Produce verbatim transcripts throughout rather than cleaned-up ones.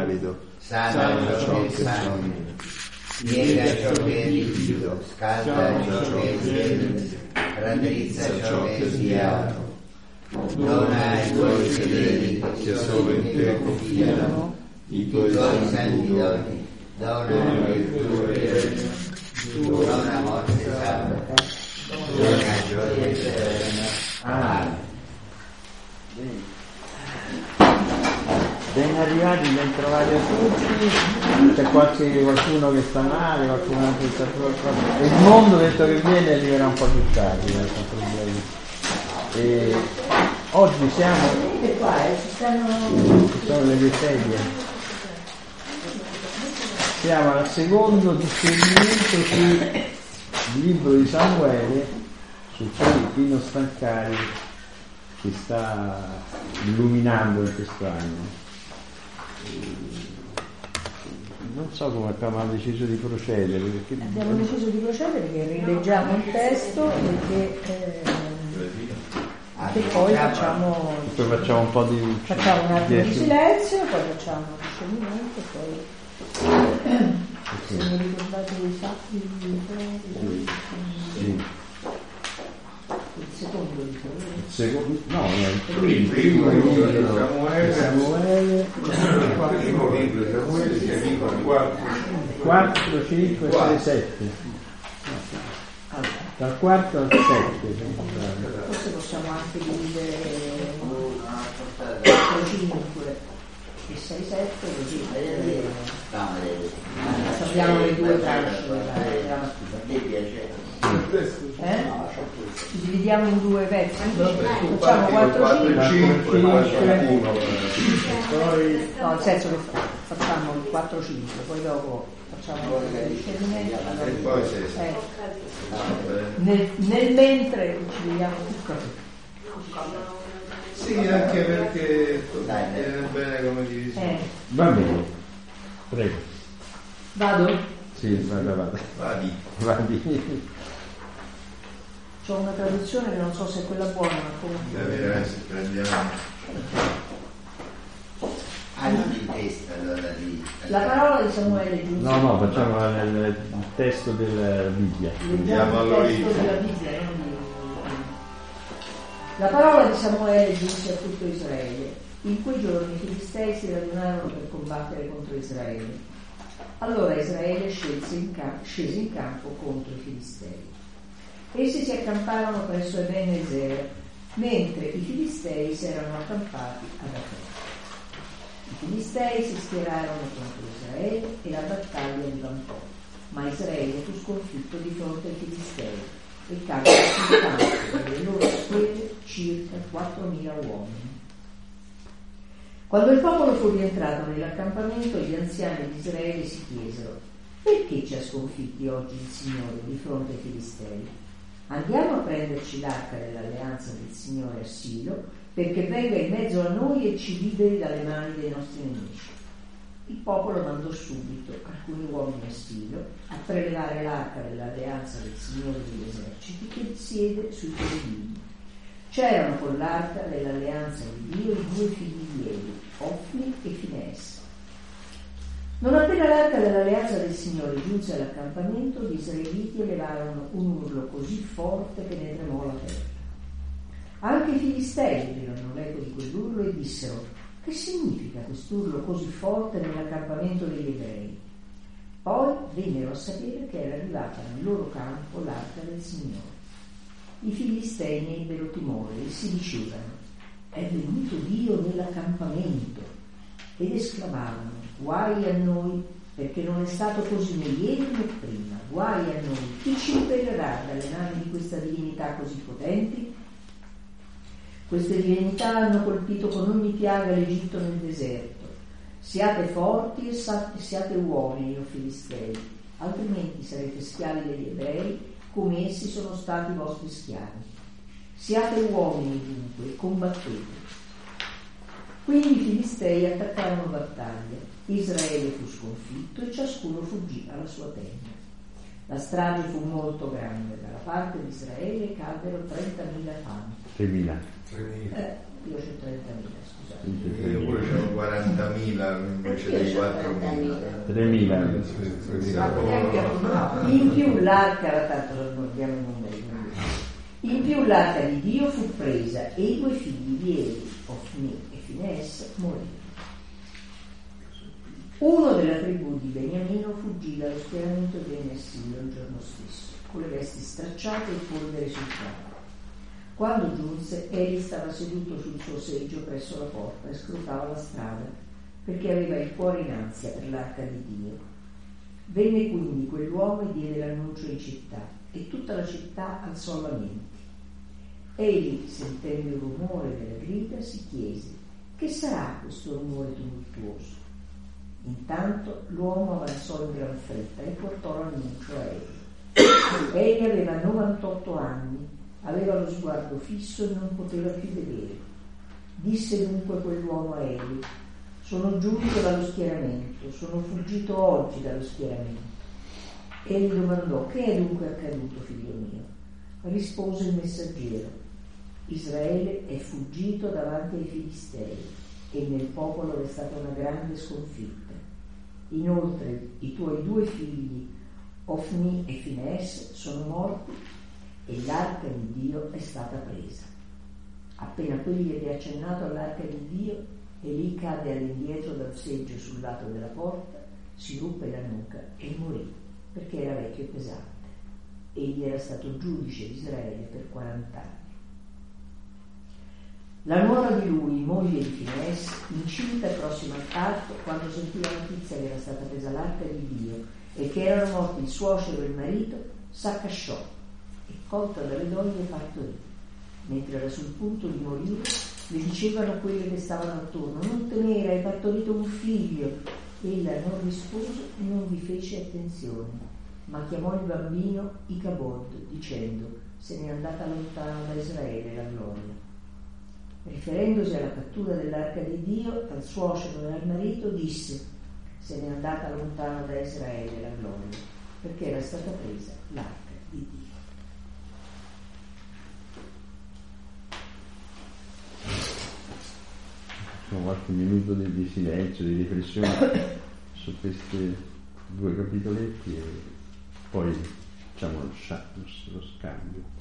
arido, sana ciò che sangue, piega ciò che è liquido, scalda ciò che è gelide, raddrizza ciò che è sviato. Dona ai tuoi fedeli che solo in te confiano i tuoi santi doni, dona il tuo regno, dona morte santa, dona gioia eterna. Amen. Ben arrivati, ben trovati a tutti. C'è qualche, qualcuno che sta male, qualcuno che sta qualcosa. Il mondo, detto che viene, arriverà un po' più tardi, non c'è problemi. E oggi siamo, e qua eh, ci stanno... ci sono le due sedie, siamo al secondo discernimento sul libro di Samuele, su cui Pino Stancari ci sta illuminando in questo anno. Non so come abbiamo deciso di procedere, perché abbiamo deciso di procedere che rileggiamo il testo e che eh, che poi facciamo, poi facciamo un po' di facciamo un attimo di silenzio, poi facciamo un discernimento e poi se mi ricordate i fatti di sì. Il secondo il secondo no, il primo libro di Samuele, Samuele, il primo libro di Samuele si arriva al quattro, quattro, cinque, sei, sette. Dal quarto al sette. Forse possiamo anche dividere quattro, cinque e sei, sette, così sappiamo le due tranche della mattina. Eh? Ci dividiamo in due pezzi, facciamo quattro, cinque, uno, no, nel senso che facciamo il quattro, cinque, poi dopo facciamo il discernimento e poi sei, eh. nel, nel mentre ci vediamo tutto. sì, anche perché viene bene come divisione. Eh. Va bene, prego. Vado? Sì, vada, vada. Vadi. Vadi. C'ho una traduzione che non so se è quella buona, ma comunque. Deve essere, prendiamo. Hanno in testa allora di... La parola di Samuele giunse. No, no, facciamo il, il testo della Bibbia. Leggiamo il testo della Bibbia, non di... La parola di Samuele giunse a tutto Israele. In quei giorni i Filistei si radunarono per combattere contro Israele. Allora Israele scelse in campo, scese in campo contro i Filistei. Essi si accamparono presso Ebenezer, mentre i Filistei si erano accampati ad Afek. I Filistei si schierarono contro Israele e la battaglia divampò, ma Israele fu sconfitto di fronte ai Filistei e caddero sul campo delle loro schiere circa quattromila uomini. Quando il popolo fu rientrato nell'accampamento, gli anziani di Israele si chiesero: perché ci ha sconfitti oggi il Signore di fronte ai Filistei? Andiamo a prenderci l'arca dell'alleanza del Signore a Silo, perché venga in mezzo a noi e ci liberi dalle mani dei nostri nemici. Il popolo mandò subito alcuni uomini a Silo a prelevare l'arca dell'alleanza del Signore degli eserciti che siede sui cherubini. C'erano con l'arca dell'alleanza di Dio i due figli di Eli, Ofni e Finesi. Non appena l'arca dell'alleanza del Signore giunse all'accampamento, gli israeliti elevarono un urlo così forte che ne tremò la terra. Anche i filistei udirono l'eco di quell'urlo e dissero: che significa quest'urlo così forte nell'accampamento degli ebrei? Poi vennero a sapere che era arrivata nel loro campo l'arca del Signore. I filistei ne ebbero timore e si dicevano: è venuto Dio nell'accampamento, ed esclamavano: guai a noi, perché non è stato così né ieri né prima. Guai a noi, chi ci libererà dalle mani di questa divinità così potenti? Queste divinità hanno colpito con ogni piaga l'Egitto nel deserto. Siate forti e siate uomini, o filistei, altrimenti sarete schiavi degli ebrei, come essi sono stati vostri schiavi. Siate uomini dunque, combattete. Quindi i filistei attaccarono battaglia. Israele fu sconfitto e ciascuno fuggì alla sua tenda. La strage fu molto grande, dalla parte di Israele caddero trentamila fanti. tremila. Eh, Io c'ho trentamila, scusate. Io pure c'ho quarantamila invece dei quattromila. tremila. In più l'arca, tanto non abbiamo i numeri, in più l'arca di Dio fu presa e i due figli di Eli, Ofni e Finesse, morirono. Uno della tribù di Beniamino fuggì dallo schieramento dei Nessilio il giorno stesso, con le vesti stracciate e polvere sul capo. Quando giunse, Eli stava seduto sul suo seggio presso la porta e scrutava la strada, perché aveva il cuore in ansia per l'arca di Dio. Venne quindi quell'uomo e diede l'annuncio in città, e tutta la città alzò lamenti. Eli, sentendo il rumore delle grida, si chiese: che sarà questo rumore tumultuoso? Intanto l'uomo avanzò in gran fretta e portò l'annuncio a Eli. Eli aveva novantotto anni, aveva lo sguardo fisso e non poteva più vedere. Disse dunque quell'uomo a Eli: sono giunto dallo schieramento, sono fuggito oggi dallo schieramento. Eli domandò: che è dunque accaduto, figlio mio? Rispose il messaggero: Israele è fuggito davanti ai Filistei e nel popolo è stata una grande sconfitta. Inoltre i tuoi due figli, Ofni e Finesse, sono morti e l'arca di Dio è stata presa. Appena quegli ebbe accennato all'arca di Dio, Eli cadde all'indietro dal seggio sul lato della porta, si ruppe la nuca e morì, perché era vecchio e pesante. Egli era stato giudice di Israele per quarant'anni. La nuora di lui, moglie di Finesse, incinta e prossima al parto, quando sentì la notizia che era stata presa l'arca di Dio e che erano morti il suocero e il marito, s'accasciò e, colta dalle doglie, partorì. Mentre era sul punto di morire, le dicevano quelle che stavano attorno: non temere, hai partorito un figlio. Ella non rispose e non vi fece attenzione, ma chiamò il bambino Icabod, dicendo: se n'è andata lontano da Israele la gloria. Riferendosi alla cattura dell'arca di Dio, al suocero e al marito disse: se n'è andata lontano da Israele la gloria, perché era stata presa l'arca di Dio. Qualche minuto di, di silenzio, di riflessione su questi due capitoletti e poi facciamo lo, lo, lo scambio.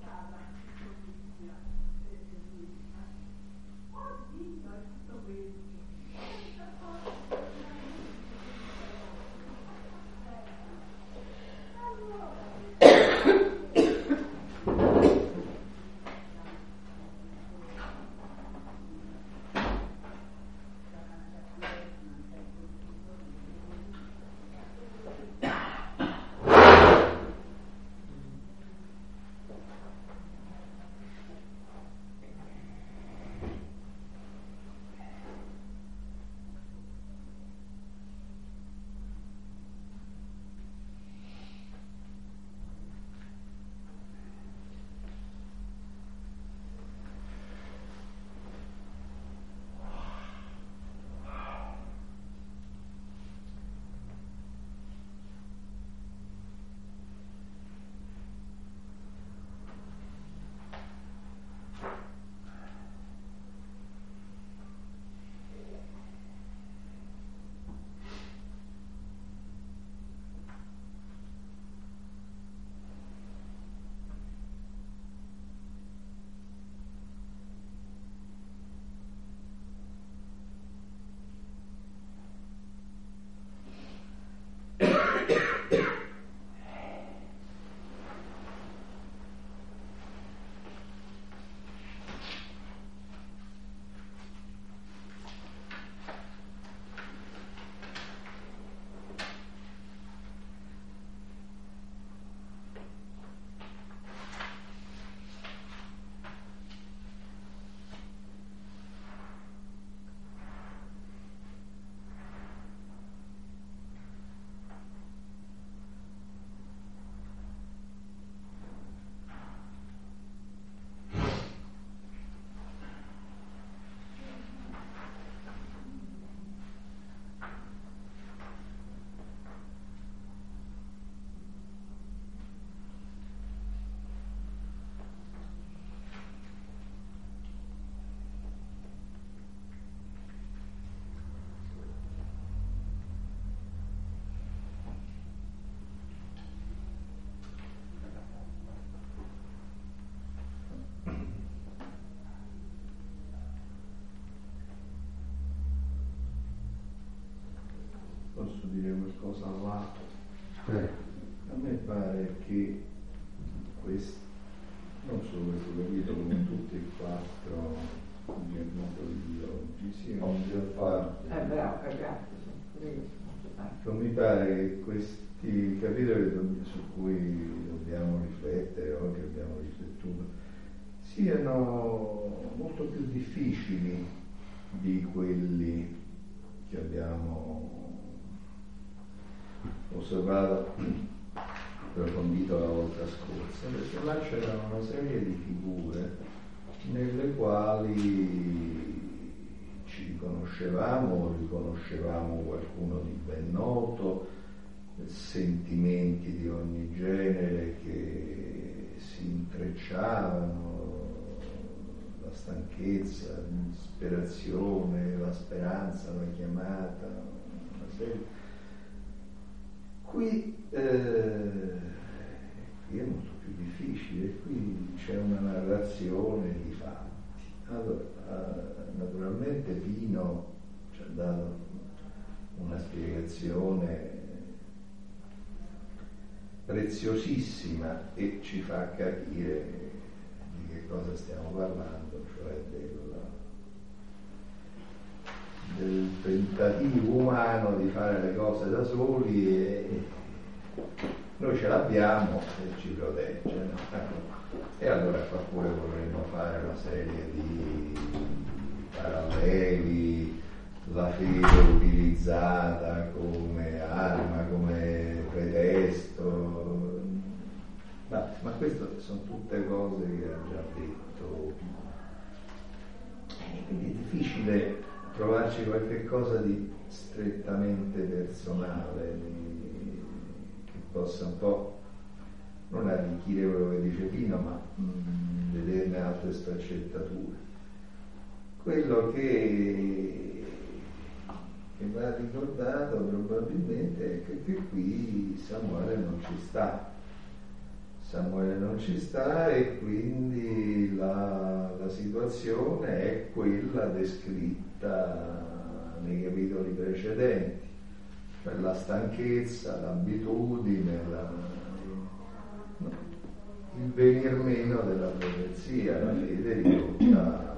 Posso dire qualcosa là? Eh. A me pare che questo, non solo questo capitolo, come tutti e quattro nel modo di oggi, sia un parte. È bravo, è bravo. Non mi pare che questi capitoli su cui dobbiamo riflettere, oggi abbiamo riflettuto, siano molto più difficili di quelli che abbiamo osservato, approfondito la volta scorsa, perché là c'era una serie di figure nelle quali ci riconoscevamo, riconoscevamo qualcuno di ben noto, sentimenti di ogni genere che si intrecciavano, la stanchezza, la disperazione, la speranza, la chiamata, una serie. Qui, eh, qui è molto più difficile, qui c'è una narrazione di fatti. Allora, eh, naturalmente Pino ci ha dato una spiegazione preziosissima e ci fa capire di che cosa stiamo parlando, cioè del, del tentativo umano di fare le cose da soli, e noi ce l'abbiamo e ci protegge, no? E allora qua pure vorremmo fare una serie di paralleli, la fede utilizzata come arma, come pretesto, ma, ma queste sono tutte cose che ha già detto. E quindi è difficile trovarci qualche cosa di strettamente personale, di, che possa un po' non arricchire quello che dice Pino, ma mh, vederne altre sfaccettature. Quello che, che va ricordato probabilmente è che, che qui Samuele non ci sta Samuele non ci sta e quindi la, la situazione è quella descritta nei capitoli precedenti, cioè la stanchezza, l'abitudine, la, il venir meno della profezia, la fede ridotta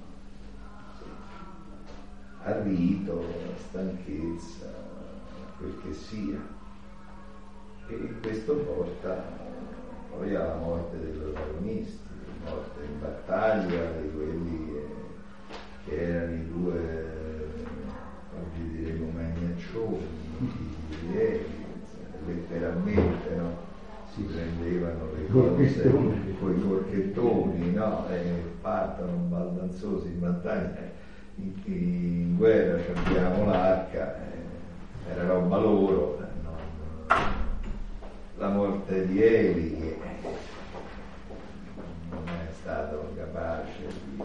a rito, a stanchezza, quel che sia, e questo porta poi alla morte dei protagonisti, morte in battaglia di quelli che, che erano i due, oggi diremo magnaccioni, i ieri, letteralmente, no? Si prendevano le cose con i forchettoni, no? E partono baldanzosi in battaglia, in, in guerra abbiamo l'arca, eh, era roba loro, eh, no? La morte di Eli che non è stato capace di,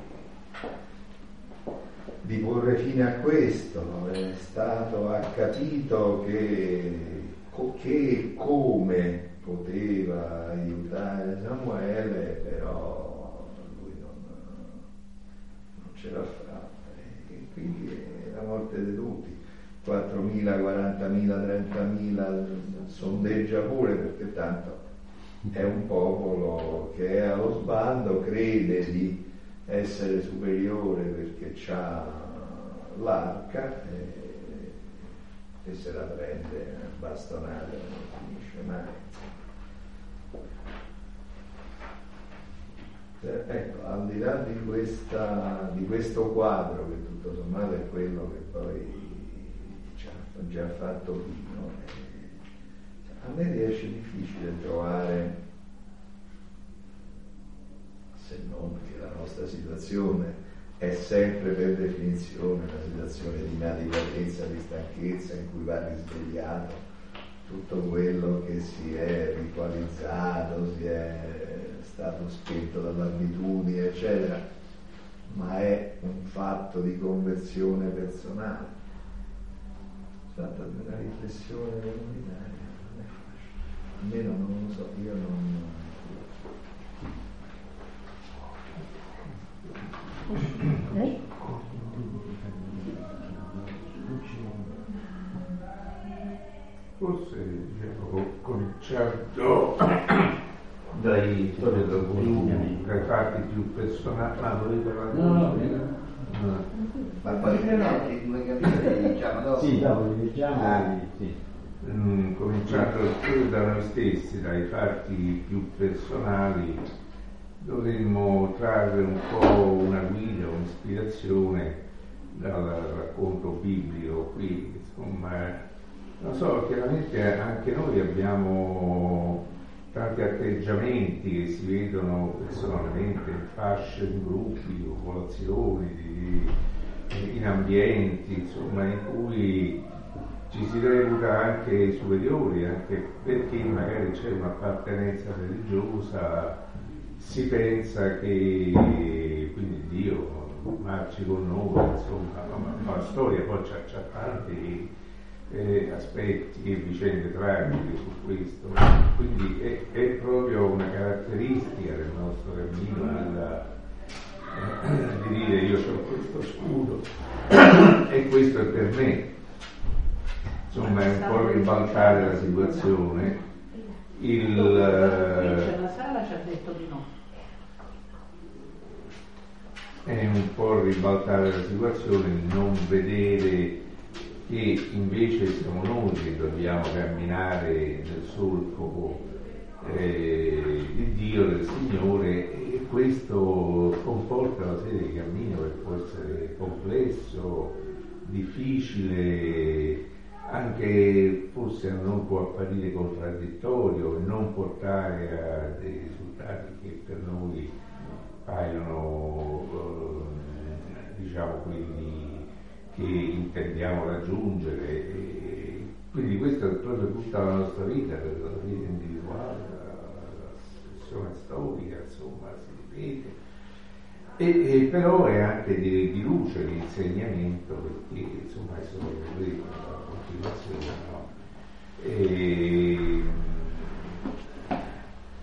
di porre fine a questo, è stato, ha capito che, che come poteva aiutare Samuele, però lui non, non ce l'ha fatta, e quindi è la morte di tutti. quattromila, quarantamila, trentamila, sondeggia pure, perché tanto è un popolo che è allo sbando, crede di essere superiore perché c'ha l'arca e, e se la prende bastonata, non finisce mai. Ecco, al di là di, questa, di questo quadro, che tutto sommato è quello che poi ho già fatto prima, a me riesce difficile trovare, se non che la nostra situazione è sempre per definizione una situazione di inadeguatezza, di stanchezza, in cui va risvegliato tutto quello che si è ritualizzato, si è stato spento dall'abitudine, eccetera, ma è un fatto di conversione personale. Fatta una riflessione comunitaria non è facile, almeno non lo so, io non. Eh? Forse diciamo, cominciando dai, più, dai fatti più personali, ma volete parlare? No, no, no. Ma poi i due capitoli diciamo dopo. Sì, dopo li leggiamo. Ah. Sì. Mm, cominciando da noi stessi, dai fatti più personali, dovremmo trarre un po' una guida, un'ispirazione dal racconto biblico qui, insomma, non so, chiaramente anche noi abbiamo tanti atteggiamenti che si vedono personalmente in fasce, in gruppi, popolazioni, di, in ambienti, insomma, in cui ci si reputa anche superiori, anche perché magari c'è un'appartenenza religiosa, si pensa che quindi Dio marci con noi, insomma, ma, ma la storia poi c'ha, c'ha tanti eh, aspetti e vicende tragiche su questo, quindi è, è proprio una caratteristica del nostro cammino alla, eh, di dire io ho questo scudo e questo è per me. Insomma, è un po' ribaltare la situazione. Il, la sala ci ha detto di no. È un po' ribaltare la situazione, non vedere che invece siamo noi che dobbiamo camminare nel solco eh, di Dio, del Signore, e questo comporta una serie di cammini che può essere complesso, difficile, anche forse non può apparire contraddittorio e non portare a dei risultati che per noi paiono eh, diciamo quelli che intendiamo raggiungere, e quindi questa è proprio tutta la nostra vita, la vita individuale, la sessione storica, insomma, si ripete, e, e però è anche di, di luce, di insegnamento, perché insomma è solo questo, la continuazione, no? E,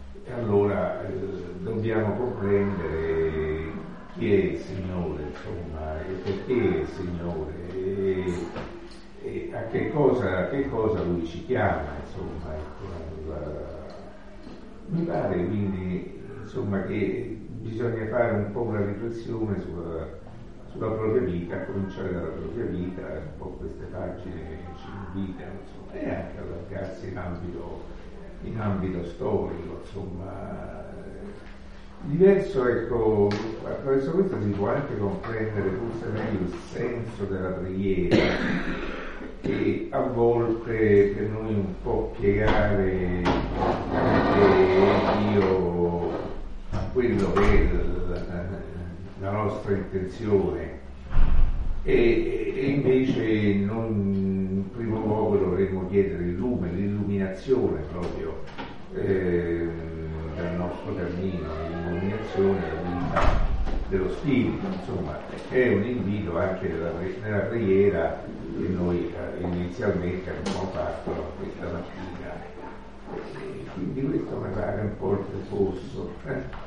dobbiamo comprendere chi è il Signore, insomma, e perché è il Signore, e, e a che cosa, a che cosa Lui ci chiama, insomma, ecco, la, mi pare quindi, insomma, che bisogna fare un po' una riflessione sulla, sulla propria vita, a cominciare dalla propria vita, un po' queste pagine ci invitano, insomma, e anche allargarsi in ambito, in ambito storico, insomma. Diverso, ecco, attraverso questo si può anche comprendere forse meglio il senso della preghiera, che a volte per noi un po' piegare anche io quello che è la, la nostra intenzione, e, e invece non, in primo luogo dovremmo chiedere il lume, l'illuminazione proprio eh, del nostro cammino, l'illuminazione della vita dello spirito, insomma, è un invito anche nella, nella preghiera che noi eh, inizialmente abbiamo fatto questa mattina, e quindi questo mi pare un po' il percorso. Eh?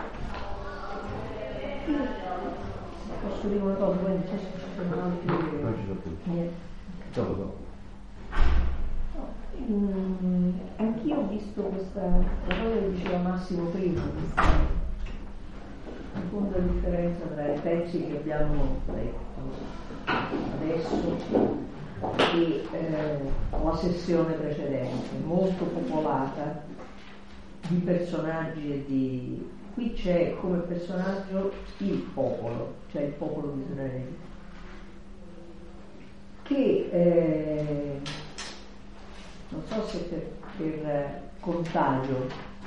Posso dire una cosa? Poi non so se ci sono altri. Non ci sono tutti. Niente. Dopo, dopo. Mm, anch'io ho visto questa cosa che diceva Massimo prima, questa profonda differenza tra i pezzi che abbiamo letto adesso e eh, la sessione precedente, molto popolata di personaggi e di... Qui c'è come personaggio il popolo, cioè il popolo di Israele, che eh, non so se per, per contagio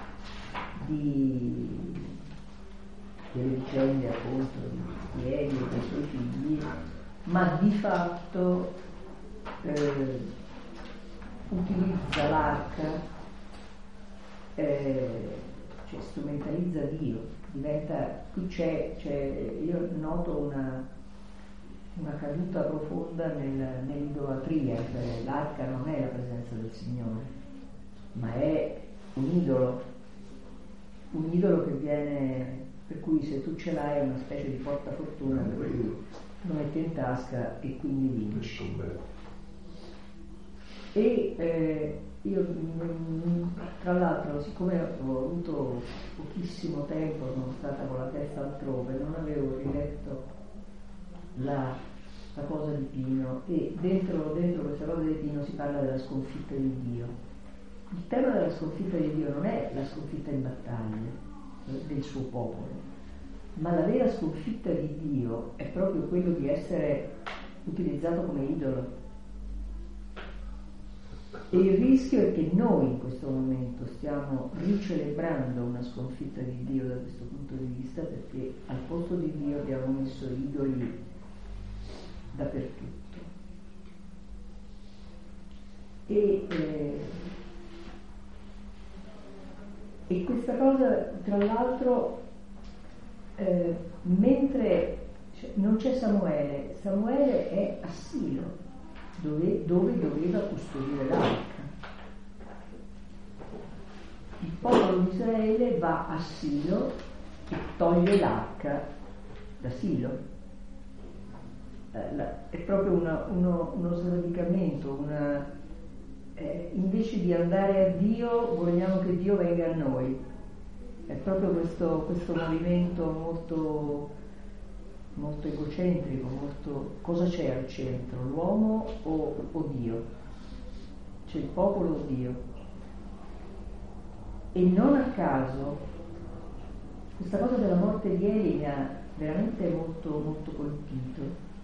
di, delle vicende appunto di Elio e dei suoi figli, ma di fatto eh, utilizza l'arca, eh, cioè strumentalizza Dio, diventa, qui c'è, c'è io noto una, una caduta profonda nel, nell'idolatria, cioè l'arca non è la presenza del Signore, ma è un idolo, un idolo che viene, per cui se tu ce l'hai è una specie di portafortuna, per cui lo metti in tasca e quindi vinci. E eh, io tra l'altro, siccome ho avuto pochissimo tempo, sono stata con la testa altrove, non avevo riletto la, la cosa di Pino, e dentro, dentro questa cosa di Pino si parla della sconfitta di Dio. Il tema della sconfitta di Dio non è la sconfitta in battaglia del suo popolo, ma la vera sconfitta di Dio è proprio quello di essere utilizzato come idolo. E il rischio è che noi in questo momento stiamo ricelebrando una sconfitta di Dio da questo punto di vista, perché al posto di Dio abbiamo messo idoli dappertutto. E, eh, e questa cosa, tra l'altro, eh, mentre cioè, non c'è Samuele, Samuele è a Silo, Dove, dove doveva custodire l'arca. Il popolo di Israele va a Silo e toglie l'arca da Silo. Eh, la, è proprio una, uno, uno sradicamento, una, eh, invece di andare a Dio vogliamo che Dio venga a noi. È proprio questo, questo movimento molto molto egocentrico, molto... cosa c'è al centro? L'uomo o, o Dio? C'è il popolo o Dio? E non a caso questa cosa della morte di Eli mi ha veramente molto, molto colpito,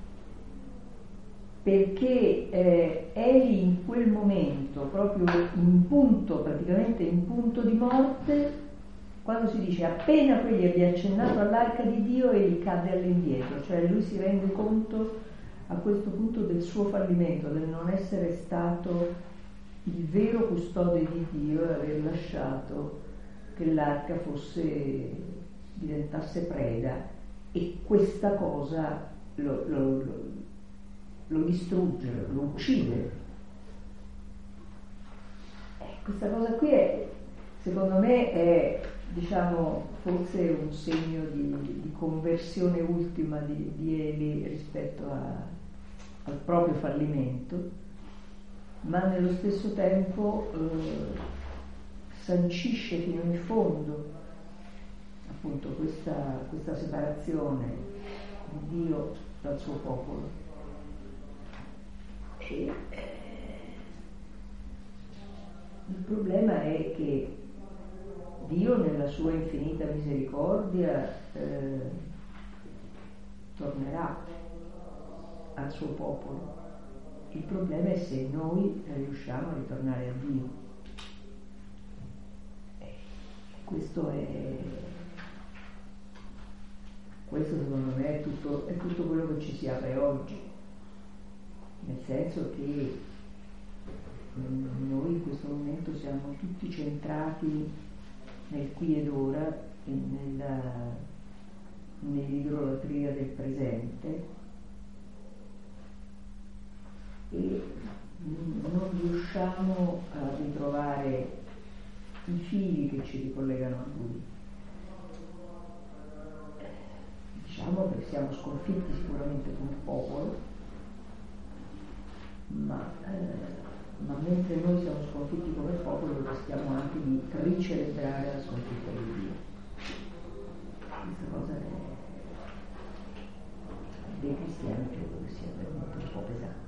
perché eh, Eli in quel momento, proprio in punto, praticamente in punto di morte, quando si dice appena quegli abbia accennato all'arca di Dio, egli cade all'indietro, cioè lui si rende conto a questo punto del suo fallimento, del non essere stato il vero custode di Dio e aver lasciato che l'arca fosse, diventasse preda, e questa cosa lo, lo, lo, lo distrugge, lo uccide. Eh, questa cosa qui è, secondo me è diciamo forse un segno di, di conversione ultima di, di Eli rispetto a, al proprio fallimento, ma nello stesso tempo eh, sancisce fino in fondo appunto questa, questa separazione di Dio dal suo popolo. E, eh, il problema è che Dio nella sua infinita misericordia eh, tornerà al suo popolo. Il problema è se noi riusciamo a ritornare a Dio. E questo è questo secondo me è tutto, è tutto quello che ci si apre oggi, nel senso che noi in questo momento siamo tutti centrati nel qui ed ora e nella, nell'idrolatria del presente e non riusciamo a ritrovare i fili che ci ricollegano a Lui. Diciamo che siamo sconfitti sicuramente come popolo, ma eh, ma mentre noi siamo sconfitti come popolo rischiamo anche di ricelebrare la sconfitta di Dio. Questa cosa è, dei cristiani credo che sia veramente un po' pesante.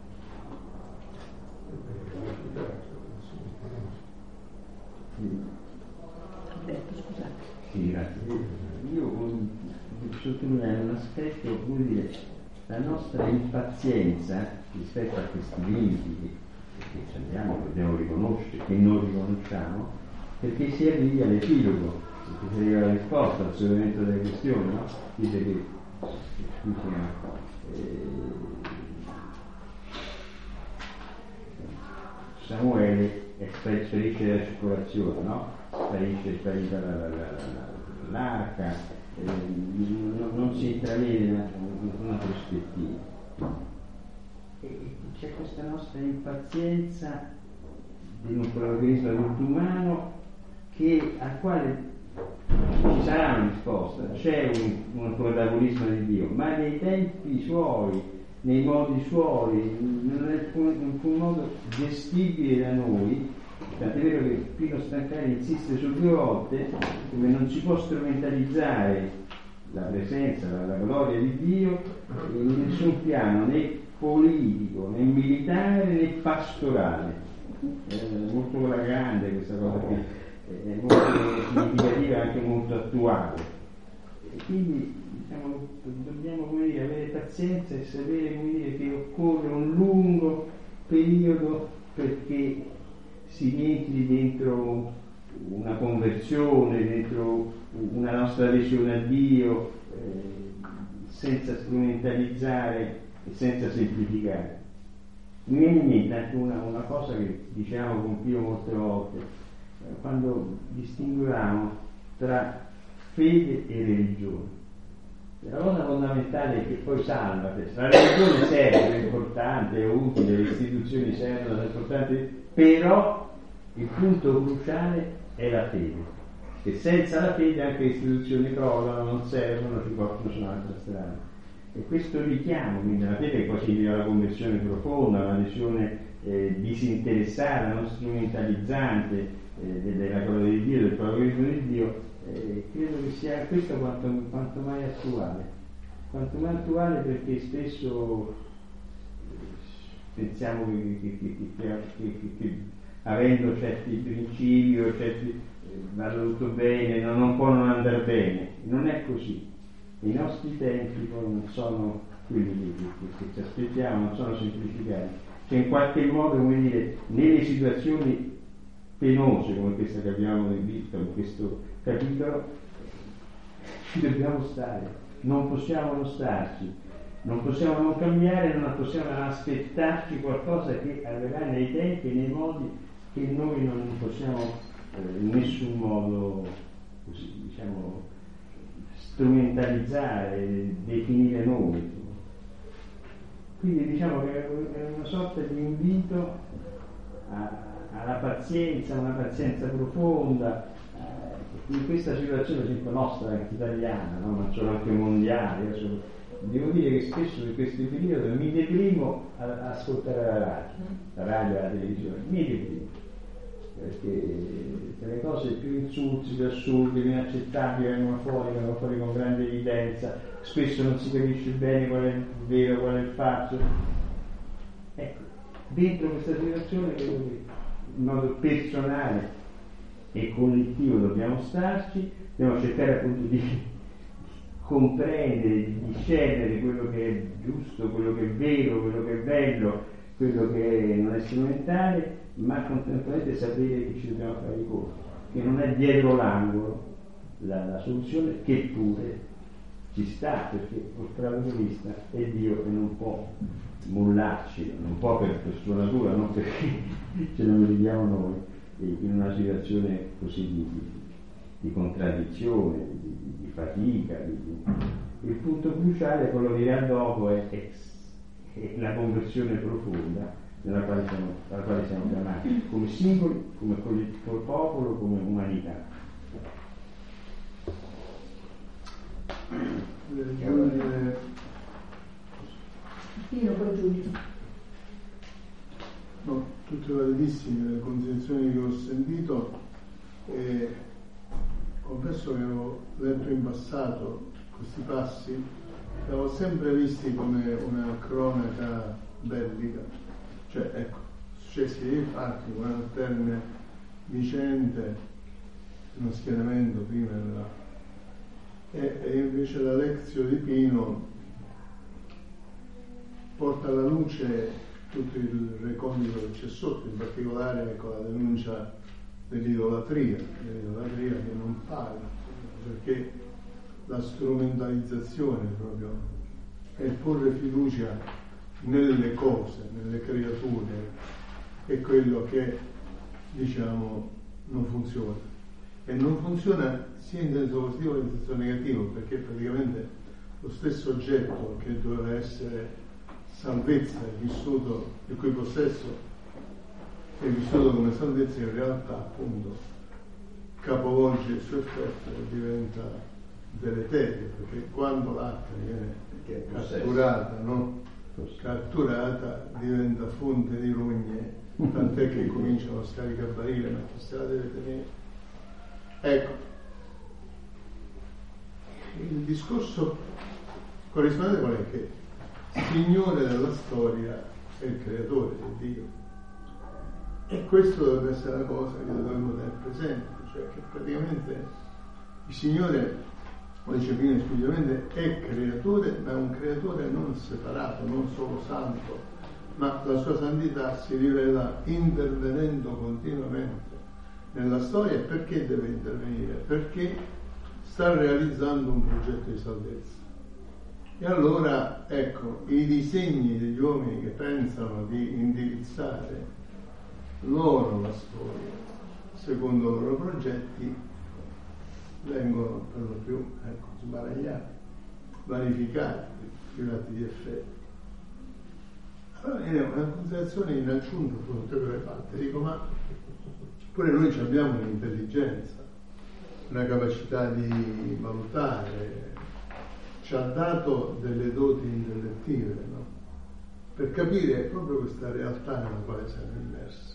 Alberto, scusate. Sì, grazie. Io voglio sottolineare un aspetto, come dire, la nostra impazienza rispetto a questi limiti che abbiamo, che dobbiamo riconoscere, che non riconosciamo, perché si arrivi all'epilogo, perché si arriva alla risposta al sollevato delle questioni, no? Dite che eh, Samuele sparisce dalla circolazione, no? Sparisce, sparita la, la, la, la, l'arca, eh, non, non si intravede una, una prospettiva. E c'è questa nostra impazienza di un protagonismo adulto umano che, al quale ci sarà una risposta, c'è un, un protagonismo di Dio, ma nei tempi suoi, nei modi suoi, non è in alcun modo gestibile da noi. Tant'è vero che Pino Stancari insiste su due volte come non si può strumentalizzare la presenza, la, la gloria di Dio in nessun piano, né politico, né militare, né pastorale. È molto grande questa cosa qui, è molto significativa e anche molto attuale. E quindi diciamo, dobbiamo come dire, avere pazienza e sapere come dire, che occorre un lungo periodo perché si rientri dentro una conversione, dentro una nostra adesione a Dio, eh, senza strumentalizzare e senza semplificare. Mi viene in mente anche una, una cosa che diciamo con Pio molte volte, eh, quando distinguevamo tra fede e religione. La cosa fondamentale è che poi salva, la religione serve, è importante, è utile, le istituzioni servono, è importante, però il punto cruciale è la fede, che senza la fede anche le istituzioni crollano, non servono, ci portano su un'altra strada. E questo richiamo, quindi la fede poi significa la conversione profonda, un'adesione eh, disinteressata, non strumentalizzante eh, della gloria di Dio, del protagonismo di Dio, eh, credo che sia questo quanto, quanto mai attuale, quanto mai attuale perché spesso pensiamo che, che, che, che, che, che, che avendo certi principi o certi eh, vanno tutto bene, non, non può non andare bene. Non è così. I nostri tempi poi non sono quelli che, che, che ci aspettiamo, non sono semplificati. Cioè in qualche modo, come dire, nelle situazioni penose come questa che abbiamo visto in questo capitolo, ci dobbiamo stare, non possiamo non starci, non possiamo non cambiare, non possiamo aspettarci qualcosa che arriverà nei tempi e nei modi che noi non possiamo eh, in nessun modo così, diciamo, strumentalizzare, definire noi. Quindi diciamo che è una sorta di invito a, alla pazienza, una pazienza profonda, eh, in questa situazione sempre nostra, anche italiana, no? Ma sono anche mondiali, sono... devo dire che spesso in questi periodi mi deprimo a, a ascoltare la radio, la radio e la televisione, mi deprimo, perché le cose più insulti, più assurdi, più inaccettabili vengono fuori, vengono fuori con grande evidenza, spesso non si capisce bene qual è il vero, qual è il falso. Ecco, dentro questa situazione credo che in modo personale e collettivo dobbiamo starci, dobbiamo cercare appunto di comprendere, di discernere quello che è giusto, quello che è vero, quello che è bello, quello che non è strumentale, ma contemporaneamente sapere che ci dobbiamo fare i conti, che non è dietro l'angolo la, la soluzione, che pure ci sta, perché il protagonista è Dio e non può mollarci, non può per, per sua natura, non perché ce lo meritiamo noi, in una situazione così di, di, di contraddizione, di, di fatica. Di, di... Il punto cruciale, quello che dirà dopo, è, è, è la conversione profonda nella quale siamo, alla quale siamo chiamati, come singoli, come come popolo, come umanità. Io poi giudico. No, tutte validissime le considerazioni che ho sentito, e confesso che avevo letto in passato questi passi, li avevo sempre visti come una cronaca bellica, cioè ecco, successi dei fatti, un'alterne vicende, uno schieramento prima e là. E, e invece la lezione di Pino porta alla luce tutto il recondito che c'è sotto, in particolare con la denuncia dell'idolatria, dell'idolatria che non paga, perché la strumentalizzazione proprio è il porre fiducia nelle cose, nelle creature, è quello che diciamo non funziona, e non funziona sia in senso positivo che in senso negativo, perché praticamente lo stesso oggetto che doveva essere salvezza è vissuto, il cui possesso è vissuto come salvezza, in realtà appunto capovolge il suo effetto e diventa deleterio, perché quando l'acqua viene catturata, no? catturata diventa fonte di rogne, tant'è che cominciano a scaricabarile, ma chi se la deve tenere? Ecco, il discorso corrispondente qual è? Che il Signore della storia è il creatore, è Dio, e questo dovrebbe essere una cosa che dobbiamo tenere presente, cioè che praticamente il Signore, come dice Pino esplicitamente, è creatore, ma è un creatore non separato, non solo santo, ma la sua santità si rivela intervenendo continuamente nella storia. Perché deve intervenire? Perché sta realizzando un progetto di salvezza. E allora, ecco, i disegni degli uomini che pensano di indirizzare loro la storia secondo i loro progetti vengono per lo più, ecco, sbaragliati, vanificati, privati di effetti. Allora è una considerazione in aggiunta su tutte quelle fatte. Dico, ma pure noi abbiamo un'intelligenza, una capacità di valutare, ci ha dato delle doti intellettive, no? Per capire proprio questa realtà nella quale siamo immersi.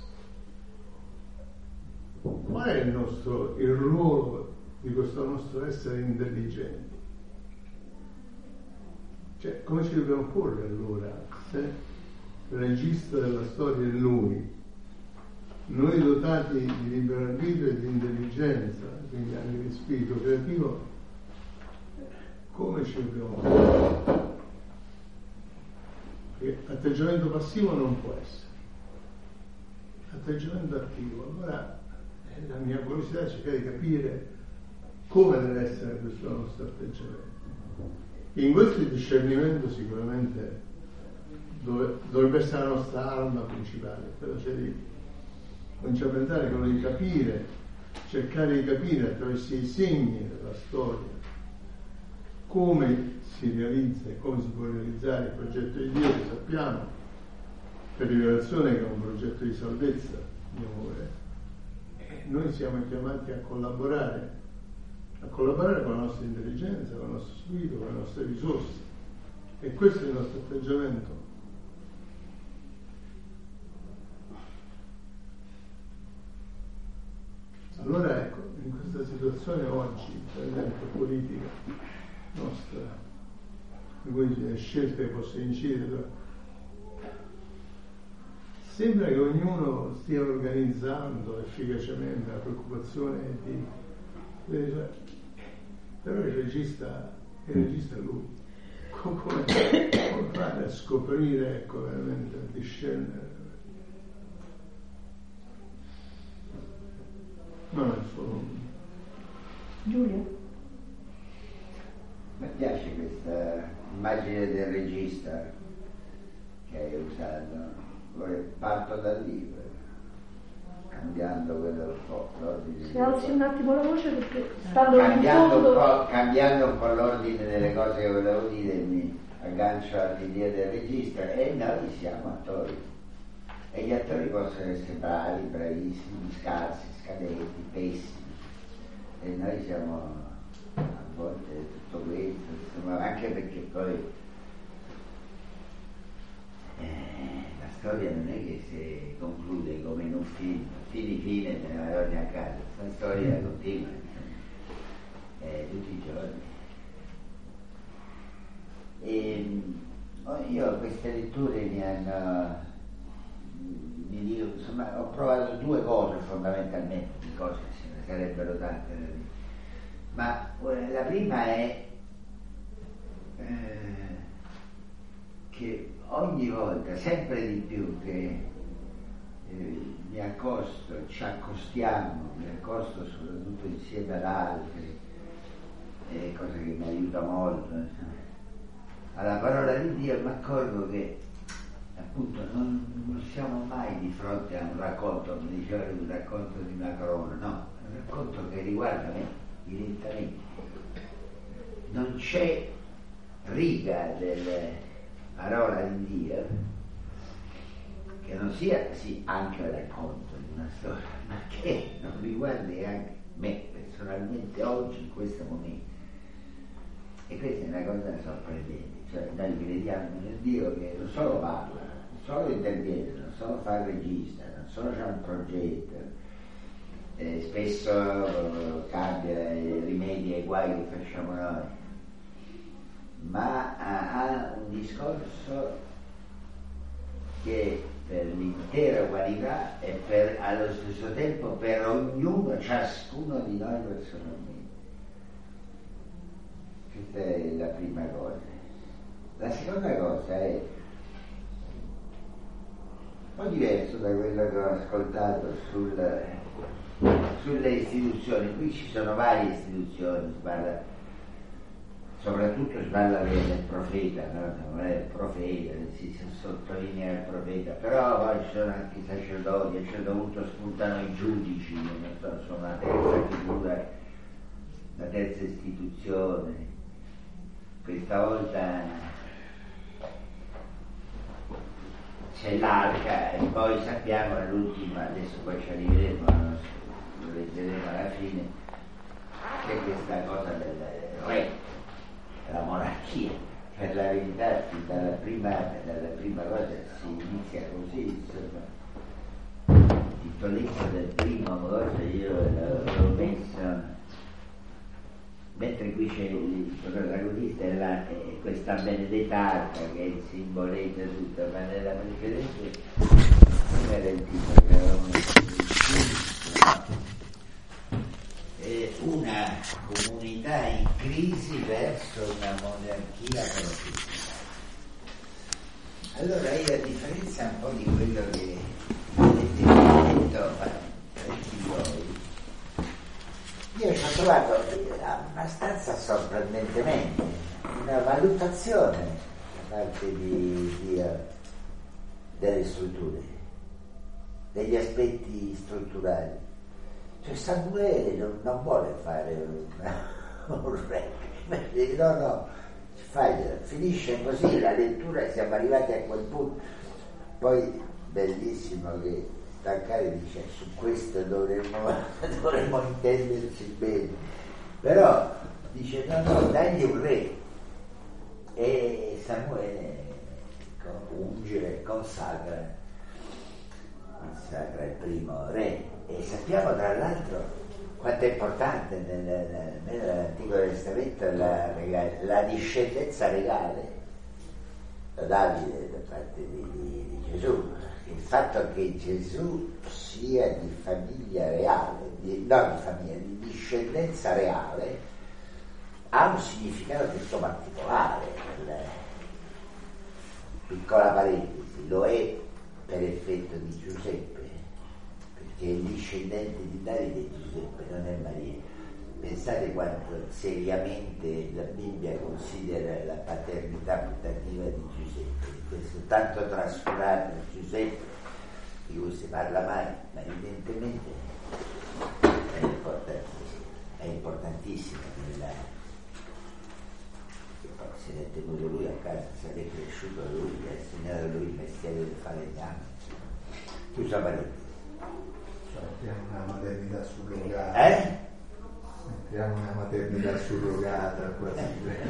Qual è il nostro, il ruolo di questo nostro essere intelligenti? Cioè, come ci dobbiamo porre allora se il regista della storia è Lui, noi dotati di libero arbitrio e di intelligenza, quindi anche di spirito creativo, come ci dobbiamo porre? Perché atteggiamento passivo non può essere, atteggiamento attivo. Allora la mia curiosità è cercare di capire come deve essere questo nostro atteggiamento. In questo discernimento sicuramente dove, dovrebbe essere la nostra arma principale, però c'è di cominciare a pensare quello di capire, cercare di capire attraverso i segni della storia come si realizza e come si può realizzare il progetto di Dio, che sappiamo per rivelazione che è un progetto di salvezza di amore. E noi siamo chiamati a collaborare a collaborare con la nostra intelligenza, con il nostro spirito, con le nostre risorse. E questo è il nostro atteggiamento. Allora ecco, in questa situazione oggi, per esempio politica nostra, in cui le scelte possono incidere, sembra che ognuno stia organizzando efficacemente la preoccupazione di, di però il regista, il regista è lui. Come, come fare a scoprire, ecco, veramente, a discernere? Non è solo. Giulia? Mi piace questa immagine del regista che hai usato. Parto da lì, cambiando quello un po' l'ordine. Si alzi un attimo la voce perché stando cambiando in fondo... un po', cambiando un po' l'ordine delle cose che volevo dire, mi aggancio all'idea del regista, e noi siamo attori. E gli attori possono essere bravi, bravissimi, scarsi, scadenti, pessimi. E noi siamo a volte tutto questo, insomma, anche perché poi eh, la storia non è che si conclude come in un film, fine fine me ne vado a casa, la storia continua, eh, tutti i giorni. E io queste letture mi hanno, mi dico, insomma, ho provato due cose fondamentalmente, di cose ce ne sarebbero tante da dire. Ma la prima è eh, che ogni volta, sempre di più che eh, mi accosto, ci accostiamo, mi accosto soprattutto insieme ad altri, eh, cosa che mi aiuta molto, insomma, alla parola di Dio, mi accorgo che appunto non, non siamo mai di fronte a un racconto, come diceva, un racconto di una corona, no, è un racconto che riguarda me direttamente. Non c'è riga della parola di Dio che non sia sì anche il racconto di una storia, ma che non riguardi anche me personalmente oggi in questo momento. E questa è una cosa sorprendente, cioè noi crediamo nel Dio che non solo parla, non solo interviene, non solo fa il regista, non solo c'è un progetto, eh, spesso eh, cambia i rimedi ai guai che facciamo noi, ma ha, ha un discorso che per l'intera umanità e per, allo stesso tempo per ognuno, ciascuno di noi personalmente. Questa è la prima cosa. La seconda cosa è un po' diverso da quello che ho ascoltato sul, sulle istituzioni. Qui ci sono varie istituzioni, si parla, soprattutto si parla del profeta, no? Il profeta, si sottolinea il profeta, però poi ci sono anche i sacerdoti, a un certo punto spuntano i giudici, non so, sono una terza figura, la terza istituzione. Questa volta c'è l'arca e poi sappiamo l'ultima, adesso poi ci arriveremo, lo leggeremo alla fine, c'è questa cosa del re, della monarchia. Per la verità, dalla prima, dalla prima cosa si inizia così, insomma. Il titolezzo del primo cosa io l'ho messo, mentre qui c'è il protagonista è, la, è questa benedettata che è il simboleggia tutto, ma nella precedente come era il titolo che avevamo messo, è una comunità in crisi verso una monarchia profetica. Allora io, a differenza un po' di quello che avete detto parecchi voi, io ci ho trovato abbastanza sorprendentemente una valutazione da parte di Dio delle strutture, degli aspetti strutturali. Cioè Samuele non, non vuole fare un, un re, no, no, fai, finisce così la lettura, siamo arrivati a quel punto. Poi bellissimo che Tancare dice su questo dovremmo, dovremmo intenderci bene, Però dice no, no, dagli un re, e Samuele unge, consacra, consacra il primo re. E sappiamo tra l'altro quanto è importante nel, nel, nell'Antico Testamento la, la discendenza regale da Davide da parte di, di, di Gesù, il fatto che Gesù sia di famiglia reale, di, no di famiglia, di discendenza reale, ha un significato tutto particolare. Piccola parentesi, lo è per effetto di Giuseppe, perché il discendente di Davide è Giuseppe, non è Maria. Pensate quanto seriamente la Bibbia considera la paternità putativa di Giuseppe, di questo tanto trascurato Giuseppe di cui si parla mai, ma evidentemente è importantissimo, è importantissimo nella... se ne è tenuto lui a casa, se ne è cresciuto lui, ha insegnato lui il mestiere di fare gli anni. Chiusa parentesi. Mettiamo una maternità surrogata. Eh? Mettiamo una maternità surrogata quasi.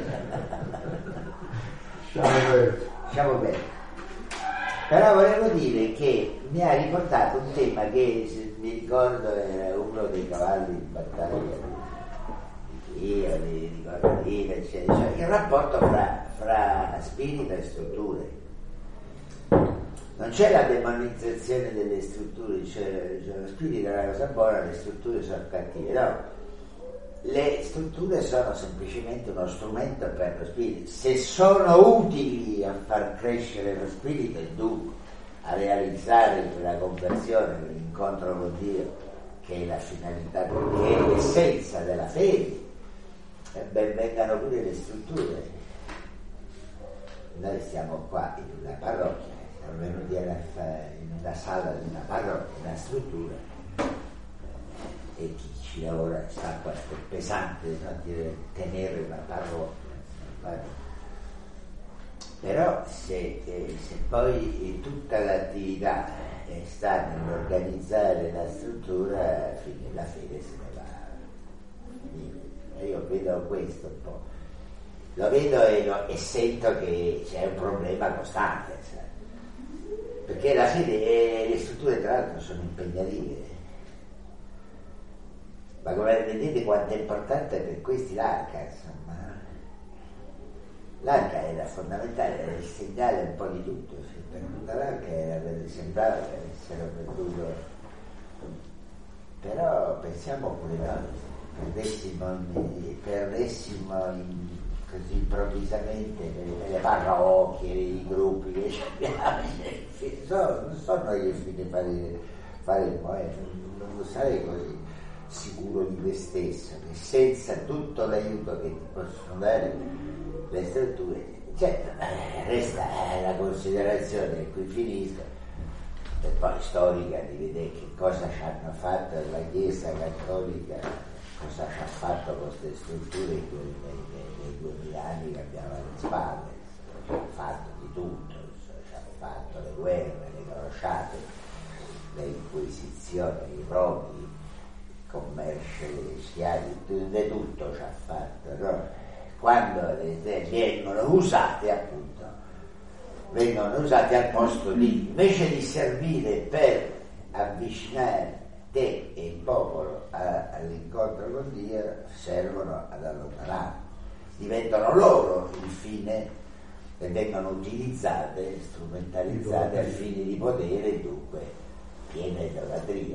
Lasciamo bene. Lasciamo bene. Però volevo dire che mi ha riportato un tema che, se mi ricordo, era uno dei cavalli di battaglia io di ricordo eccetera, cioè il rapporto fra, fra spirito e strutture. Non c'è la demonizzazione delle strutture, cioè, cioè lo spirito è una cosa buona, le strutture sono cattive, no, le strutture sono semplicemente uno strumento per lo spirito. Se sono utili a far crescere lo spirito e dunque a realizzare la conversione, l'incontro con Dio, che è la finalità, che è l'essenza della fede, e ben vengano pure le strutture. Noi stiamo qua in una parrocchia, siamo venuti in una sala di una parrocchia, una struttura, e chi ci lavora sa quanto è pesante, no, dire, tenere una parrocchia. Però se, eh, se poi tutta l'attività eh, sta nell'organizzare la struttura, fine, la fede se ne va. Io vedo questo un po', lo vedo e, lo, e sento che c'è un problema costante, sai? Perché la fede e le strutture tra l'altro sono impegnative, ma come vedete quanto è importante per questi l'arca, insomma. L'arca era fondamentale, era il segnale un po' di tutto, per tutta l'arca era, sembrava che avessero perduto, però pensiamo pure noi. Perdessimo, in, perdessimo in, così improvvisamente le, le parrocchie, i gruppi che abbiamo, so, non sono io il fine fare, fare il poeta, non, non sarei così sicuro di me stesso, che senza tutto l'aiuto che ti possono dare le strutture, certo, resta la considerazione, e qui finisco, e poi storica, di vedere che cosa ci hanno fatto la Chiesa Cattolica, cosa ci ha fatto queste strutture nei, nei, nei duemila anni che abbiamo alle spalle. Ci ha fatto di tutto, ci ha fatto le guerre, le crociate, le inquisizioni, i robi, il commercio degli schiavi, di tutto ci ha fatto, no? Quando le, vengono usate, appunto, vengono usate al posto di, invece di servire per avvicinare te e il popolo a, all'incontro con Dio, servono ad allontanare, diventano loro il fine e vengono utilizzate, strumentalizzate a fini di potere e dunque piena idolatria.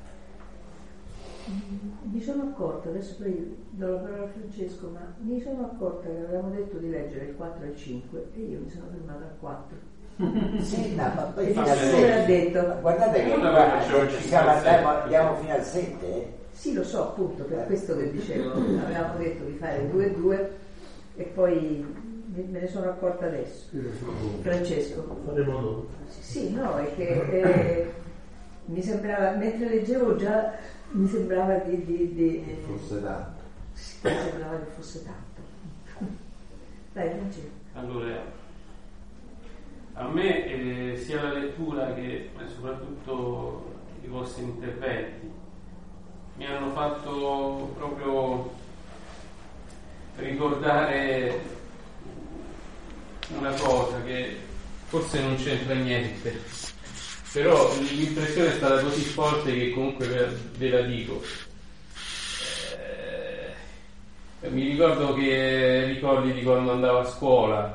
Mi sono accorta, adesso poi do la parola a Francesco, ma mi sono accorta che avevamo detto di leggere il quattro e il cinque e io mi sono fermata al quattro. Sì, no, ma poi e fino al sette ha detto, ma guardate che qua, siamo, andiamo, andiamo fino al sette, eh? Sì, lo so, appunto, per questo che dicevo, avevamo detto di fare due e due e poi me ne sono accorta adesso. Francesco. Faremo dopo. Sì, no, è che eh, mi sembrava, mentre leggevo già mi sembrava di, di, di che fosse tanto. Sì, mi sembrava che fosse tanto. Dai, Francesco. Allora, a me eh, sia la lettura che eh, soprattutto i vostri interventi mi hanno fatto proprio ricordare una cosa che forse non c'entra niente, però l'impressione è stata così forte che comunque ve la dico. Eh, mi ricordo che ricordi di quando andavo a scuola,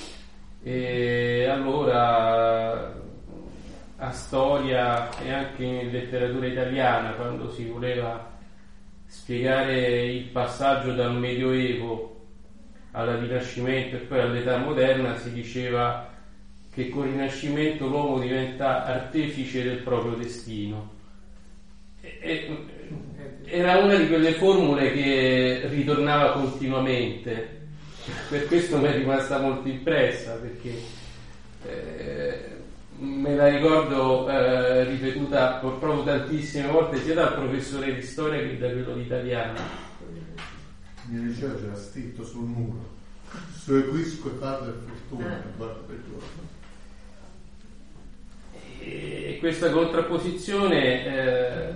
e allora a storia e anche in letteratura italiana, quando si voleva spiegare il passaggio dal Medioevo al Rinascimento e poi all'età moderna, si diceva che col Rinascimento l'uomo diventa artefice del proprio destino. E, e, era una di quelle formule che ritornava continuamente, per questo mi è rimasta molto impressa, perché eh, me la ricordo eh, ripetuta proprio tantissime volte sia dal professore di storia che da quello di italiano. Il mio liceo c'era scritto sul muro: seguisco e parlo e fortuna, guarda per giorno. E questa contrapposizione eh,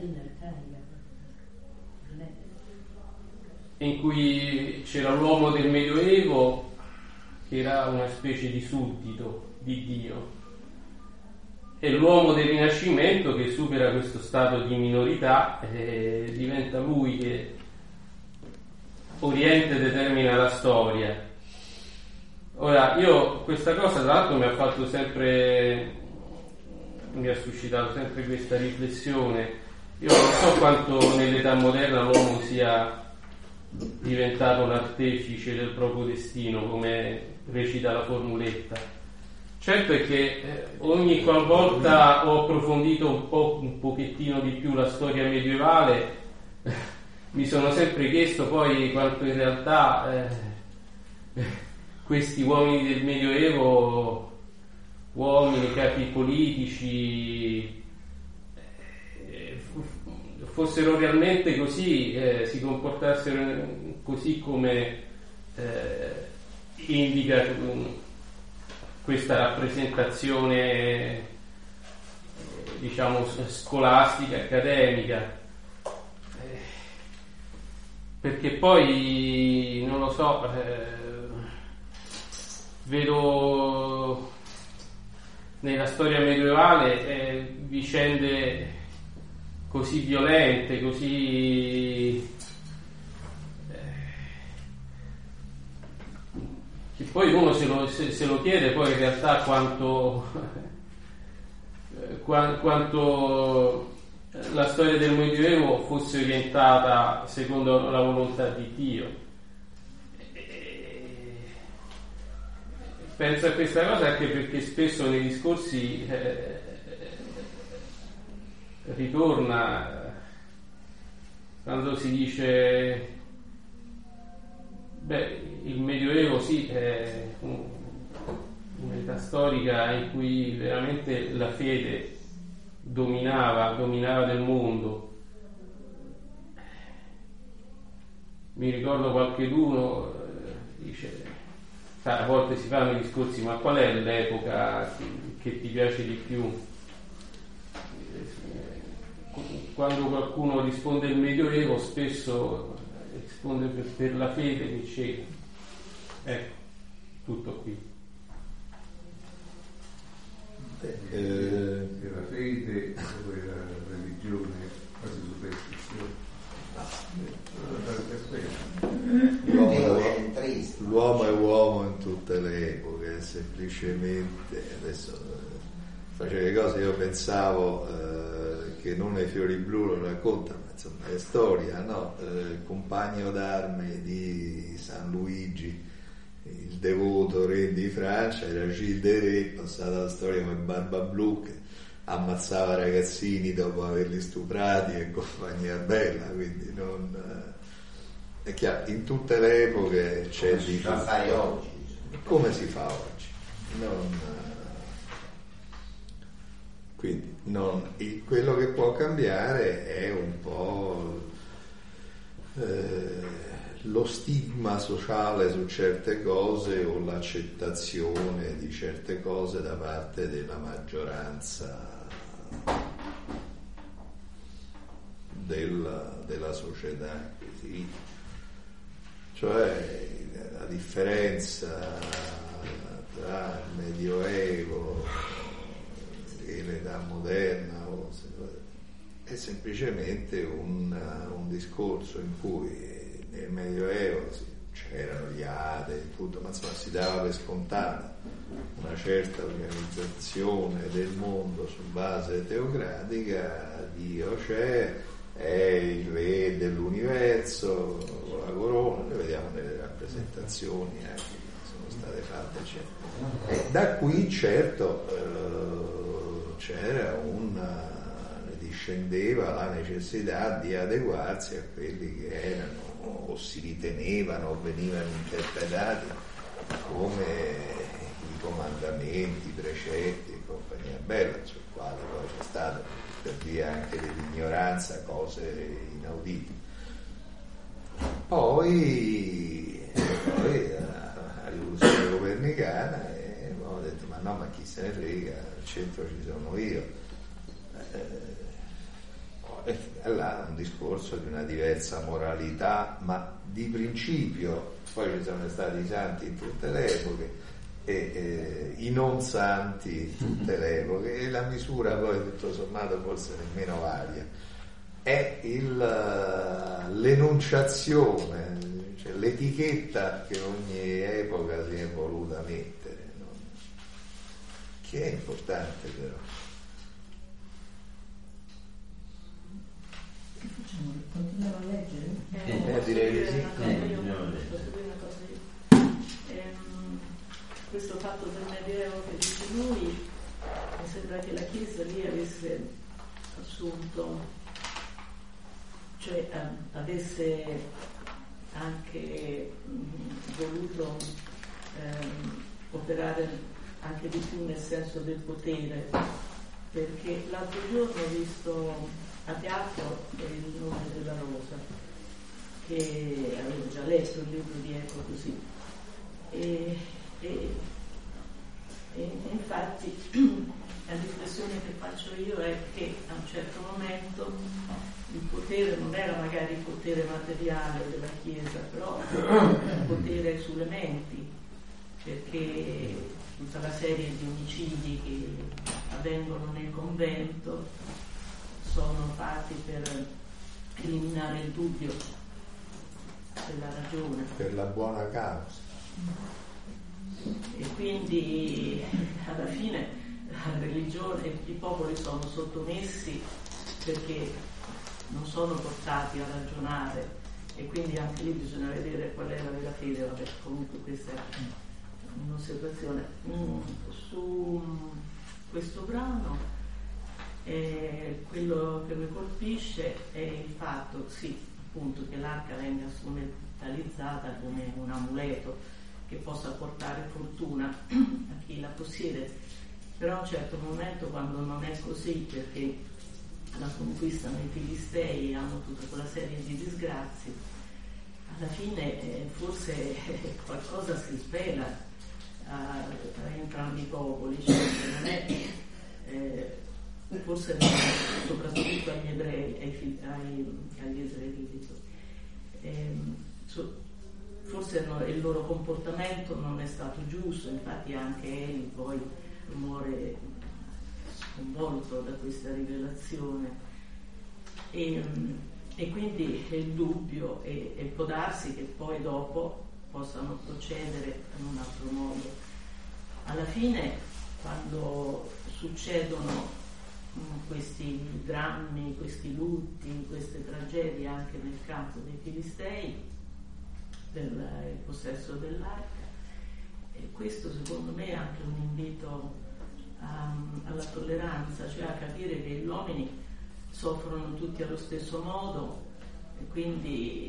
in cui c'era l'uomo del Medioevo che era una specie di suddito di Dio, e l'uomo del Rinascimento che supera questo stato di minorità e diventa lui che orienta e determina la storia. Ora, io questa cosa tra l'altro mi ha fatto sempre, mi ha suscitato sempre questa riflessione. Io non so quanto nell'età moderna l'uomo sia diventato l'artefice del proprio destino, come recita la formuletta. Certo è che eh, ogni qualvolta ho approfondito un po' un pochettino di più la storia medievale, eh, mi sono sempre chiesto poi quanto in realtà eh, questi uomini del Medioevo, uomini, capi politici, eh, fossero realmente così, eh, si comportassero così come eh, indica um, questa rappresentazione, diciamo, scolastica, accademica, eh, perché poi non lo so, eh, vedo nella storia medievale eh, vicende così violente, così che poi uno se lo, se, se lo chiede poi in realtà quanto, quanto la storia del Medioevo fosse orientata secondo la volontà di Dio. E penso a questa cosa anche perché spesso nei discorsi eh, ritorna quando si dice beh, il Medioevo sì è un, un'età storica in cui veramente la fede dominava, dominava del mondo. Mi ricordo qualcheduno eh, dice, sa, a volte si fanno i discorsi, ma qual è l'epoca che, che ti piace di più? Quando qualcuno risponde il Medioevo spesso risponde per, per la fede che c'è. Ecco, tutto qui. Eh, che la fede, poi la religione, quasi superstizione. L'uomo, l'uomo è uomo in tutte le epoche, semplicemente adesso facevo le cose, io pensavo eh, che non ai fiori blu lo raccontano, ma insomma è storia, no? Eh, compagno d'arme di San Luigi, il devoto re di Francia, era Gilles de Retz, passata la storia come Barba Blu che ammazzava ragazzini dopo averli stuprati e compagnia bella, quindi non è chiaro, in tutte le epoche c'è di tutto. Fai oggi. Come si fa oggi? Non, quindi non, quello che può cambiare è un po' eh, lo stigma sociale su certe cose o l'accettazione di certe cose da parte della maggioranza della, della società. Quindi, cioè la differenza tra il Medioevo e l'età moderna è semplicemente un, un discorso in cui nel Medioevo c'erano gli Ade, tutto, ma insomma si dava per scontata una certa organizzazione del mondo su base teocratica. Dio c'è, è il re dell'universo con la corona, noi vediamo nelle rappresentazioni anche che sono state fatte, eccetera. E da qui certo eh, c'era un discendeva la necessità di adeguarsi a quelli che erano o si ritenevano o venivano interpretati come i comandamenti, i precetti e compagnia bella, sul quale poi c'è stato per via anche dell'ignoranza cose inaudite. Poi, poi la rivoluzione copernicana e abbiamo detto ma no, ma chi se ne frega, al centro ci sono io. Eh, è là un discorso di una diversa moralità, ma di principio. Poi ci sono stati i santi in tutte le epoche e eh, i non santi in tutte le epoche, e la misura poi tutto sommato forse nemmeno varia, è il, l'enunciazione, cioè l'etichetta che ogni epoca si è voluta mettere, no? Che è importante però. Continuiamo a leggere? Eh, eh, direi di sì. Eh, ehm, questo fatto del Medioevo che dice lui, mi sembra che la Chiesa lì avesse assunto, cioè eh, avesse anche mh, voluto ehm, operare anche di più nel senso del potere, perché l'altro giorno ho visto a teatro Il nome della rosa, che avevo già letto il libro di Eco così, e, e, e infatti la riflessione che faccio io è che a un certo momento il potere non era magari il potere materiale della Chiesa, però il potere sulle menti, perché tutta la serie di omicidi che avvengono nel convento sono fatti per eliminare il dubbio della ragione, per la buona causa, e quindi alla fine la religione, i popoli sono sottomessi perché non sono portati a ragionare, e quindi anche lì bisogna vedere qual è la vera fede. Vabbè, comunque questa è un'osservazione. Mm, su questo brano Eh, quello che mi colpisce è il fatto, sì, appunto, che l'arca venga strumentalizzata come un amuleto che possa portare fortuna a chi la possiede, però a un certo momento, quando non è così, perché la conquistano i Filistei, hanno tutta quella serie di disgrazie, alla fine eh, forse qualcosa si svela a, a entrambi i popoli, cioè non è eh, forse no, soprattutto agli ebrei, ai, ai, agli israeliti, ehm, so, forse no, il loro comportamento non è stato giusto, infatti anche Eli poi muore sconvolto da questa rivelazione, e, e quindi il dubbio, e, e può darsi che poi dopo possano procedere in un altro modo. Alla fine, quando succedono questi drammi, questi lutti, queste tragedie anche nel campo dei Filistei per il possesso dell'arca, e questo secondo me è anche un invito a, alla tolleranza, cioè a capire che gli uomini soffrono tutti allo stesso modo, e quindi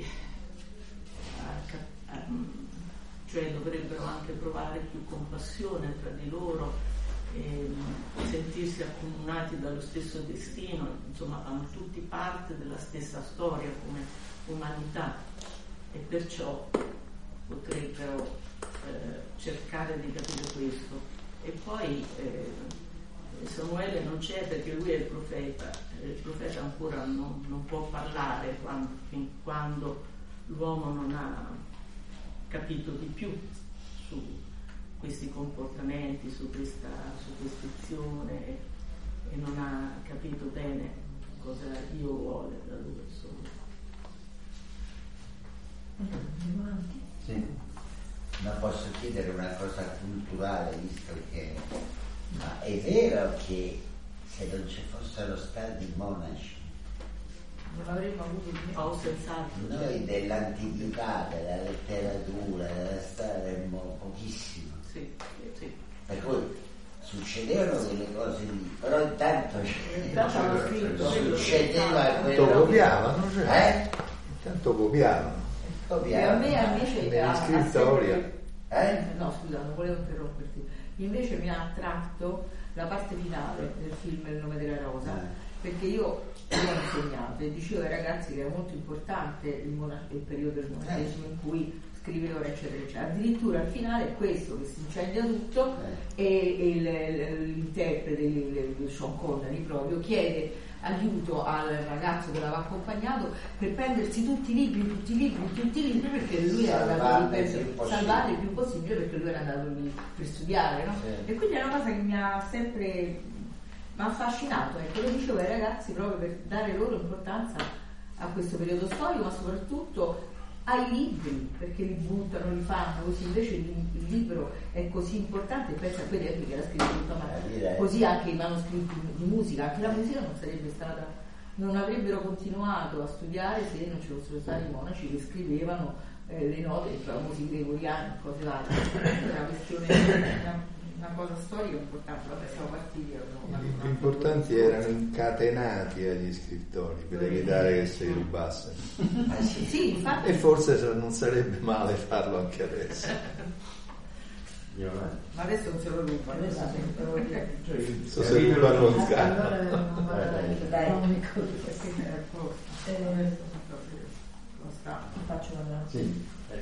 a, a, cioè dovrebbero anche provare più compassione tra di loro, e sentirsi accomunati dallo stesso destino, insomma fanno tutti parte della stessa storia come umanità, e perciò potrebbero eh, cercare di capire questo. E poi eh, Samuele non c'è perché lui è il profeta, il profeta ancora non, non può parlare quando, fin quando l'uomo non ha capito di più su questi comportamenti, su questa superstizione e non ha capito bene cosa Dio vuole da lui, insomma. Sì. Ma posso chiedere una cosa culturale, visto che ma è vero che se non ci fossero stati i monaci non avremmo avuto il mio. Oh, senz'altro. noi dell'antichità, della letteratura, della storia avremmo pochissimo. Sì, sì. Per cui succedevano delle cose lì, però intanto, Intanto hanno scritto. succedeva Tanto quello copiavano, cioè. eh? Tanto copiavano. E a Copiavano. me invece Negli ha- ha scrittori. sempre- Eh? no scusa, non volevo interromperti. Invece mi ha attratto la parte finale del film Il nome della rosa, Eh. perché io ho insegnato e dicevo ai ragazzi che era molto importante il, mona- il periodo del monachesimo in cui scriveva eccetera eccetera. Addirittura al finale è questo che si incendia tutto Eh. e il- l'interprete, il, il Sean Connery proprio, chiede aiuto al ragazzo che l'aveva accompagnato per prendersi tutti i libri, tutti i libri, tutti i libri perché lui era andato lì Salvarne il più per possibile. salvarli il più possibile perché lui era andato lì per studiare, no? Sì. E quindi è una cosa che mi ha sempre mi ha affascinato, ecco, lo dicevo ai ragazzi proprio per dare loro importanza a questo periodo storico, ma soprattutto ai libri, perché li buttano, li fanno così, invece il, il libro è così importante, pensa a quelli che era scritto tutta Eh, mano, direi. così anche i manoscritti di musica, anche la musica non sarebbe stata, non avrebbero continuato a studiare se non ci fossero stati i monaci che scrivevano eh, le note dei famosi gregoriani, cose varie. È una questione, una, una cosa storica importante, vabbè siamo partiti. Gli importanti erano incatenati agli scrittori per evitare che si rubassero. Ah, sì. Sì, infatti. E forse non sarebbe male farlo anche adesso. Ma adesso non se lo rubano, adesso devo dire. So se rubano lo scatto. Allora non vado economico Perché è proprio- eh, lo sta. faccio una Sì.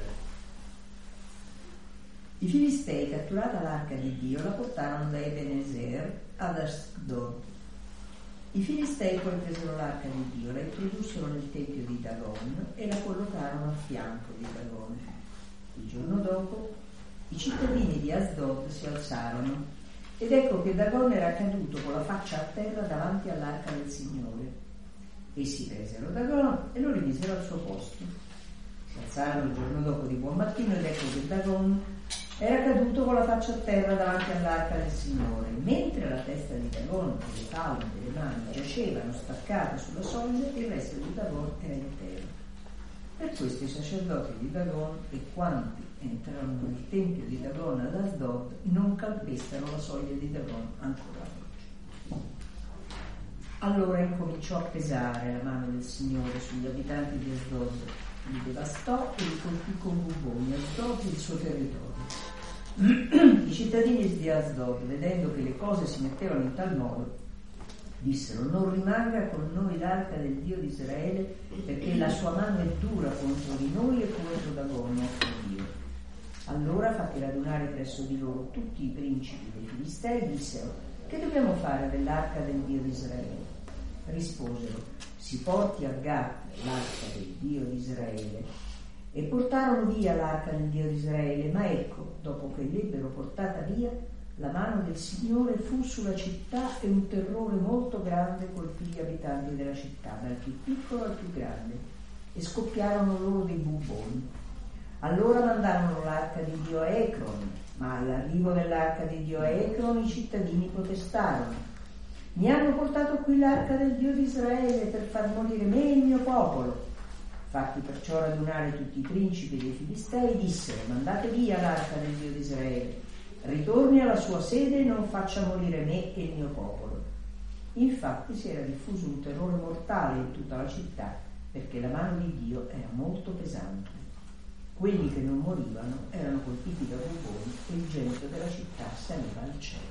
I Filistei, catturata l'arca di Dio, la portarono da Ebenezer ad Asdod. I Filistei poi presero l'arca di Dio, la introdussero nel tempio di Dagon e la collocarono a fianco di Dagon. Il giorno dopo i cittadini di Asdod si alzarono ed ecco che Dagon era caduto con la faccia a terra davanti all'arca del Signore. Essi presero Dagon e lo rimisero al suo posto. Si alzarono il giorno dopo di buon mattino ed ecco che Dagon era caduto con la faccia a terra davanti all'arca del Signore, mentre la testa di Dagon e le palme delle mani giacevano staccate sulla soglia e il resto di Dagon era intero. Per questo i sacerdoti di Dagon e quanti entrarono nel tempio di Dagon ad Asdod non calpestano la soglia di Dagon ancora oggi. Allora incominciò a pesare la mano del Signore sugli abitanti di Asdod, li devastò e li colpì con buboni, Asdod il suo territorio. I cittadini di Asdod, vedendo che le cose si mettevano in tal modo, dissero: non rimanga con noi l'arca del Dio di Israele, perché la sua mano è dura contro di noi e contro Dagon, nostro Dio. Allora, fatti radunare presso di loro tutti i principi dei Filistei, dissero: che dobbiamo fare dell'arca del Dio di Israele? Risposero: si porti a Gat l'arca del Dio di Israele. E portarono via l'arca del Dio di Israele, ma ecco, dopo che l'ebbero portata via, la mano del Signore fu sulla città e un terrore molto grande colpì gli abitanti della città, dal più piccolo al più grande, e scoppiarono loro dei buboni. Allora mandarono l'arca di Dio a Ecron, ma all'arrivo dell'arca di Dio a Ecron i cittadini protestarono: mi hanno portato qui l'arca del Dio di Israele per far morire me e il mio popolo. Fatti perciò radunare tutti i principi dei Filistei, dissero: mandate via l'arca del Dio di Israele, ritorni alla sua sede e non faccia morire me e il mio popolo. Infatti si era diffuso un terrore mortale in tutta la città, perché la mano di Dio era molto pesante. Quelli che non morivano erano colpiti da buboni e il gemito della città saliva al cielo.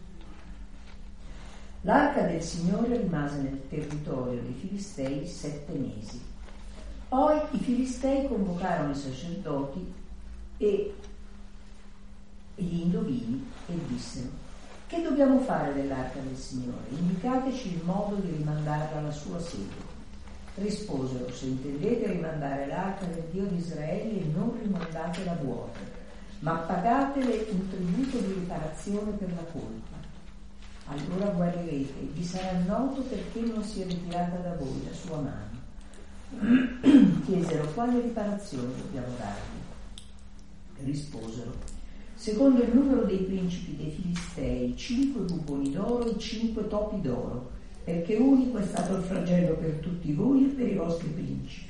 L'arca del Signore rimase nel territorio dei Filistei sette mesi. Poi i Filistei convocarono i sacerdoti e gli indovini e dissero: che dobbiamo fare dell'arca del Signore? Indicateci il modo di rimandarla alla sua sede. Risposero: se intendete rimandare l'arca del Dio di Israele, non rimandatela vuota, ma pagatele un tributo di riparazione per la colpa. Allora guarirete e vi sarà noto perché non si è ritirata da voi la sua mano. Chiesero: quale riparazione dobbiamo darvi? Risposero: secondo il numero dei principi dei Filistei, cinque buboni d'oro e cinque topi d'oro, perché unico è stato il flagello per tutti voi e per i vostri principi.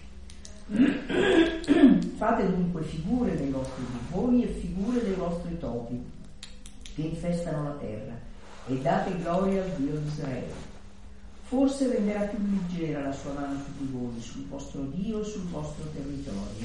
Fate dunque figure dei vostri buboni e figure dei vostri topi che infestano la terra, e date gloria al Dio di Israele. Forse renderà più leggera la sua mano su di voi, sul vostro Dio e sul vostro territorio.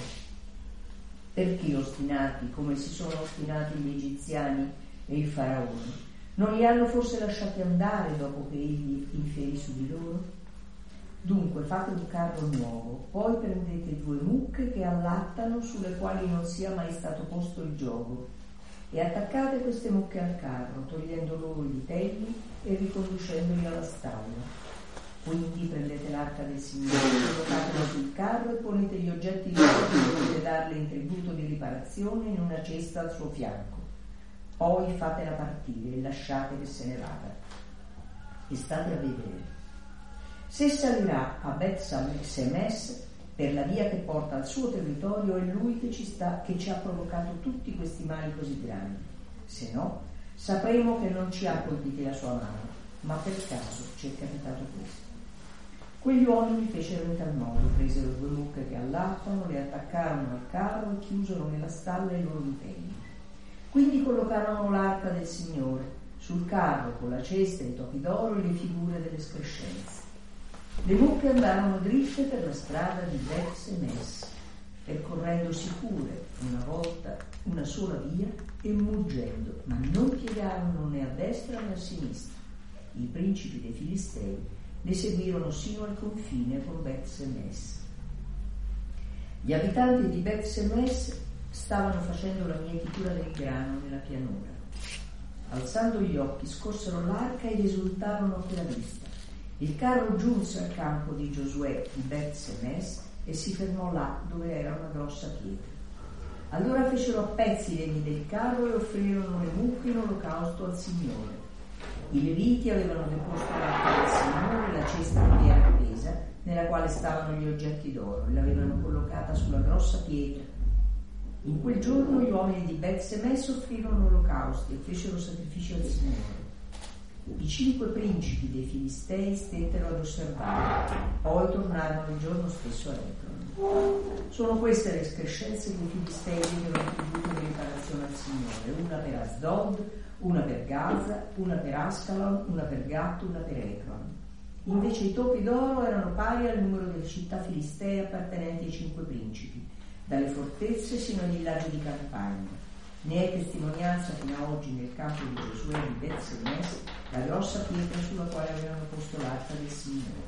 Perché ostinati come si sono ostinati gli egiziani e il faraone? Non li hanno forse lasciati andare dopo che egli inferì su di loro? Dunque fate un carro nuovo, poi prendete due mucche che allattano, sulle quali non sia mai stato posto il giogo, e attaccate queste mucche al carro, togliendo loro i vitelli e riconducendoli alla stalla. Quindi prendete l'arca del Signore, collocatela sul carro e ponete gli oggetti di oro che dovete darle in tributo di riparazione in una cesta al suo fianco. Poi fatela partire e lasciate che se ne vada. E state a vedere. Se salirà a Bet Semes per la via che porta al suo territorio, è lui che ci sta, che ci ha provocato tutti questi mali così grandi. Se no, sapremo che non ci ha colpiti la sua mano, ma per caso ci è capitato questo. Quegli uomini fecero in tal modo: presero due mucche che allattano, le attaccarono al carro e chiusero nella stalla i loro vitelli. Quindi collocarono l'arca del Signore sul carro con la cesta e i topi d'oro e le figure delle escrescenze. Le mucche andarono dritte per la strada di Bet Semes, percorrendo sicure una volta una sola via e muggendo, ma non piegarono né a destra né a sinistra. I principi dei Filistei le seguirono sino al confine con Bet Semes. Gli abitanti di Bet Semes stavano facendo la mietitura del grano nella pianura. Alzando gli occhi scorsero l'arca ed esultarono a quella vista. Il carro giunse al campo di Giosuè di Bet Semes e si fermò là dove era una grossa pietra. Allora fecero a pezzi i legni del carro e offrirono le mucche in olocausto al Signore. I Leviti avevano deposto l'arca del Signore, la cesta che era appesa, nella quale stavano gli oggetti d'oro, e l'avevano collocata sulla grossa pietra. In quel giorno gli uomini di Bet Semes offrirono olocausti e fecero sacrifici al Signore. I cinque principi dei Filistei stettero ad osservare, poi tornarono il giorno stesso a Ekron. Sono queste le escrescenze che i Filistei diedero in tributo di riparazione al Signore: una per Asdod, una per Gaza, una per Ascalon, una per Gat, una per Ekron. Invece i topi d'oro erano pari al numero delle città filistee appartenenti ai cinque principi, dalle fortezze sino ai villaggi di campagna. Ne è testimonianza fino ad oggi nel campo di Giosuè di Bet Semes la grossa pietra sulla quale avevano posto l'arca del Signore.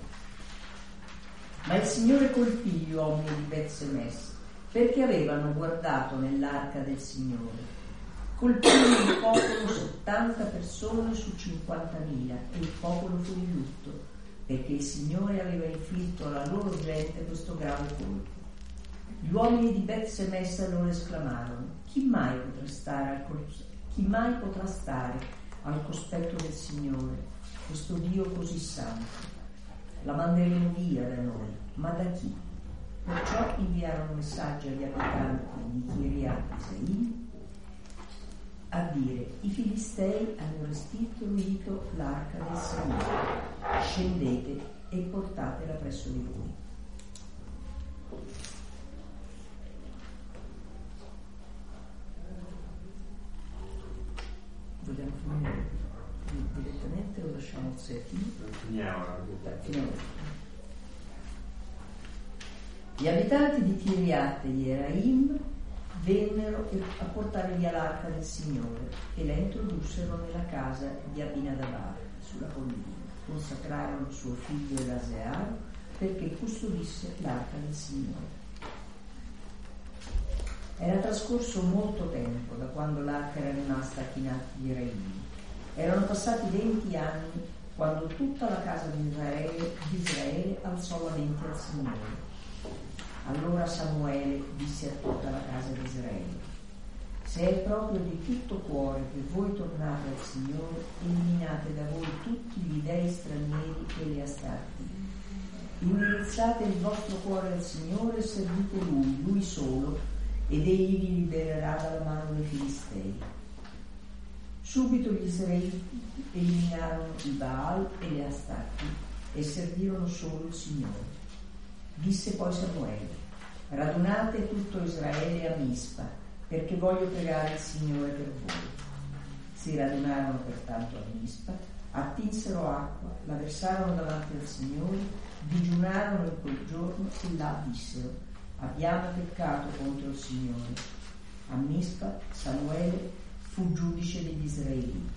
Ma il Signore colpì gli uomini di Bet Semes perché avevano guardato nell'arca del Signore. Colpì il popolo settanta persone su cinquantamila e il popolo fu in lutto perché il Signore aveva inflitto alla loro gente questo grave colpo. Gli uomini di Bet Semes allora esclamarono: chi mai potrà stare al, cos- chi mai potrà stare al cospetto del Signore, questo Dio così santo? La manderemo via da noi, ma da chi? Perciò inviarono messaggi agli abitanti di Kiriat Jearim a dire: i Filistei hanno restituito l'arca del Signore, scendete e portatela presso di voi. Vogliamo finire direttamente o lasciamo il settimo? Finiamo. Finiamo. Gli abitanti di Kiriat Jearim vennero a portare via l'arca del Signore e la introdussero nella casa di Abinadab sulla collina. Consacrarono suo figlio Elasear perché custodisse l'arca del Signore. Era trascorso molto tempo da quando l'arca era rimasta a Kiriat Jearim. Erano passati venti anni quando tutta la casa di Israele, di Israele alzò la mente al Signore. Allora Samuele disse a tutta la casa di Israele: se è proprio di tutto cuore che voi tornate al Signore, eliminate da voi tutti gli dei stranieri e le astarti. Indirizzate il vostro cuore al Signore e servite Lui, Lui solo, ed Egli vi libererà dalla mano dei Filistei. Subito gli israeliti eliminarono il Baal e le astarti e servirono solo il Signore. Disse poi Samuele: radunate tutto Israele a Mispa, perché voglio pregare il Signore per voi. Si radunarono pertanto a Mispa, attinsero acqua, la versarono davanti al Signore, digiunarono in quel giorno e là dissero: abbiamo peccato contro il Signore. A Mispa Samuele fu giudice degli israeliti.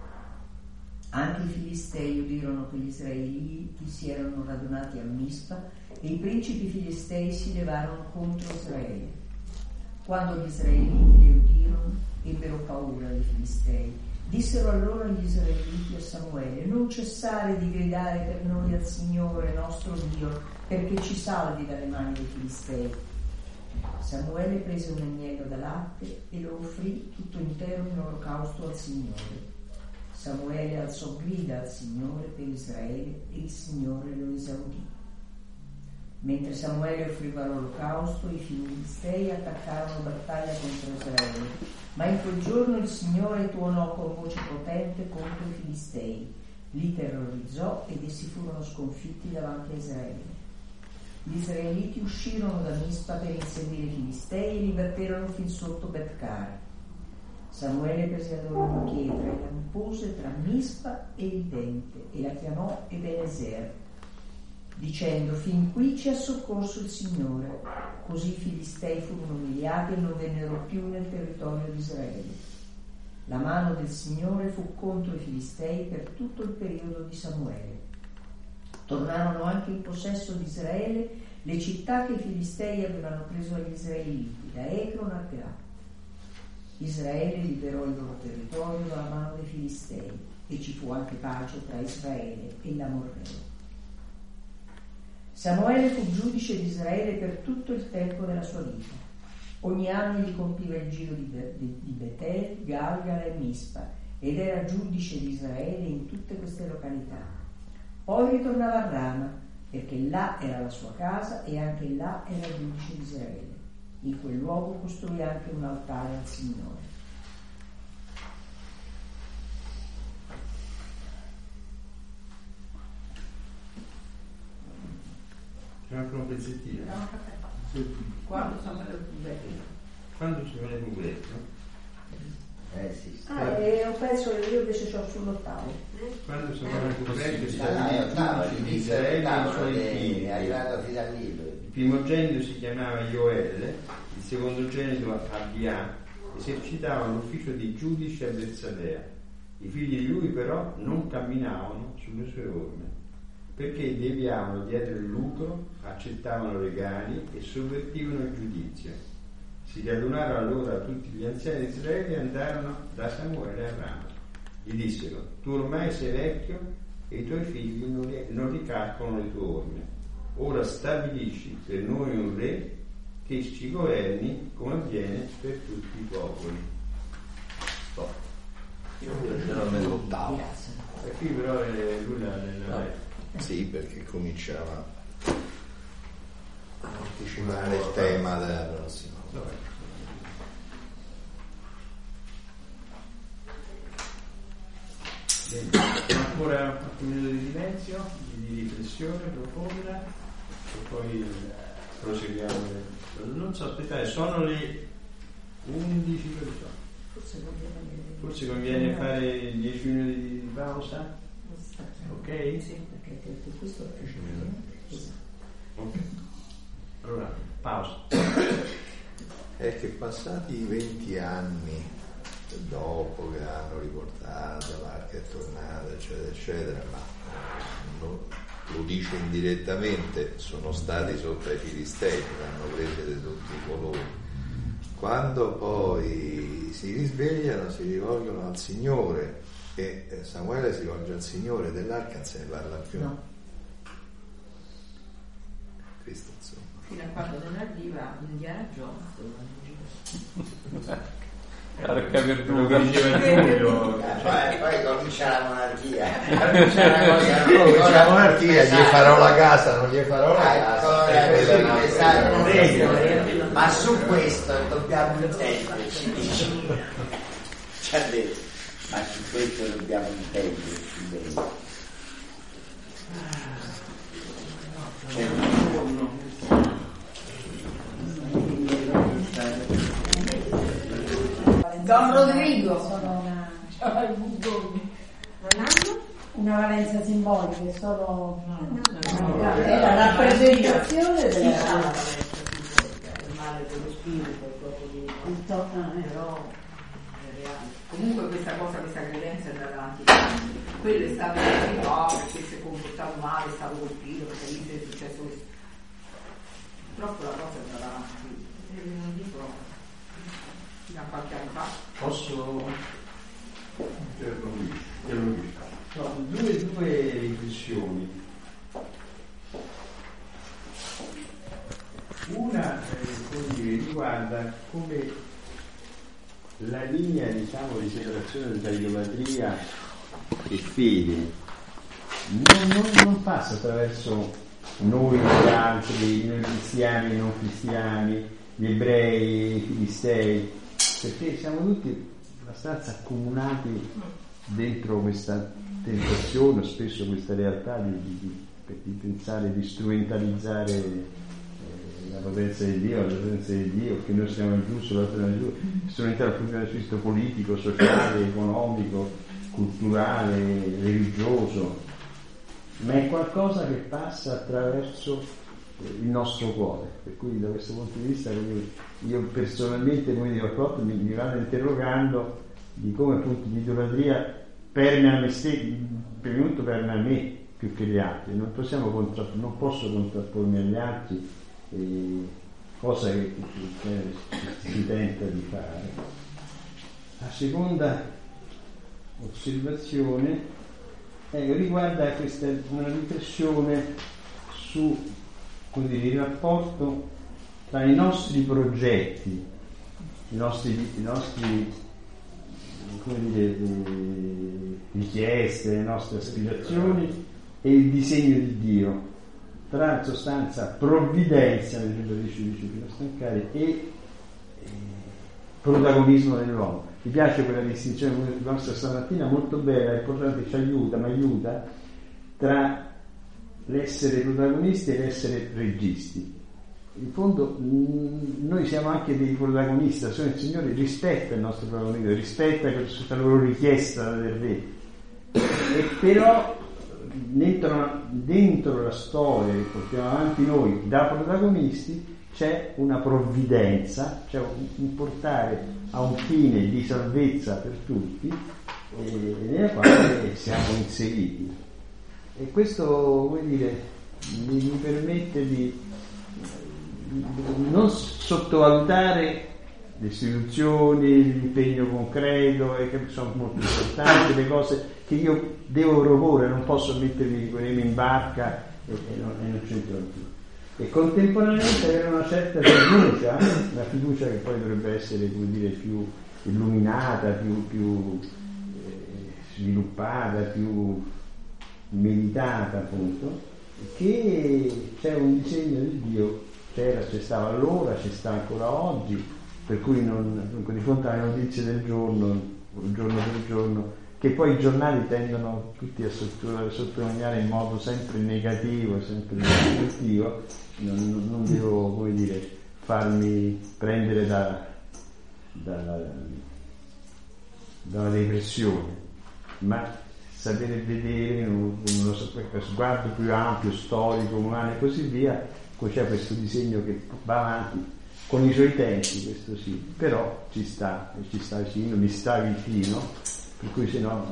Anche i filistei udirono che gli israeliti si erano radunati a Mispa e i principi filistei si levarono contro Israele. Quando gli israeliti le udirono, ebbero paura dei filistei. Dissero allora gli israeliti a Samuele: non cessare di gridare per noi al Signore nostro Dio, perché ci salvi dalle mani dei filistei. Samuele prese un agnello da latte e lo offrì tutto intero in olocausto al Signore. Samuele alzò grida al Signore per Israele e il Signore lo esaudì. Mentre Samuele offriva l'olocausto, i filistei attaccarono battaglia contro Israele, ma in quel giorno il Signore tuonò con voce potente contro i filistei, li terrorizzò ed essi furono sconfitti davanti a Israele. Gli israeliti uscirono da Mispa per inseguire i filistei e li batterono fin sotto Bet-Car. Samuele prese allora una pietra e la pose tra Mispa e il dente e la chiamò Ebenezer, dicendo: fin qui ci ha soccorso il Signore. Così i filistei furono umiliati e non vennero più nel territorio di Israele. La mano del Signore fu contro i filistei per tutto il periodo di Samuele. Tornarono anche in possesso di Israele le città che i filistei avevano preso agli israeliti, da Ecron a Gat. Israele liberò il loro territorio dalla mano dei filistei e ci fu anche pace tra Israele e l'Amorreo. Samuele fu giudice di Israele per tutto il tempo della sua vita. Ogni anno gli compiva il giro di, Be- di, di Betel, Galgala e Mispa ed era giudice di Israele in tutte queste località. Poi ritornava a Rama, perché là era la sua casa e anche là era giudice di Israele. In quel luogo costruì anche un altare al Signore. C'è anche un pezzettino. Quando sono le pubertà? Quando ci viene il pubertà? Eh sì. Ah, e ho penso che io invece c'ho sull'ottavo. Quando sono il pubertà Sì, l'ottavo, l'inizio dell'ottavo è arrivato fino al libro. Il primogenito si chiamava Joel, il secondogenito Abia, esercitava l'ufficio di giudice a Bersabea. I figli di lui però non camminavano sulle sue orme, perché deviavano dietro il lucro, accettavano regali e sovvertivano il giudizio. Si radunarono allora tutti gli anziani di Israele e andarono da Samuele a Rama. Gli dissero: tu ormai sei vecchio e i tuoi figli non, ri- non ricalcolano le tue orme. Ora stabilisci per noi un re che ci governi come avviene per tutti i popoli. Oh. Io ce l'ho nell'ottavo. E qui però è lui la, la, la... Sì, perché cominciava a anticipare il tema della prossima. Bene. Ancora un minuto di silenzio, di riflessione profonda e poi proseguiamo. Non so, aspettate, sono le undici, Forse conviene, forse conviene fare dieci minuti di pausa? Ok? Sì, perché questo è dieci minuti. Ok. Allora, pausa. È che passati venti anni dopo che hanno riportato l'arca è tornata eccetera eccetera, ma no, lo dice indirettamente, sono stati sotto ai filistei, l'hanno prese di tutti i colori. Quando poi si risvegliano si rivolgono al Signore e Samuele si rivolge al Signore dell'arca, non se ne parla più. No. Cristo, insomma. Fino a quando non arriva Indiana Jones. Arca perduta. Poi, poi comincia la monarchia. Comincia la cosa, Poi la monarchia, gli farò la casa, non gli farò la casa. Esatto. Ma su questo dobbiamo intenderci, dice. Ci ha detto, ma su questo dobbiamo intenderci bene. C'è un giorno. Don Rodrigo. Sono una... Non hanno una valenza simbolica, è solo No, no, no, no, è la rappresentazione Sì, della no, il male dello spirito, il corpo di il to- ah, eh. però è reale. Comunque questa cosa, questa credenza è andata avanti da anni. Quello è stato così, no, perché si è comportato male, è stato colpito, perché lì è successo questo. Purtroppo la cosa è andata avanti. E non dico fino a qualche anno fa. Posso? No, due, due riflessioni. Una eh, come dire, riguarda come la linea, diciamo, di separazione tra idolatria e fede non, non, non passa attraverso noi gli altri, noi cristiani e non cristiani, gli ebrei, i filistei, perché siamo tutti abbastanza accomunati dentro questa tentazione, spesso questa realtà di, di, di pensare, di strumentalizzare eh, la potenza di Dio, la potenza di Dio, che noi siamo giusti, l'altro non è giusto, strumentare dal punto di vista politico, sociale, economico, culturale, religioso, ma è qualcosa che passa attraverso il nostro cuore, per cui da questo punto di vista io personalmente, come dico, proprio mi, mi vado interrogando di come appunto l'idolatria permea me stesso, prima di tutto permea me più che gli altri, non possiamo contra, non posso contrappormi agli altri, eh, cosa che, che, che si tenta di fare. La seconda osservazione eh, riguarda questa una riflessione su, come dire, il rapporto tra i nostri progetti, i nostri, i nostri come dire, eh, richieste, le nostre aspirazioni e il disegno di Dio, tra in sostanza provvidenza, nel libro di Fino a stancare, e eh, protagonismo dell'uomo. Mi piace quella distinzione nostra stamattina, molto bella, è importante, ci aiuta, mi aiuta, tra l'essere protagonisti e l'essere registi. In fondo mh, noi siamo anche dei protagonisti, il Signore rispetta il nostro protagonismo, rispetta la loro richiesta del re, e però dentro, dentro la storia che portiamo avanti noi da protagonisti c'è una provvidenza, c'è un, un portare a un fine di salvezza per tutti, eh, nella quale siamo inseriti, e questo, come dire, mi, mi permette di non sottovalutare le istituzioni, l'impegno concreto, e che sono molto importanti, le cose che io devo proporre, non posso mettermi in barca e, e, non, e non c'entro più, e contemporaneamente avere una certa fiducia, una fiducia che poi dovrebbe essere, come dire, più illuminata, più, più eh, sviluppata, più meditata, appunto, che c'è un disegno di Dio. C'era, c'è stava allora, c'è sta ancora oggi, per cui non, dunque, di fronte alle notizie del giorno, giorno per giorno, che poi i giornali tendono tutti a sottolineare in modo sempre negativo, sempre distruttivo, non, non devo, come dire, farmi prendere da, da, dalla depressione, ma sapere vedere uno, uno sguardo più ampio, storico, umano e così via. C'è questo disegno che va avanti con i suoi tempi, questo sì, però ci sta, ci sta vicino, mi sta vicino, per cui se no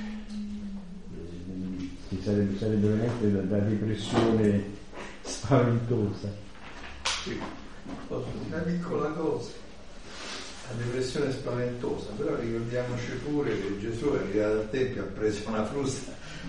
eh, sarebbe, sarebbe veramente da, da depressione spaventosa. Sì, posso dire una piccola cosa. La depressione è spaventosa, però ricordiamoci pure che Gesù è arrivato al Tempio, ha preso una frusta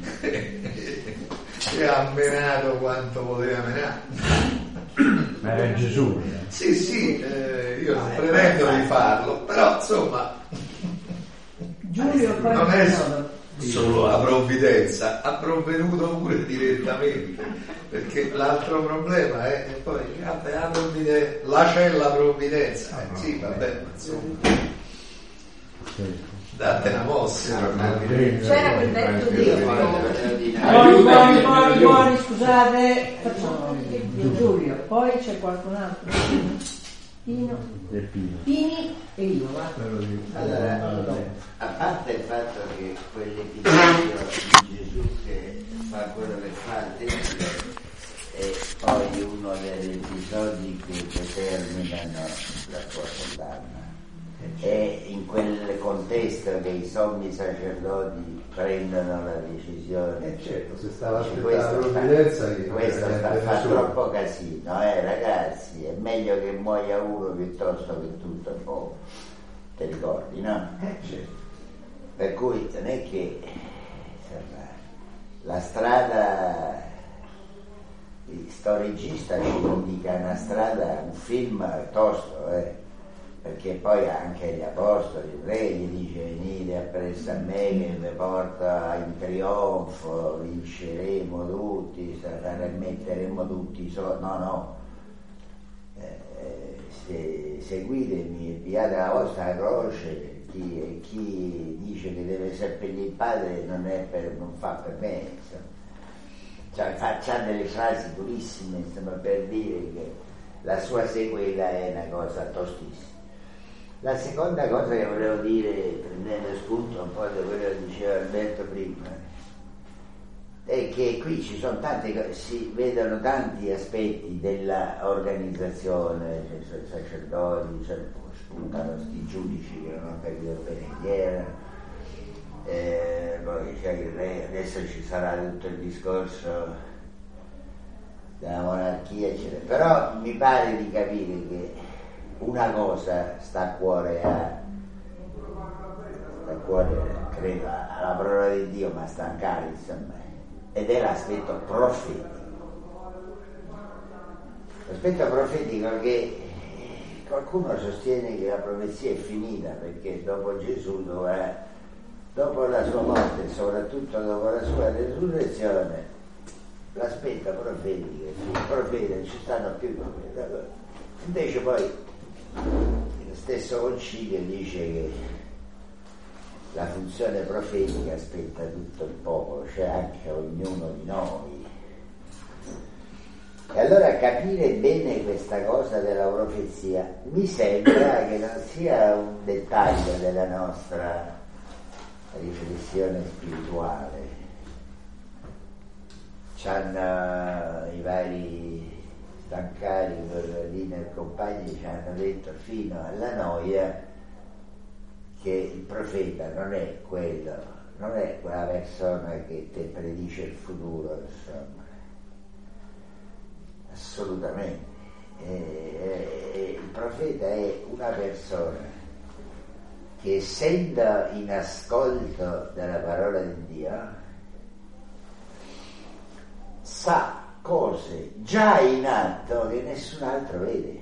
e ha menato quanto poteva menare. Ma era Gesù? Sì, sì, eh, io non pretendo di farlo, però insomma Giulio, poi non è no. solo la provvidenza, ha provveduto pure direttamente, perché l'altro problema è e poi vabbè, la provvidenza, là c'è la provvidenza, eh, sì vabbè, ma insomma date una mossa. C'era quel vecchio Dio. Buoni, buoni, buoni, buoni, scusate. Facciamo Giulio, poi c'è qualcun altro. Pino, Pini e io, va. Allora, a parte il fatto che quell'episodio di Gesù che fa quello che fa al Tempio è poi uno degli episodi che determinano la sua condanna, è in quel contesto che i sommi sacerdoti prendono la decisione. Eh certo, se stava Dice, aspettando la questo provvidenza sta, che questo sta a fare troppo casino, eh ragazzi, è meglio che muoia uno piuttosto che tutto il popolo, ti ricordi, no? Eh certo. Per cui non è che insomma, la strada, sto regista ci indica una strada, un film tosto, eh, perché poi anche gli apostoli, il re gli dice venite appresso a me che vi porta in trionfo, vinceremo tutti, metteremo tutti i soldi, no no, eh, se, seguitemi e pigliate la vostra croce. Chi, chi dice che deve seppellire il padre non, è per, non fa per me, insomma. Cioè, faccia delle frasi durissime, insomma, per dire che la sua sequela è una cosa tostissima. La seconda cosa che volevo dire, prendendo spunto un po' da quello che diceva Alberto prima, è che qui ci sono tante cose, si vedono tanti aspetti dell'organizzazione, cioè, i sacerdoti, cioè, spuntano sti giudici che non ho capito bene chi erano, eh, poi cioè, il re, adesso ci sarà tutto il discorso della monarchia, eccetera. Però mi pare di capire che una cosa sta a cuore a, sta a cuore, credo, alla parola di Dio, ma sta a cari, insomma, ed è l'aspetto profetico. L'aspetto profetico che qualcuno sostiene che la profezia è finita perché dopo Gesù dovrà, dopo la sua morte e soprattutto dopo la sua resurrezione, l'aspetto profetico, il profeta, non ci stanno più profeti. Invece poi lo stesso concilio dice che la funzione profetica aspetta tutto il popolo, cioè anche ognuno di noi. E allora capire bene questa cosa della profezia mi sembra che non sia un dettaglio della nostra riflessione spirituale. C'hanno i vari Stancari, Bernardino e compagni ci hanno detto fino alla noia che il profeta non è quello, non è quella persona che ti predice il futuro, insomma. Assolutamente. E, e, e il profeta è una persona che, essendo in ascolto della parola di Dio, sa cose già in atto che nessun altro vede.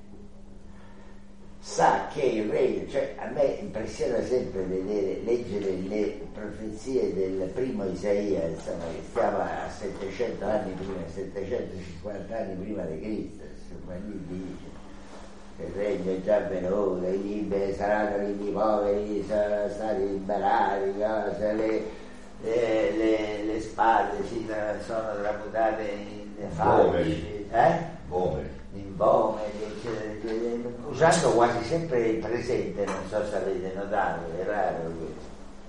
Sa che il re, cioè a me impressiona sempre vedere, leggere le profezie del primo Isaia, insomma, che stiamo a settecento anni prima, settecentocinquanta anni prima di Cristo, insomma, lì dice che il regno è già venuto, i liberi saranno i poveri, saranno stati liberati, cose, le, le, le, le spade si sono tramutate in falci, eh? Come? in bome, usando quasi sempre il presente, non so se avete notato, è raro questo.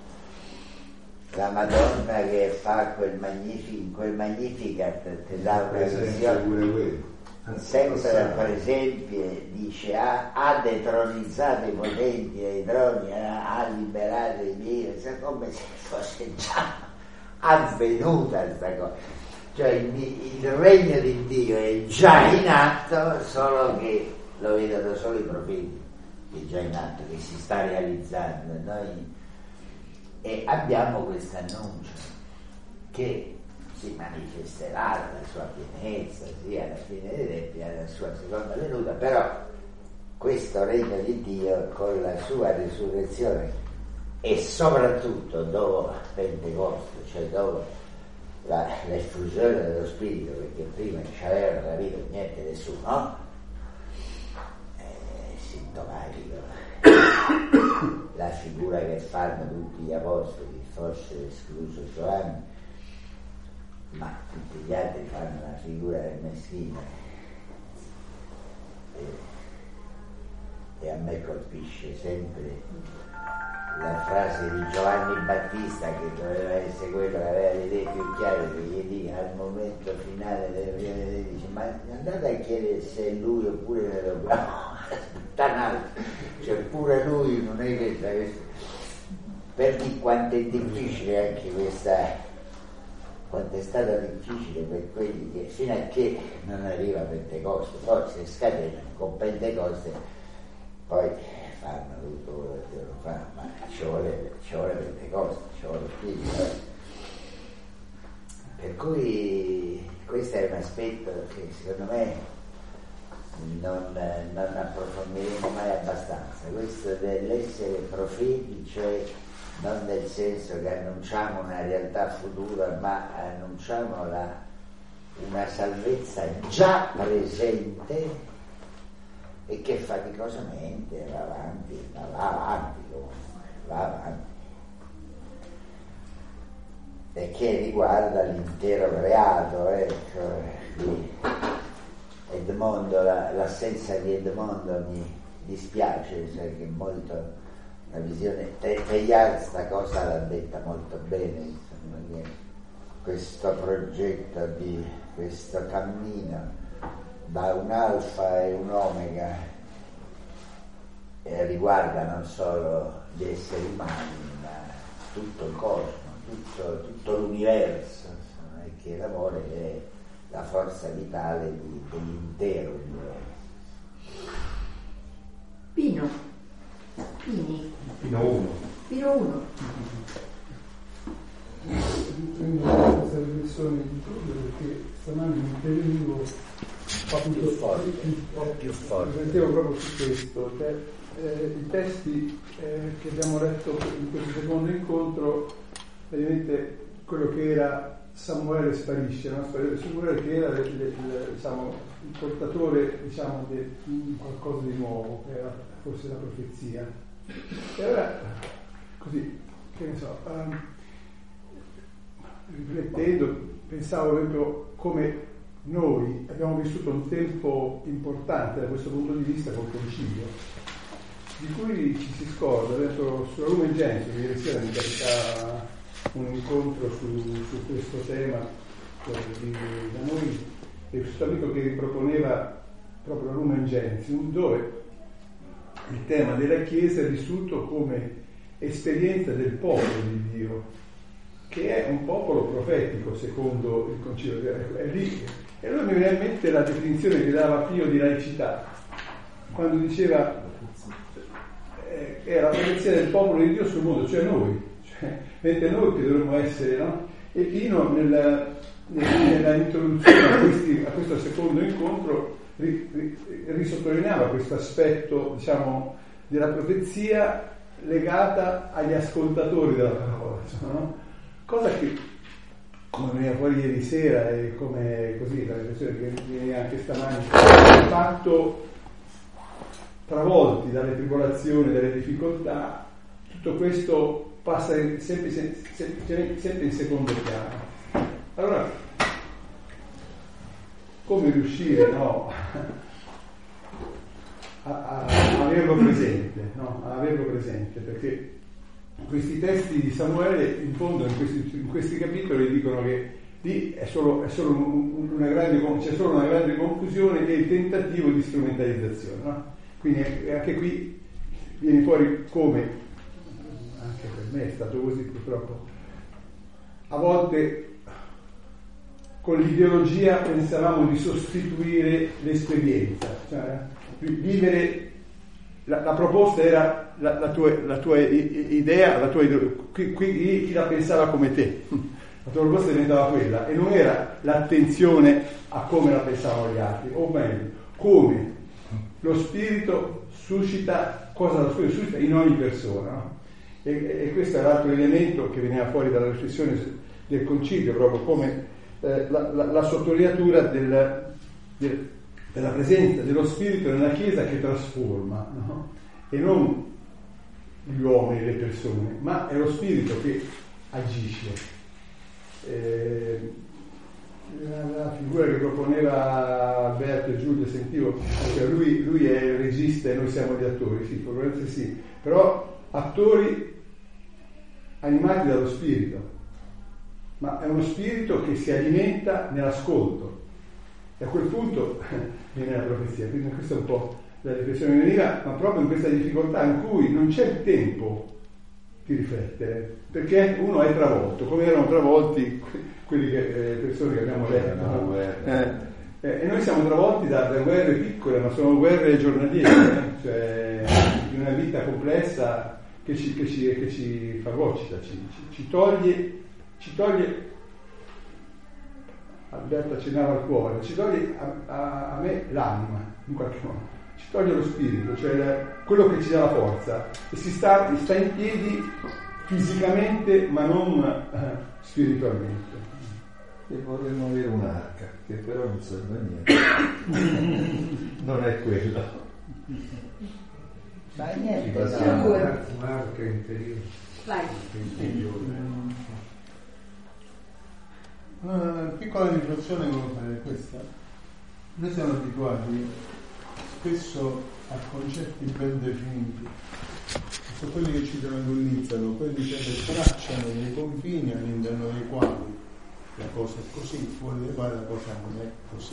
La Madonna che fa quel magnific, quel Magnificat ti dà una visione, sempre per esempio dice ha, ha detronizzato i potenti ai troni, ha, ha liberato i miei, come se fosse già avvenuta questa cosa. Cioè il, il regno di Dio è già in atto, solo che lo vedono solo i profeti. che è già in atto, che si sta realizzando, noi, e abbiamo questo annuncio che si manifesterà la sua pienezza, sì, alla fine dei tempi, alla sua seconda venuta, però questo regno di Dio con la sua risurrezione e soprattutto dopo Pentecoste, cioè dopo la, l'effusione dello Spirito, perché prima non ci avevano capito niente nessuno, no? È sintomatico la figura che fanno tutti gli apostoli, forse escluso Giovanni, ma tutti gli altri fanno la figura del meschino. E, e a me colpisce sempre la frase di Giovanni Battista, che doveva essere quello che aveva le idee più chiare, che gli dica al momento finale delle prime idee, dice: ma andate a chiedere se è lui oppure ne dobbiamo aspettare, cioè pure lui non è che, per dire quanto è difficile anche questa, quanto è stato difficile per quelli che fino a che non arriva Pentecoste, poi si scatenano con Pentecoste, poi fanno tutto quello che devono fare, ma ci vuole, ci vuole Pentecoste, ci vuole Spirito. Per cui questo è un aspetto che secondo me non, non approfondiremo mai abbastanza, questo dell'essere profeti, cioè non nel senso che annunciamo una realtà futura, ma annunciamo la, una salvezza già presente e che faticosamente va avanti, va, va avanti comunque, va avanti, e che riguarda l'intero creato, ecco. Qui Edmondo, la, l'assenza di Edmondo mi dispiace, cioè che molto la visione Teilhard sta cosa l'ha detta molto bene, insomma, che questo progetto di questo cammino da un alfa e un omega e riguarda non solo gli esseri umani ma tutto il cosmo, tutto, tutto l'universo, insomma, e che l'amore è la forza vitale di, dell'intero universo. Pino Pini Pino uno Pino uno prendo questa riflessione di tutto perché stamani mi intervenivo più forte, un po' più forte. riflettevo proprio su questo, cioè, eh, i testi eh, che abbiamo letto in questo secondo incontro, praticamente quello che era Samuele sparisce, no? Samuele che era le, le, le, diciamo, il portatore, diciamo, di qualcosa di nuovo, che era forse la profezia. E ora, così, che ne so, um, riflettendo, pensavo proprio come noi abbiamo vissuto un tempo importante da questo punto di vista col concilio, di cui ci si scorda. Dentro sulla Lumen Gentium, ieri sera mi capitava un incontro su, su questo tema di, da noi, e questo amico che riproponeva proprio la Lumen Gentium, dove il tema della Chiesa è vissuto come esperienza del popolo di Dio, che è un popolo profetico secondo il concilio, è lì. E allora mi viene in mente la definizione che dava Pio di laicità, quando diceva eh, è la profezia del popolo di Dio sul mondo, cioè noi, cioè, mentre noi che dovremmo essere, no? E Pino nella, nella introduzione a, questi, a questo secondo incontro ri, ri, risottolineava questo aspetto, diciamo, della profezia legata agli ascoltatori della parola, insomma, no? Cosa che, come veniva fuori ieri sera e come così la riflessione che viene anche stamani, di fatto travolti dalle tribolazioni, dalle difficoltà, tutto questo passa in, sempre, sempre, sempre in secondo piano. Allora, come riuscire, no, a, a, a averlo presente, no? A averlo presente, perché questi testi di Samuele in fondo in questi, in questi capitoli dicono che lì è solo, è solo una grande, c'è solo una grande confusione e il tentativo di strumentalizzazione, no? Quindi anche qui viene fuori come, anche per me è stato così purtroppo, a volte con l'ideologia pensavamo di sostituire l'esperienza, cioè vivere la, la proposta era la, la, tua, la tua idea, la tua idea, qui, qui chi la pensava come te. La tua proposta diventava quella e non era l'attenzione a come la pensavano gli altri, o meglio, come lo spirito suscita, cosa lo spirito suscita in ogni persona, no? e, e questo è l'altro elemento che veniva fuori dalla riflessione del concilio, proprio come eh, la, la, la sottolineatura del, del, della presenza dello spirito nella Chiesa che trasforma, no? E non gli uomini, le persone, ma è lo spirito che agisce. Eh, la, la figura che proponeva Alberto e Giulio, sentivo, cioè lui, lui è il regista e noi siamo gli attori, sì, probabilmente sì, però attori animati dallo spirito, ma è uno spirito che si alimenta nell'ascolto, e a quel punto viene la profezia. Quindi questa è un po' la riflessione che veniva, ma proprio in questa difficoltà in cui non c'è il tempo di riflettere, perché uno è travolto, come erano travolti quelli che, eh, persone che abbiamo letto, no? eh, eh, e noi siamo travolti da, da guerre piccole, ma sono guerre giornaliere, eh? Cioè di una vita complessa che ci, che ci, che ci fagocita, ci, ci, ci toglie, ci toglie, Alberto accennava al cuore, ci toglie a, a, a me l'anima, in qualche modo. Ci toglie lo spirito, cioè quello che ci dà la forza, e si sta, sta in piedi fisicamente ma non eh, spiritualmente. E vorremmo avere un'arca, che però non serve a niente. Non è quello. Ma niente, passiamo no. Un'arca interiore. Vai. Una piccola riflessione che volevo fare è questa. Noi siamo abituati spesso a concetti ben definiti, sono quelli che ci tranquillizzano, quelli che tracciano dei confini all'interno dei quali la cosa è così, fuori dai quali la cosa non è così.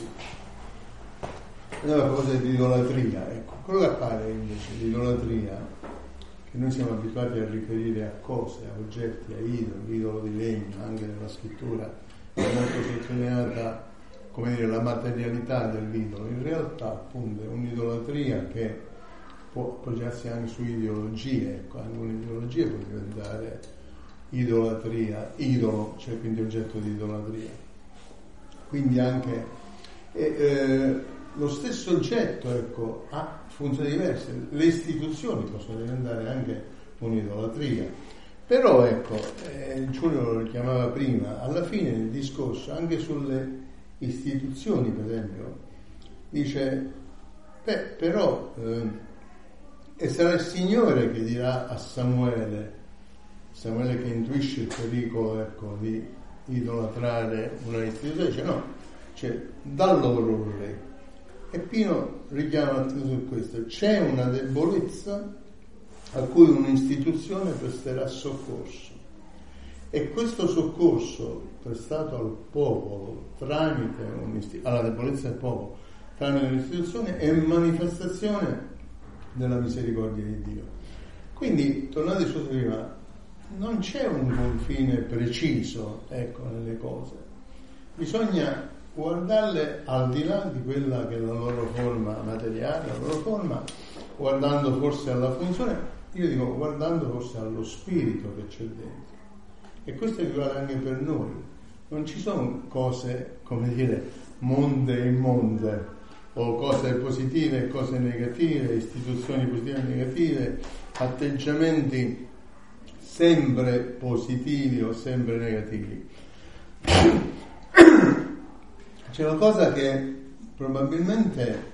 Ed è una cosa di idolatria, ecco. Quello che appare invece di idolatria, che noi siamo abituati a riferire a cose, a oggetti, a idoli, idolo di legno, anche nella scrittura è molto sottolineata, come dire, la materialità dell'idolo. In realtà appunto è un'idolatria che può appoggiarsi anche su ideologie, ecco, anche un'ideologia può diventare idolatria, idolo, cioè quindi oggetto di idolatria. Quindi anche eh, eh, lo stesso oggetto, ecco, ha funzioni diverse, le istituzioni possono diventare anche un'idolatria. Però ecco, eh, Giulio lo richiamava prima, alla fine del discorso anche sulle istituzioni, per esempio, dice beh, però eh, e sarà il Signore che dirà a Samuele, Samuele che intuisce il pericolo, ecco, di idolatrare una istituzione, dice no, cioè da loro un re. E Pino richiama attenzione su questo, c'è una debolezza a cui un'istituzione presterà soccorso, e questo soccorso prestato al popolo tramite alla debolezza del popolo tramite un'istituzione è manifestazione della misericordia di Dio. Quindi, tornate su prima, non c'è un confine preciso, ecco, nelle cose, bisogna guardarle al di là di quella che è la loro forma materiale, la loro forma, guardando forse alla funzione, io dico guardando forse allo spirito che c'è dentro. E questo è vale anche per noi. Non ci sono cose, come dire, monde e monde, o cose positive e cose negative, istituzioni positive e negative, atteggiamenti sempre positivi o sempre negativi. C'è una cosa che probabilmente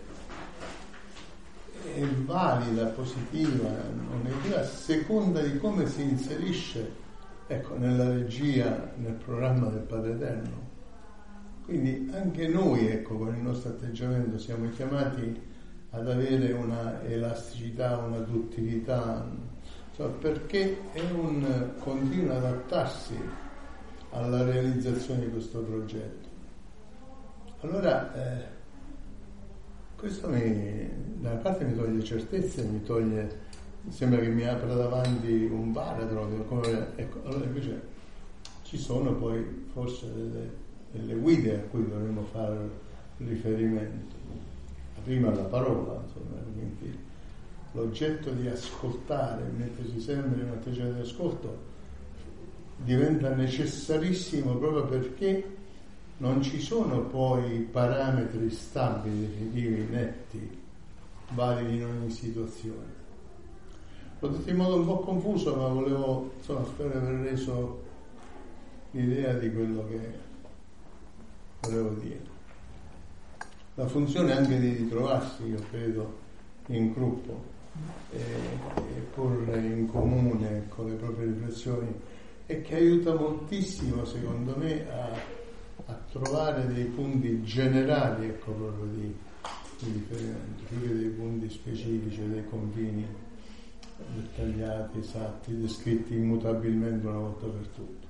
è valida, positiva o negativa, a seconda di come si inserisce, ecco, nella regia, nel programma del Padre Eterno. Quindi anche noi, ecco, con il nostro atteggiamento siamo chiamati ad avere una elasticità, una duttilità, insomma, perché è un continuo adattarsi alla realizzazione di questo progetto. Allora eh, questo mi, da una parte mi toglie certezze, mi toglie, sembra che mi apra davanti un baratro, come, ecco, allora invece ci sono poi forse delle, delle guide a cui dovremmo fare riferimento. Prima la parola, insomma, quindi l'oggetto di ascoltare, mettersi sempre in un atteggiamento di ascolto, diventa necessarissimo proprio perché non ci sono poi parametri stabili, definitivi, netti, validi in ogni situazione. L'ho detto in modo un po' confuso, ma volevo, insomma, spero di aver reso l'idea di quello che volevo dire. La funzione anche di ritrovarsi, io credo, in gruppo e, e porre in comune con le proprie riflessioni, e che aiuta moltissimo, secondo me, a, a trovare dei punti generali, ecco, proprio di, di riferimento, più che dei punti specifici, dei confini dettagliati, esatti, descritti immutabilmente una volta per tutte.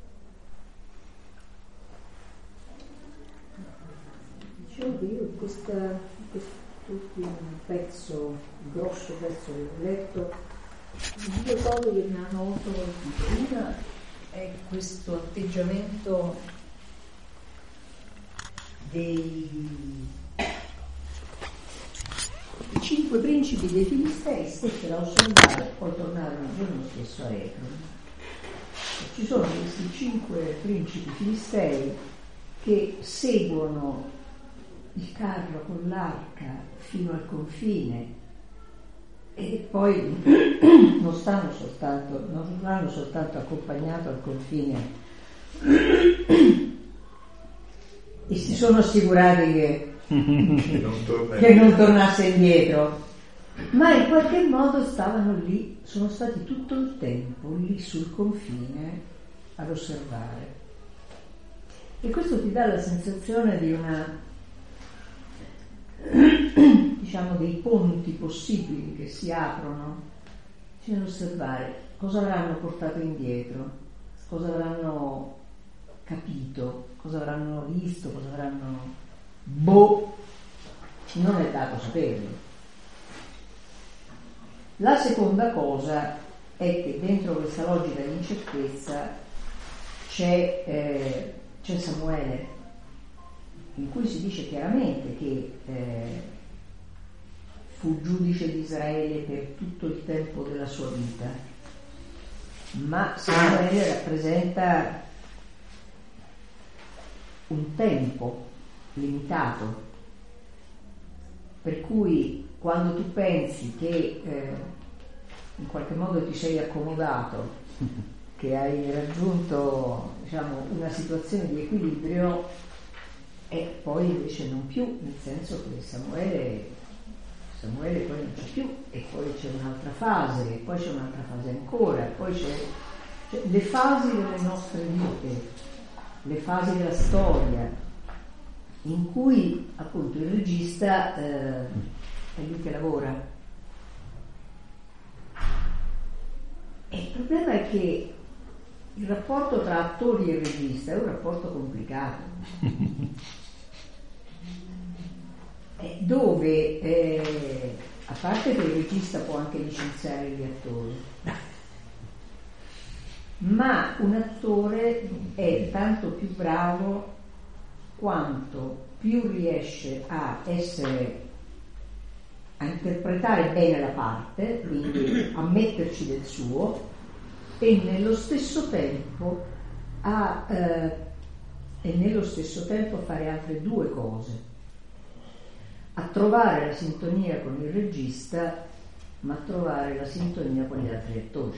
Dicevo che io questa, quest'ultimo pezzo, grosso pezzo che ho letto, due cose che mi hanno molto colpito. Una è questo atteggiamento dei i cinque principi dei Filistei, stettero a osservare e poi tornarono il giorno stesso a Ecroni. Ci sono questi cinque principi filistei che seguono il carro con l'arca fino al confine e poi non stanno soltanto, non l'hanno soltanto accompagnato al confine e si sono assicurati che, che, non, che non tornasse indietro, ma in qualche modo stavano lì, sono stati tutto il tempo lì sul confine ad osservare, e questo ti dà la sensazione di una, diciamo, dei ponti possibili che si aprono fino ad osservare cosa avranno portato indietro, cosa avranno capito, cosa avranno visto, cosa avranno, boh, non è dato saperlo. La seconda cosa è che dentro questa logica di incertezza c'è, eh, c'è Samuele, in cui si dice chiaramente che eh, fu giudice di Israele per tutto il tempo della sua vita, ma Samuele rappresenta un tempo limitato, per cui quando tu pensi che eh, in qualche modo ti sei accomodato, che hai raggiunto, diciamo, una situazione di equilibrio, e poi invece non più, nel senso che Samuele Samuele poi non c'è più, e poi c'è un'altra fase, e poi c'è un'altra fase ancora, e poi c'è, c'è le fasi delle nostre vite, le fasi della storia, in cui appunto il regista eh, è lui che lavora. E il problema è che il rapporto tra attori e regista è un rapporto complicato, eh, dove eh, a parte che il regista può anche licenziare gli attori, ma un attore è tanto più bravo quanto più riesce a essere, a interpretare bene la parte, quindi a metterci del suo, e nello stesso tempo a eh, e nello stesso tempo fare altre due cose: a trovare la sintonia con il regista, ma a trovare la sintonia con gli altri attori,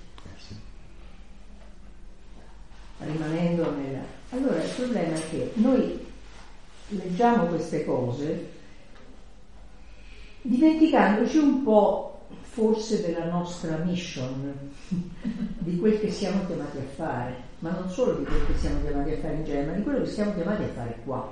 rimanendo nella... Allora il problema è che noi leggiamo queste cose dimenticandoci un po' forse della nostra mission, di quel che siamo chiamati a fare, ma non solo di quel che siamo chiamati a fare in genere, ma di quello che siamo chiamati a fare qua.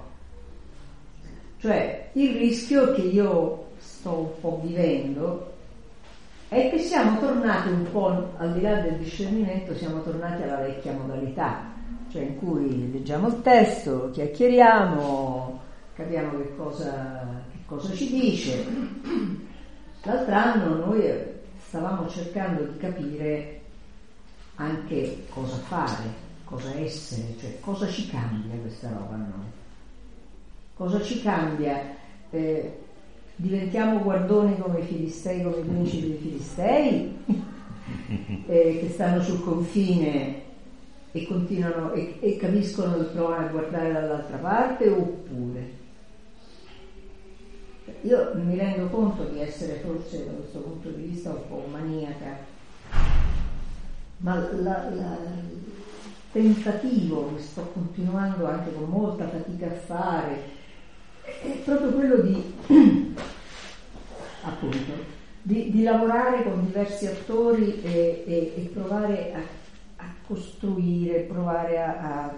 Cioè il rischio che io sto un po' vivendo è che siamo tornati un po', al di là del discernimento, siamo tornati alla vecchia modalità, cioè in cui leggiamo il testo, chiacchieriamo, capiamo che cosa, che cosa ci dice. L'altro anno noi stavamo cercando di capire anche cosa fare, cosa essere, cioè cosa ci cambia questa roba a noi, cosa ci cambia. Eh, diventiamo guardoni come i filistei, come i principi dei filistei, eh, che stanno sul confine e continuano e, e capiscono di provare a guardare dall'altra parte, oppure io mi rendo conto di essere forse da questo punto di vista un po' maniaca, ma la, la, il tentativo che sto continuando anche con molta fatica a fare è proprio quello di appunto di, di lavorare con diversi attori e, e, e provare a, a costruire, provare a, a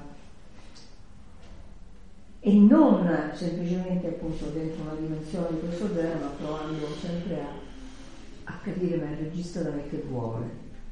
e non semplicemente appunto dentro una dimensione di questo genere, ma provando sempre a, a capire ma il regista da me che vuole.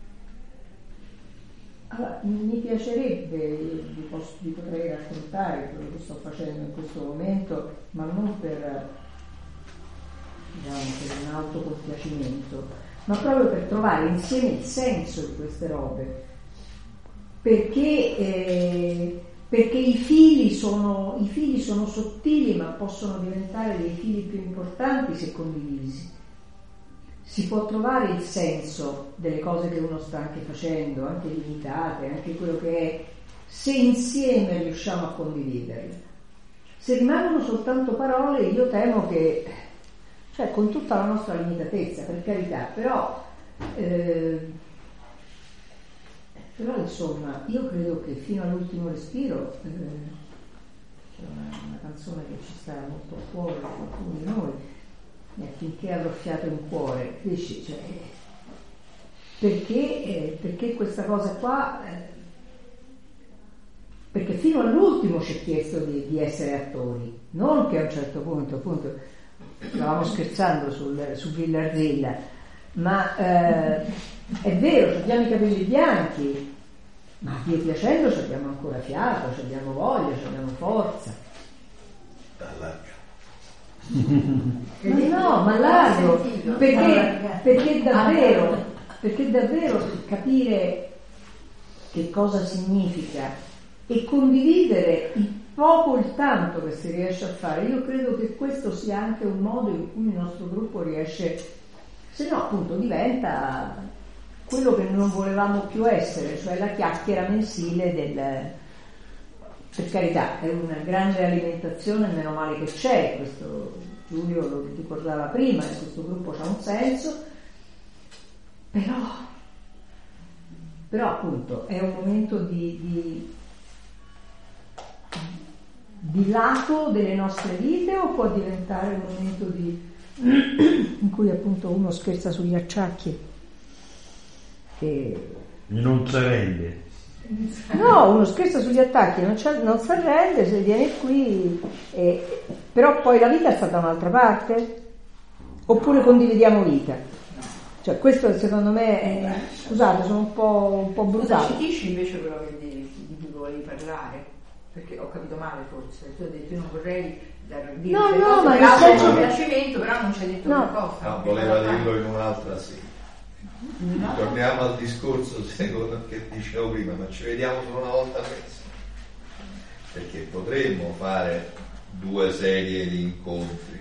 Allora, mi piacerebbe, vi, posso, vi potrei raccontare quello che sto facendo in questo momento, ma non per, diciamo, per un autocompiacimento, ma proprio per trovare insieme il senso di queste robe, perché eh, perché i fili sono, i fili sono sottili, ma possono diventare dei fili più importanti se condivisi. Si può trovare il senso delle cose che uno sta anche facendo, anche limitate, anche quello che è, se insieme riusciamo a condividerle. Se rimangono soltanto parole, io temo che, cioè con tutta la nostra limitatezza, per carità, però eh, Però insomma, io credo che fino all'ultimo respiro eh, c'è una, una canzone che ci sta molto a cuore per qualcuno di noi, e finché avrò fiato in cuore, dici, cioè, perché, eh, perché questa cosa qua, eh, perché fino all'ultimo ci è chiesto di, di essere attori, non che a un certo punto, appunto, stavamo scherzando sul, su Villarzilla, ma eh, è vero, abbiamo i capelli bianchi, ma Dio piacendo ci abbiamo ancora fiato, ci abbiamo voglia, ci abbiamo forza. Eh, no, ma largo, perché, perché davvero, perché davvero capire che cosa significa e condividere il poco o il tanto che si riesce a fare, io credo che questo sia anche un modo in cui il nostro gruppo riesce, se no appunto diventa quello che non volevamo più essere, cioè la chiacchiera mensile del, per carità, è una grande alimentazione, meno male che c'è, questo Giulio lo ricordava prima, e questo gruppo c'ha un senso, però, però appunto è un momento di, di, di lato delle nostre vite, o può diventare un momento di in cui appunto uno scherza sugli acciacchi e non si arrende. No, uno scherza sugli attacchi, non, non si arrende, se viene qui, eh, però poi la vita sta da un'altra parte, oppure condividiamo vita. Cioè questo secondo me è, scusate, sono un po', un po' brutale. Ci dici invece quello che di, di cui volevi parlare? Perché ho capito male forse, tu hai detto io non vorrei dire no, le no, cose ma che nel senso il che... piacimento, però non ci hai detto no. che cosa. No, voleva dirlo in un'altra sì. No. Torniamo al discorso secondo che dicevo prima, ma ci vediamo solo una volta al mese, perché potremmo fare due serie di incontri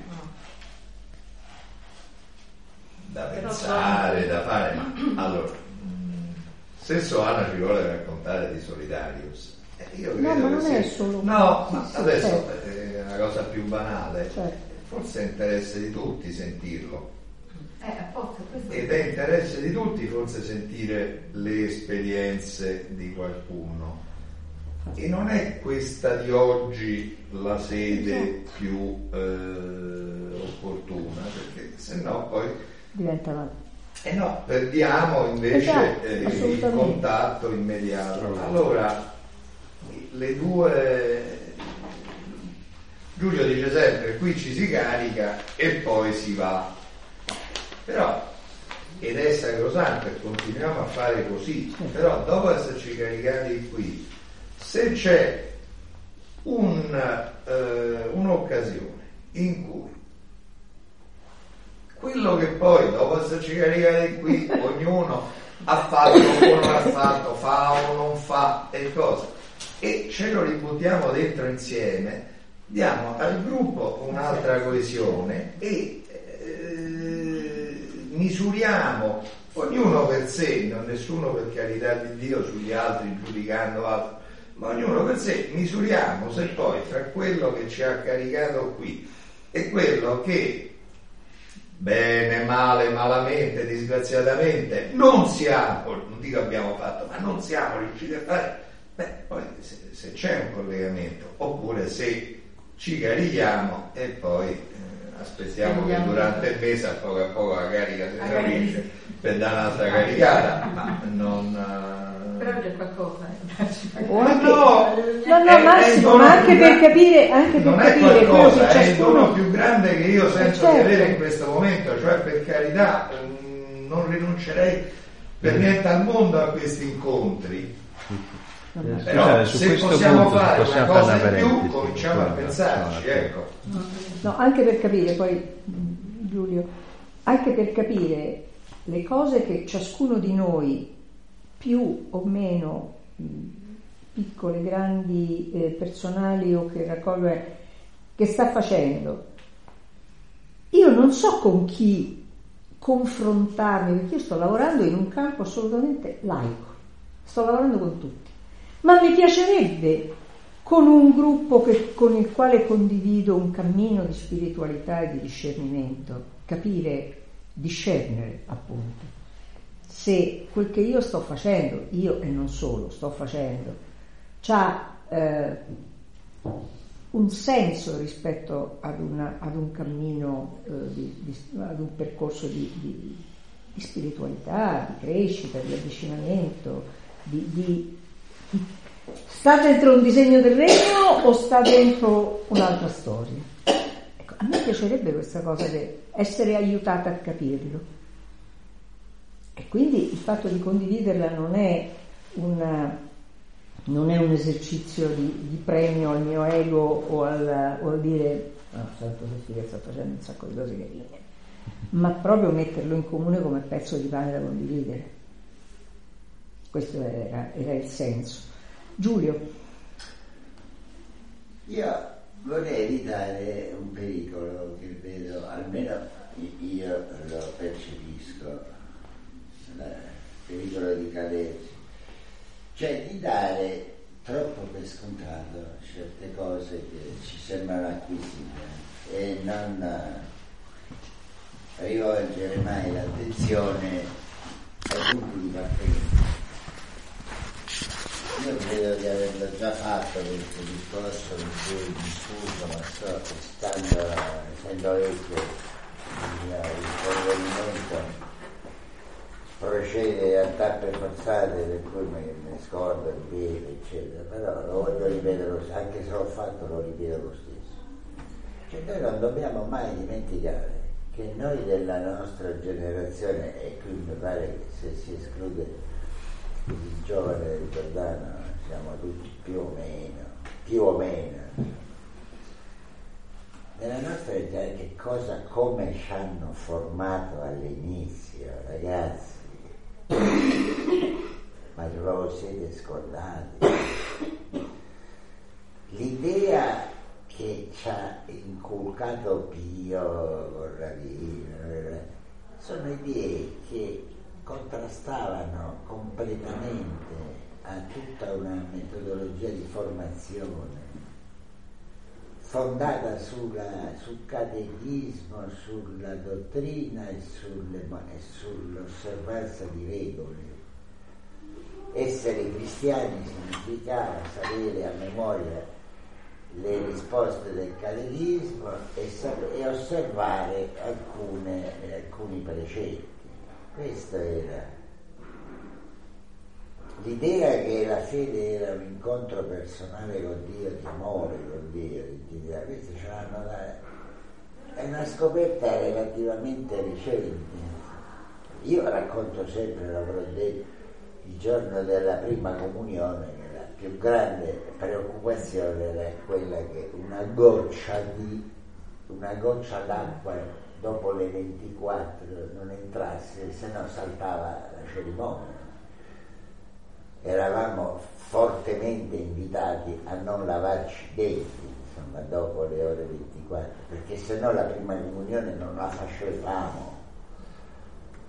da pensare, da fare, ma allora stesso Anna ci vuole raccontare di Solidarius, eh, io credo no, ma non che è sia... solo no, sì, ma sì, adesso certo. È una cosa più banale, certo. Forse è interesse di tutti sentirlo. Eh, apposta, Ed è interesse di tutti forse sentire le esperienze di qualcuno, e non è questa di oggi la sede più eh, opportuna, perché se no poi diventa male. Eh no, perdiamo invece esatto, eh, il contatto immediato. Allora le due, Giulio dice sempre qui ci si carica e poi si va, però, ed è sacrosanto e continuiamo a fare così, però dopo esserci caricati qui, se c'è un, eh, un'occasione in cui quello che poi dopo esserci caricati qui ognuno ha fatto o non ha fatto, fa o non fa e cosa, e ce lo ributtiamo dentro insieme, diamo al gruppo un'altra coesione e misuriamo, ognuno per sé, non nessuno per carità di Dio sugli altri giudicando altri, ma ognuno per sé, misuriamo se poi tra quello che ci ha caricato qui e quello che bene, male, malamente, disgraziatamente non siamo, non dico abbiamo fatto, ma non siamo riusciti a fare, beh, poi se, se c'è un collegamento, oppure se ci carichiamo e poi eh, aspettiamo che durante il mese a poco a poco la carica si esaurisce per dare un'altra caricata, ma non... Però c'è qualcosa. Eh. O anche, no, no, no, Massimo, ma anche per capire, anche per non capire è qualcosa, che è il ciascuno... dono più grande che io sento certo. di avere in questo momento, cioè per carità non rinuncerei per niente al mondo a questi incontri. No, però scusate, su se questo possiamo punto fare una cosa in più parentesi, cominciamo a pensarci, ecco. No, anche per capire poi, Giulio, anche per capire le cose che ciascuno di noi, più o meno mh, piccole, grandi, eh, personali o che raccoglie, che sta facendo. Io non so con chi confrontarmi, perché io sto lavorando in un campo assolutamente laico, sto lavorando con tutti, ma mi piacerebbe con un gruppo che, con il quale condivido un cammino di spiritualità e di discernimento, capire, discernere appunto se quel che io sto facendo, io e non solo sto facendo, c'ha eh, un senso rispetto ad, una, ad un cammino, eh, di, di, ad un percorso di, di, di spiritualità, di crescita, di avvicinamento, di, di, di sta dentro un disegno del regno o sta dentro un'altra storia? Ecco, a me piacerebbe questa cosa di essere aiutata a capirlo. E quindi il fatto di condividerla non è, una, non è un esercizio di, di premio al mio ego o al, o al dire no, certo che sto facendo un sacco di cose carine, ma proprio metterlo in comune come pezzo di pane da condividere. Questo era, era il senso. Giulio. Io vorrei evitare un pericolo che vedo, almeno io lo percepisco, il pericolo di caderci, cioè di dare troppo per scontato certe cose che ci sembrano acquisite e non rivolgere mai l'attenzione ai punti di partenza. Io credo di averlo già fatto questo discorso in cui mi scuso, ma sto stando, essendo vecchio, il provvedimento procede a tappe forzate per cui mi, mi scordo, ripeto, eccetera, però lo voglio ripetere, anche se l'ho fatto lo ripeto lo stesso. Cioè noi non dobbiamo mai dimenticare che noi della nostra generazione, e qui mi pare che se si esclude il giovane del Giordano siamo tutti più o meno, più o meno. Nella nostra età che cosa, come ci hanno formato all'inizio, ragazzi? Ma proprio siete scordati. L'idea che ci ha inculcato Pio Corradino sono idee che contrastavano completamente a tutta una metodologia di formazione fondata sulla, sul catechismo, sulla dottrina e, sulle, e sull'osservanza di regole. Essere cristiani significava sapere a memoria le risposte del catechismo e, e osservare alcune, alcuni precetti. Questa era l'idea, che la fede era un incontro personale con Dio, di amore con Dio, di intimità. Questi ce l'hanno da... è una scoperta relativamente recente. Io racconto sempre, l'avrò detto, il giorno della prima comunione, che la più grande preoccupazione era quella che una goccia di una goccia d'acqua dopo le ventiquattro non entrasse, se no saltava la cerimonia. Eravamo fortemente invitati a non lavarci i denti, insomma, dopo le ore ventiquattro, perché se no la prima comunione non la facevamo.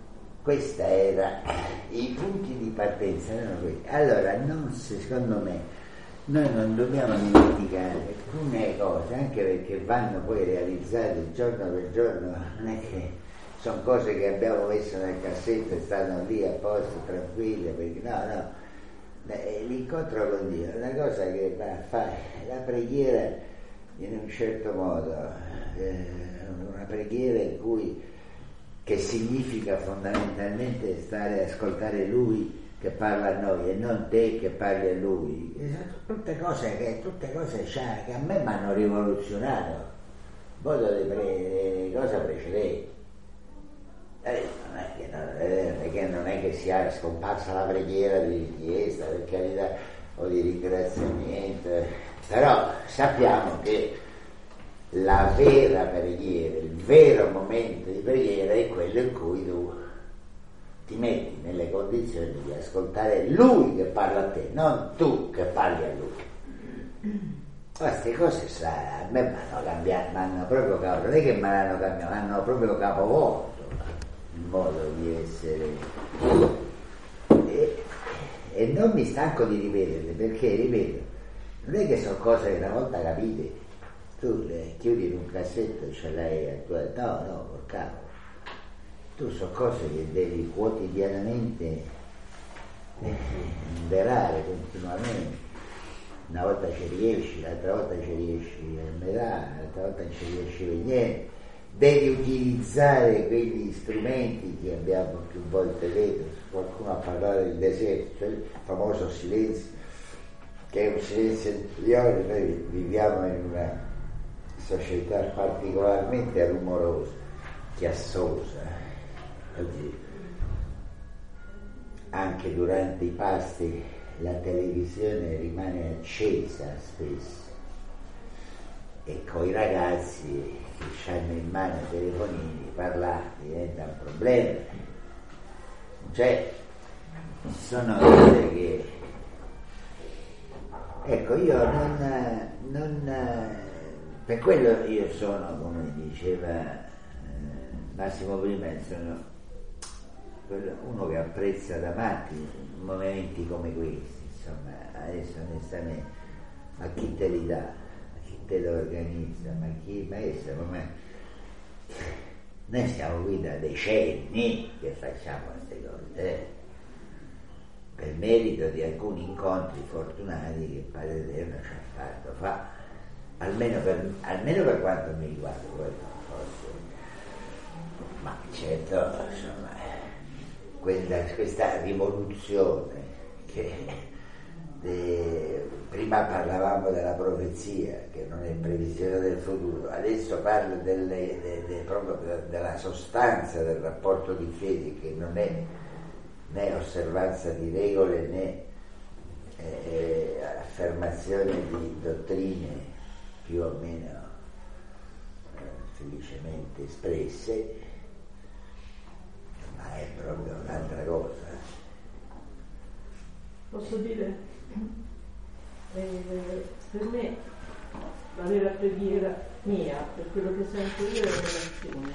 questa era i punti di partenza erano questi. Allora non, secondo me noi non dobbiamo dimenticare alcune cose, anche perché vanno poi realizzate giorno per giorno, non è che sono cose che abbiamo messo nel cassetto e stanno lì a posto tranquille, perché no no l'incontro con Dio è una cosa che va a fare la preghiera in un certo modo, eh, una preghiera in cui che significa fondamentalmente stare a ascoltare Lui che parla a noi e non te che parli a Lui. Tutte cose che, tutte cose che a me mi hanno rivoluzionato. Voi dovete pre- cosa precedente. Eh, non, è che, non, eh, che non è che sia scomparsa la preghiera di richiesta, per carità, o di ringraziamento, però sappiamo che la vera preghiera, il vero momento di preghiera è quello in cui tu ti metti nelle condizioni di ascoltare Lui che parla a te, non tu che parli a Lui. Queste cose sa, a me mi hanno cambiato, mi hanno proprio capo, non è che mi hanno cambiato, mi hanno proprio capovolto il modo di essere. E, e non mi stanco di ripeterle, perché, ripeto, non è che sono cose che una volta capite, tu le chiudi in un cassetto e ce l'hai a tua... No, no, col capo. Tu sono cose che devi quotidianamente imparare continuamente. Una volta ci riesci, l'altra volta ci riesci a metà, l'altra volta ci riesci per niente. Devi utilizzare quegli strumenti che abbiamo più volte detto. Qualcuno ha parlato del deserto, cioè il famoso silenzio, che è un silenzio interiore. Noi viviamo in una società particolarmente rumorosa, chiassosa. Oggi anche durante i pasti la televisione rimane accesa spesso e con i ragazzi che hanno in mano i telefonini parlare diventa un problema. Cioè ci sono cose che, ecco, io non, non per quello io sono, come diceva eh, Massimo prima, sono uno che apprezza da matti momenti come questi. Insomma, adesso onestamente, ma chi te li dà? Ma chi te lo organizza? Ma chi maestro? Come... Noi siamo qui da decenni che facciamo queste cose, eh? Per merito di alcuni incontri fortunati che Padre Eterno ci ha fatto fa, almeno per, almeno per quanto mi riguarda, poi non posso. Ma certo, insomma, quella, questa rivoluzione che de, prima parlavamo della profezia, che non è previsione del futuro, adesso parlo delle, de, de, proprio de, della sostanza del rapporto di fede, che non è né osservanza di regole né eh, affermazione di dottrine più o meno eh, felicemente espresse, ma è proprio un'altra cosa. Posso dire, eh, per me la vera preghiera mia, per quello che sento io, è un'azione.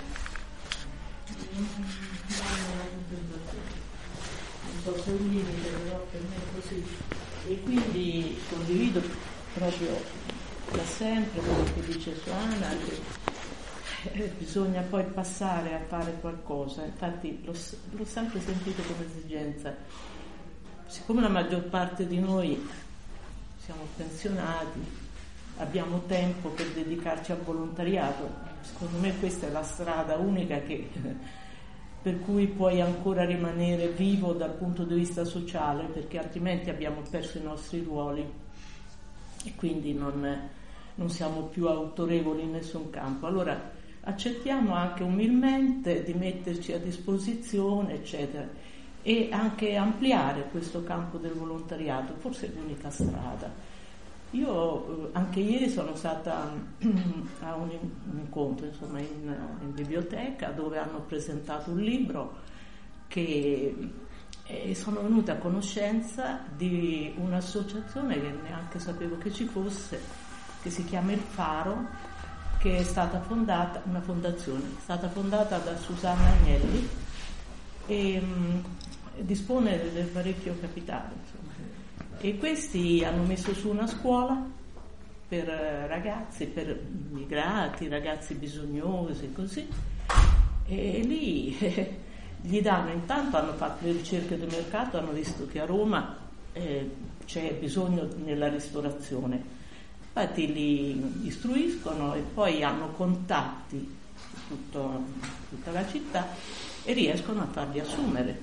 Non so se è un limite, però per me è così. E quindi condivido proprio da sempre quello che dice Suana, che eh, bisogna poi passare a fare qualcosa. Infatti l'ho, l'ho sempre sentito come esigenza. Siccome la maggior parte di noi siamo pensionati, abbiamo tempo per dedicarci al volontariato, secondo me questa è la strada unica che, per cui puoi ancora rimanere vivo dal punto di vista sociale, perché altrimenti abbiamo perso i nostri ruoli e quindi non, non siamo più autorevoli in nessun campo. Allora accettiamo anche umilmente di metterci a disposizione, eccetera, e anche ampliare questo campo del volontariato, forse è l'unica strada. Io anche ieri sono stata a un, un incontro, insomma, in, in biblioteca, dove hanno presentato un libro che e sono venuta a conoscenza di un'associazione che neanche sapevo che ci fosse, che si chiama Il Faro, che è stata fondata, una fondazione, è stata fondata da Susanna Agnelli, e mh, dispone del parecchio capitale, insomma. E questi hanno messo su una scuola per ragazzi, per immigrati, ragazzi bisognosi, così, e lì eh, gli danno, intanto hanno fatto le ricerche del mercato, hanno visto che a Roma eh, c'è bisogno nella ristorazione, infatti li istruiscono e poi hanno contatti su tutto, tutta la città e riescono a farli assumere.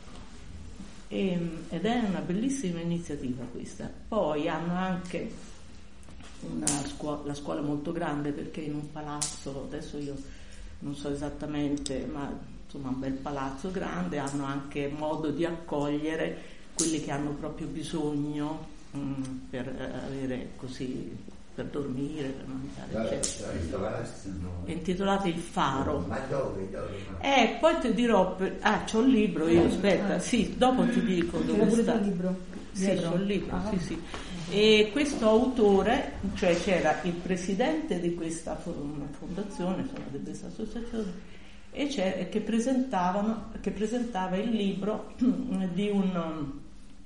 E, ed è una bellissima iniziativa questa. Poi hanno anche una scuola, la scuola è molto grande perché in un palazzo, adesso io non so esattamente, ma insomma un bel palazzo grande, hanno anche modo di accogliere quelli che hanno proprio bisogno mh, per avere così, per dormire, per mangiare, eccetera. È intitolato Il Faro. Ma dove? dove? Eh, poi ti dirò, per... ah, c'ho il libro io, aspetta, sì, dopo ti dico dove sta. Il libro? Sì, c'ho il libro, ah. sì, sì. E questo autore, cioè c'era il presidente di questa fondazione, insomma, di questa associazione, e c'è, che presentavano, che presentava il libro di un, non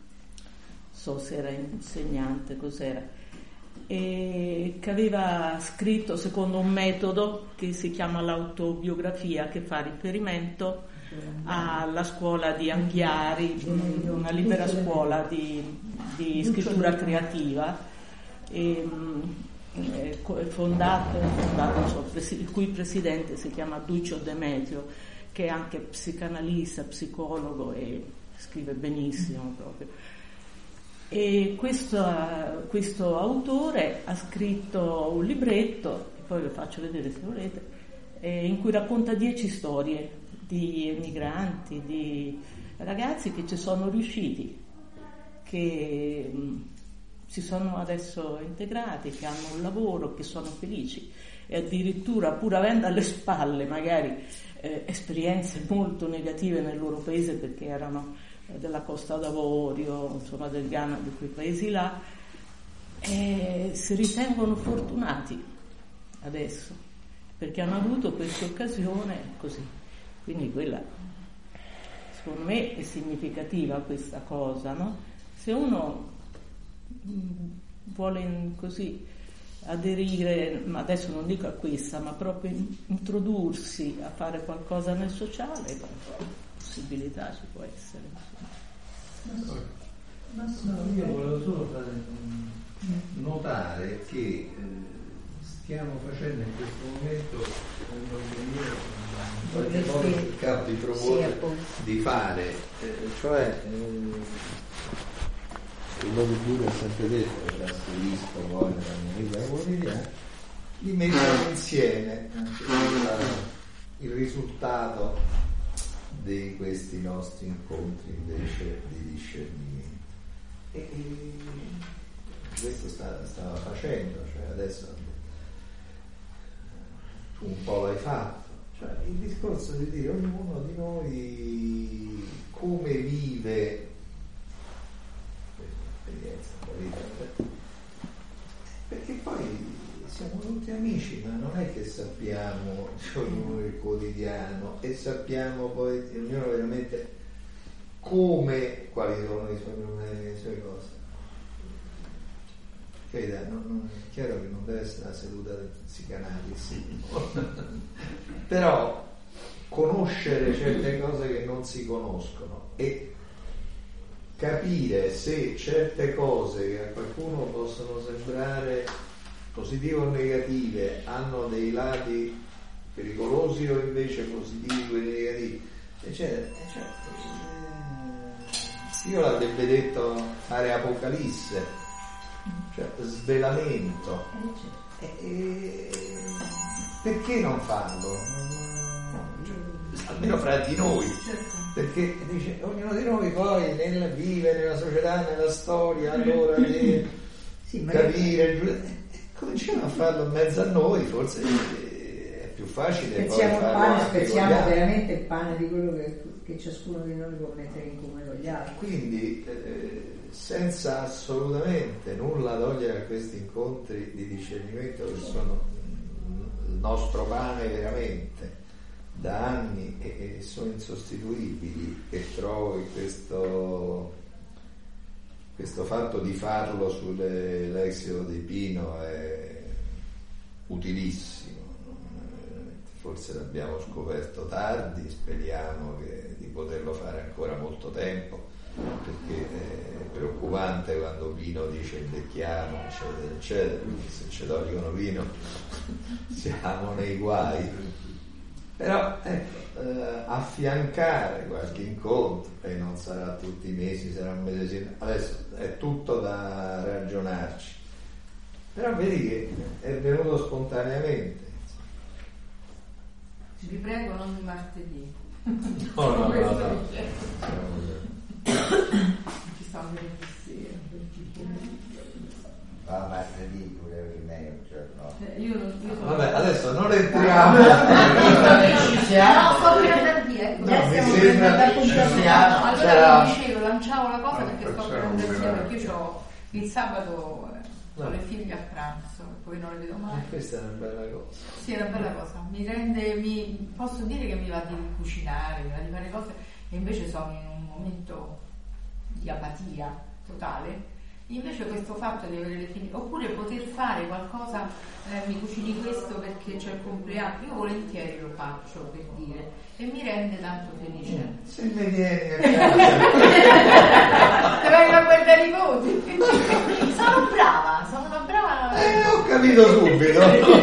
so se era insegnante, cos'era, e che aveva scritto secondo un metodo che si chiama l'autobiografia, che fa riferimento alla scuola di Anghiari, una libera scuola di, di scrittura creativa, e, eh, fondato, fondato so, il cui presidente si chiama Duccio Demetrio, che è anche psicanalista, psicologo e scrive benissimo proprio. E questo, questo autore ha scritto un libretto, poi lo faccio vedere se volete, eh, in cui racconta dieci storie di emigranti, di ragazzi che ci sono riusciti, che mh, si sono adesso integrati, che hanno un lavoro, che sono felici, e addirittura pur avendo alle spalle magari eh, esperienze molto negative nel loro paese, perché erano eh, della Costa d'Avorio, insomma del Ghana, di quei paesi là, eh, si ritengono fortunati adesso perché hanno avuto questa occasione così. Quindi quella, secondo me, è significativa questa cosa, no? Se uno vuole così aderire, ma adesso non dico a questa, ma proprio introdursi a fare qualcosa nel sociale, possibilità ci può essere. No, io volevo solo fare, notare che eh, stiamo facendo in questo momento in qualche modo cercato di proporre di fare, eh, cioè eh, il modo Giulio ha sempre detto, che ha scritto poi nella mia vita quotidiana, di mettere insieme anche il risultato di questi nostri incontri invece di discernimento. E, e questo sta, stava facendo, cioè adesso tu un po' l'hai fatto, cioè il discorso di dire ognuno di noi come vive l'esperienza politica, perché poi siamo tutti amici, ma non è che sappiamo ognuno il quotidiano e sappiamo poi ognuno veramente come, quali sono i suoi problemi, le sue cose. Creda, non, non, è chiaro che non deve essere una seduta del psicanalisi, però conoscere certe cose che non si conoscono e capire se certe cose che a qualcuno possono sembrare positive o negative hanno dei lati pericolosi o invece positivi o negativi, eccetera, eccetera. Io l'avrebbe detto fare apocalisse, cioè svelamento, e, e, perché non farlo? Almeno fra di noi, perché dice ognuno di noi poi nel, vive nella società, nella storia, allora di sì, capire, eh, cominciamo a farlo in mezzo a noi, forse è più facile. Spezziamo poi il pane, spezziamo veramente il pane di quello che, che ciascuno di noi può mettere in comune con gli altri. Quindi eh, senza assolutamente nulla togliere a questi incontri di discernimento che sono il nostro pane veramente, da anni e, e sono insostituibili, e trovo che questo, questo fatto di farlo sulle Lexio di Pino è utilissimo. Forse l'abbiamo scoperto tardi, speriamo che, di poterlo fare ancora molto tempo, perché è preoccupante quando Pino dice invecchiamo, eccetera, eccetera, perché se ci tolgono Pino siamo nei guai. Però ecco, eh, affiancare qualche incontro, e non sarà tutti i mesi, sarà un mese, adesso è tutto da ragionarci, però vedi che è venuto spontaneamente. Vi prego, non di martedì. No, no, no, no. Ci stanno venendo sera. Va martedì pure per me un giorno. Eh, io non, io sono... Vabbè, adesso non entriamo. Ci siamo. No, sto per andare via. Ecco. No, stiamo mi sembra per che ci andare siamo. Allora C'era... vi dicevo, lanciavo la cosa No, perché sto per facciamo andare via, una- perché io ho il sabato eh, con No. le figlie a pranzo, poi non le vedo mai. Eh, questa è una bella cosa. Sì, è una bella cosa, mi rende, mi, posso dire che mi va di cucinare, mi va di fare cose, e invece sono in un momento di apatia totale. Invece questo fatto di avere le figlie, oppure poter fare qualcosa, eh, mi cucini questo perché c'è il compleanno, io volentieri lo faccio, per dire, e mi rende tanto felice. Se mi vieni a Te vengo a guardare i voti. Sono brava, sono una brava. Eh, ho capito subito.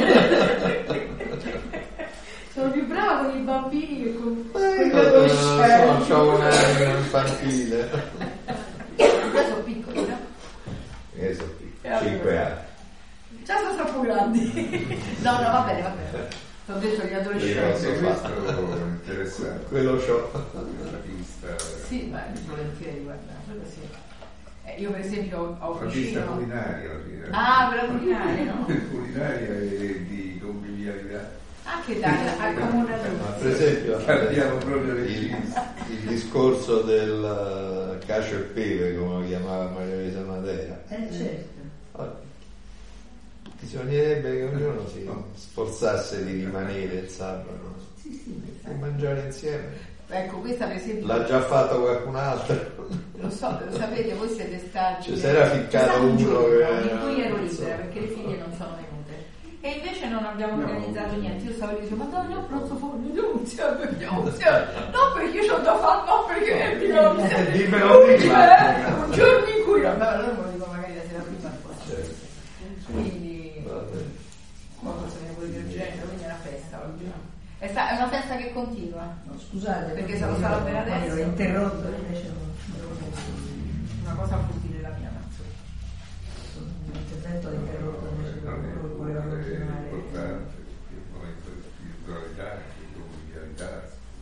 Sono più brava con i bambini che con, con Eh, gli io adolescenti. ho un'anima infantile. Io sono piccola, no? Io sono piccolo, cinque anni. Già sono troppo grandi. No, no, va bene, va bene. Ti ho detto gli Io adolescenti. posso fare. Questo è interessante. Quello c'ho. La pista. Sì, ma volentieri, guarda, quello sì. Eh, io per esempio ho La pista cucino. culinaria alla fine. Ah, quella culinaria, no? Culinaria e di convivialità. Anche dai, accomodato. Ma per esempio Parliamo proprio del il, cibo. il discorso del uh, cacio e pepe, come lo chiamava Maria Luisa Matera. Eh certo. Allora, bisognerebbe che ognuno si sforzasse di rimanere il sabato Sì, sì, e mangiare insieme. Ecco, questa per esempio. L'ha già fatto qualcun altro? Lo so, lo sapete, voi siete stati. Ci si era ficcato C'è stato un uno giorno che- in cui ero non so. libera perché le figlie non sono venute. E invece non abbiamo organizzato niente. Io stavo dicendo, ma no, no, pronto forno, andiamo insieme, andiamo insieme. No, perché io ho da fare, no, perché dicono insieme. Dimmelo prima. Un giorno in cui, vabbè, allora me lo dico magari la sera prima. Certo. Quindi, Vabbè. quando se ne vuole del genere, quindi è una festa oggi. È, sta- è una festa che continua. No, scusate, Perché se lo sarà per adesso. L'ho interrotto, invece non Una cosa futile la mia nazione. l'intervento l'ho interrotto, invece non voleva È continuare. importante, perché è un momento di spiritualità, di convivialità.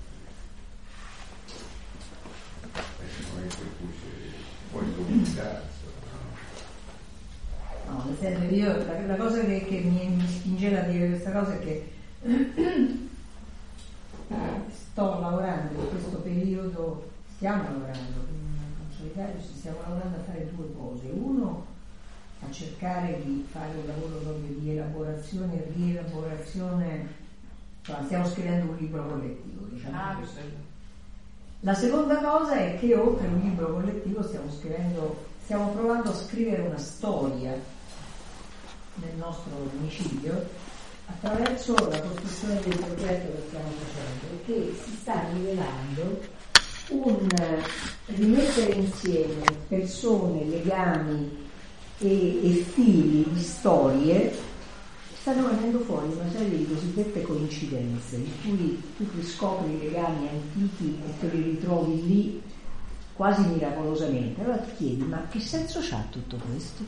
È il momento in cui si può comunicare. No, nel senso, io la, la cosa che, che mi, mi spingeva a dire questa cosa è che sto lavorando in questo periodo, stiamo lavorando in consolidare, stiamo lavorando a fare due cose. Uno, a cercare di fare un lavoro proprio di elaborazione e rielaborazione, insomma, stiamo scrivendo un libro collettivo, diciamo Ah, così. che bello. La seconda cosa è che oltre un libro collettivo stiamo scrivendo, stiamo provando a scrivere una storia nel nostro domicilio attraverso la costruzione del progetto che stiamo facendo, e che si sta rivelando un rimettere insieme persone, legami e, e fili di storie. Stanno venendo fuori una serie di cosiddette coincidenze in cui tu riscopri legami antichi e te li ritrovi lì quasi miracolosamente. Allora ti chiedi, ma che senso c'ha tutto questo?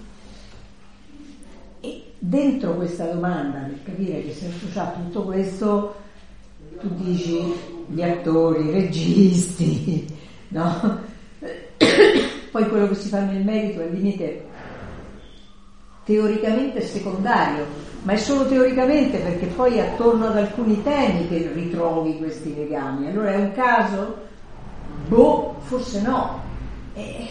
E dentro questa domanda, per capire che senso c'ha tutto questo, tu dici gli attori, i registi, no? Poi quello che si fa nel merito è al limite teoricamente secondario, ma è solo teoricamente, perché poi attorno ad alcuni temi che ritrovi questi legami. Allora è un caso? Boh, forse no. Eh,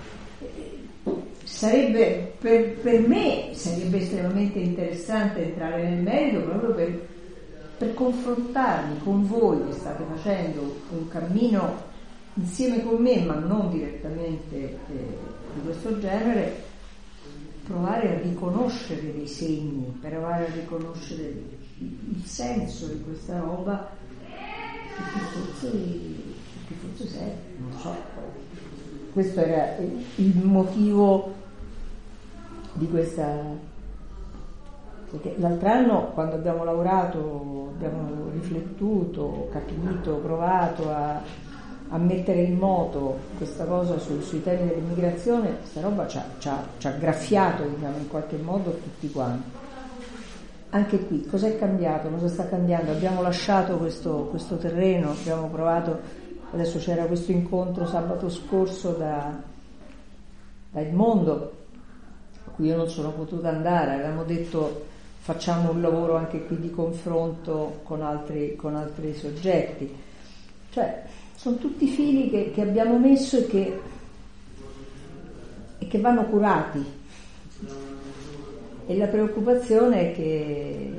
sarebbe per, per me sarebbe estremamente interessante entrare nel merito, proprio per per confrontarmi con voi che state facendo un cammino insieme con me, ma non direttamente eh, di questo genere, provare a riconoscere dei segni, provare a riconoscere il senso di questa roba, che forse, che forse serve, non so. Questo era il motivo di questa. Perché l'altro anno, quando abbiamo lavorato, abbiamo riflettuto, capito, provato a, a mettere in moto questa cosa su, sui temi dell'immigrazione, questa roba ci ha, ci ha, ci ha graffiato, diciamo, in qualche modo tutti quanti. Anche qui, cos'è cambiato? Cosa sta cambiando? Abbiamo lasciato questo, questo terreno, abbiamo provato, adesso c'era questo incontro sabato scorso da, da Edmondo, a cui io non sono potuta andare, avevamo detto facciamo un lavoro anche qui di confronto con altri, con altri soggetti. Cioè, sono tutti fili che, che abbiamo messo e che, e che vanno curati. E la preoccupazione è che,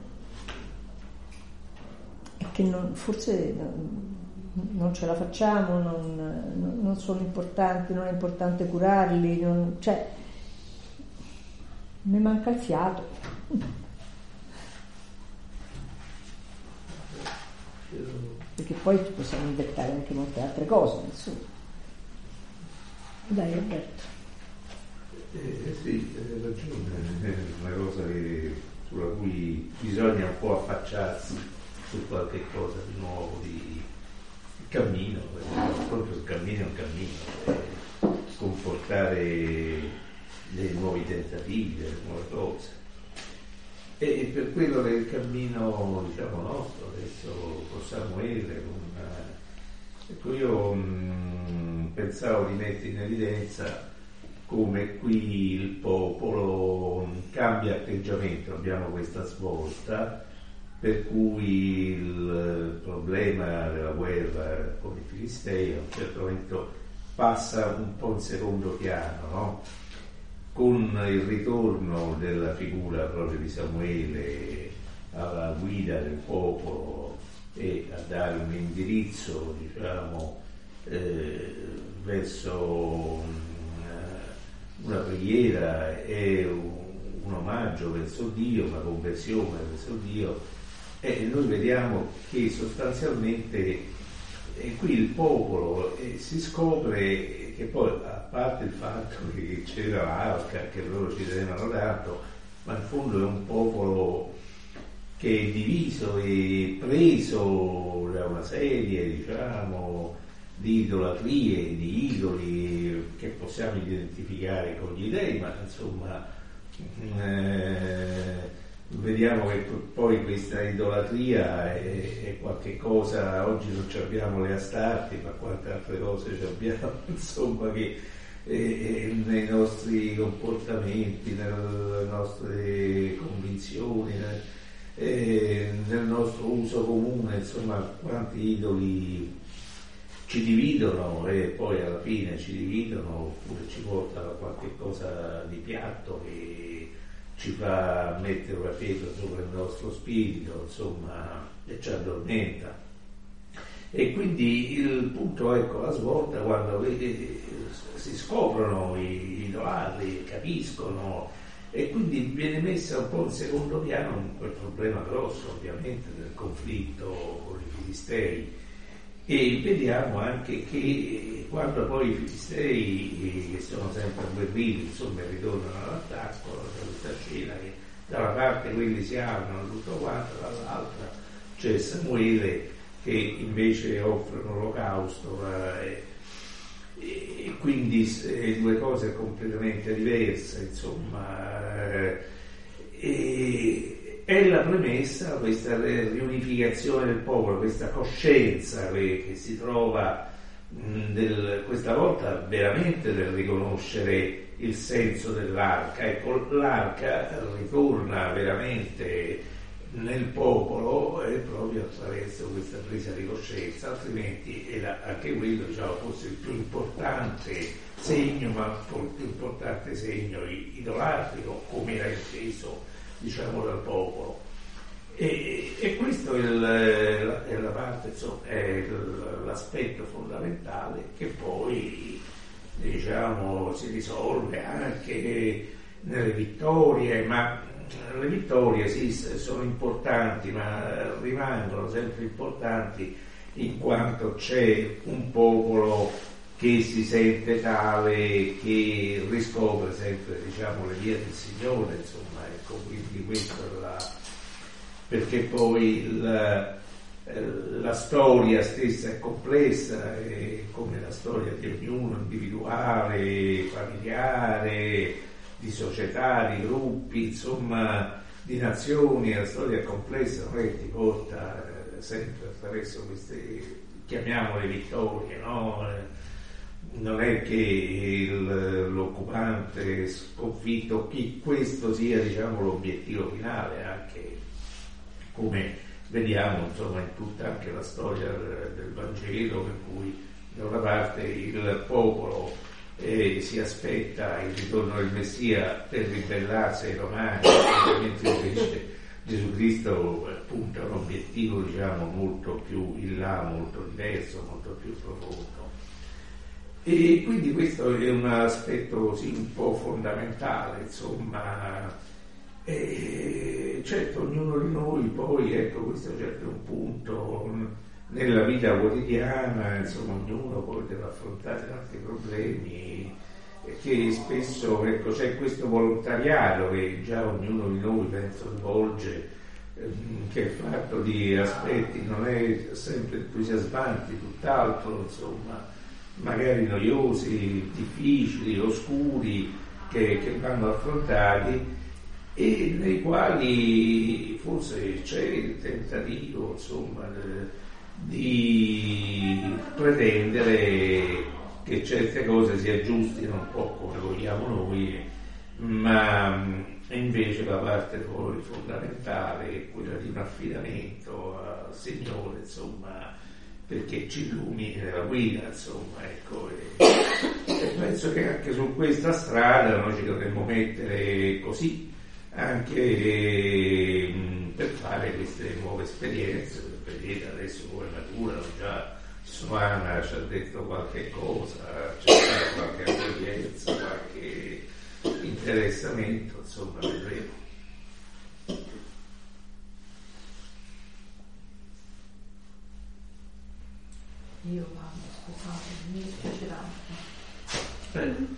è che non, forse non, non ce la facciamo, non, non sono importanti, non è importante curarli, non, cioè mi manca il fiato. Perché poi possiamo inventare anche molte altre cose, insomma. Dai, Alberto. Eh, sì, hai ragione, è una cosa che, sulla cui bisogna un po' affacciarsi su qualche cosa di nuovo, di cammino, perché proprio il cammino è un cammino, eh, sconfortare dei nuovi tentativi, delle nuove cose. E per quello che è il cammino, diciamo, nostro, adesso con Samuele, con, eh, ecco, io mh, pensavo di mettere in evidenza come qui il popolo cambia atteggiamento, abbiamo questa svolta, per cui il problema della guerra con i Filistei a un certo momento passa un po' in secondo piano, no? Con il ritorno della figura proprio di Samuele alla guida del popolo e a dare un indirizzo, diciamo, eh, verso una preghiera e un, un omaggio verso Dio, una conversione verso Dio, e noi vediamo che sostanzialmente e qui il popolo eh, si scopre che poi, a parte il fatto che c'era l'arca, che loro ci tenevano tanto, ma in fondo è un popolo che è diviso e preso da una serie, diciamo, di idolatrie, di idoli che possiamo identificare con gli dei, ma insomma eh, vediamo che poi questa idolatria è, è qualche cosa, oggi non abbiamo le Astarti, ma quante altre cose ci abbiamo, insomma, che eh, nei nostri comportamenti, nelle nostre convinzioni, nel, eh, nel nostro uso comune, insomma, quanti idoli ci dividono e poi alla fine ci dividono oppure ci portano a qualche cosa di piatto che ci fa mettere una pietra sopra il nostro spirito, insomma, e ci addormenta. E quindi il punto, ecco, la svolta quando vede, si scoprono i idolatri, capiscono, e quindi viene messa un po' in secondo piano quel problema grosso, ovviamente, del conflitto con i Filistei. E vediamo anche che quando poi i Filistei, che sono sempre agguerriti, insomma, ritornano all'attacco, c'è questa scena che da una parte quelli si armano tutto quanto, dall'altra c'è Samuele che invece offre un olocausto, eh, e quindi eh, due cose completamente diverse, insomma, eh, e, è la premessa, questa riunificazione del popolo, questa coscienza che, che si trova mh, del, questa volta veramente del riconoscere il senso dell'arca. Ecco, l'arca ritorna veramente nel popolo e proprio attraverso questa presa di coscienza, altrimenti era anche quello, diciamo, forse il più importante segno, ma il più importante segno idolatrico, come era inteso, diciamo, dal popolo. E, e questo è, il, è la parte, insomma, è l'aspetto fondamentale che poi, diciamo, si risolve anche nelle vittorie, ma le vittorie sì, sono importanti, ma rimangono sempre importanti in quanto c'è un popolo che si sente tale, che riscopre sempre, diciamo, le vie del Signore, insomma, ecco, quindi questo è la... perché poi la, la storia stessa è complessa, è come la storia di ognuno, individuale, familiare, di società, di gruppi, insomma, di nazioni. La storia è complessa, non è che ti porta eh, sempre attraverso queste, chiamiamole vittorie, no? Non è che il, l'occupante sconfitto, che questo sia, diciamo, l'obiettivo finale, anche come vediamo, insomma, in tutta anche la storia del Vangelo, per cui da una parte il popolo eh, si aspetta il ritorno del Messia per ribellarsi ai Romani, mentre invece Gesù Cristo punta a un obiettivo, diciamo, molto più in là, molto diverso, molto più profondo. E quindi questo è un aspetto così un po' fondamentale, insomma. E certo, ognuno di noi poi, ecco, questo certo è un punto nella vita quotidiana, insomma, ognuno poi deve affrontare tanti problemi, che spesso, ecco, c'è questo volontariato che già ognuno di noi penso svolge, che è fatto di aspetti, non è sempre entusiasmanti, tutt'altro, insomma, magari noiosi, difficili, oscuri, che, che vanno affrontati, e nei quali forse c'è il tentativo, insomma, di pretendere che certe cose si aggiustino un po' come vogliamo noi, ma invece la parte poi fondamentale è quella di un affidamento al Signore, insomma, perché ci illumini nella guida, insomma, ecco, e, e penso che anche su questa strada noi ci dovremmo mettere così, anche eh, per fare queste nuove esperienze. Vedete adesso come maturano, già Suana ci ha detto qualche cosa, c'è stata qualche accoglienza, qualche interessamento, insomma, vedremo. Io vado, scusate, mi dispiace tanto.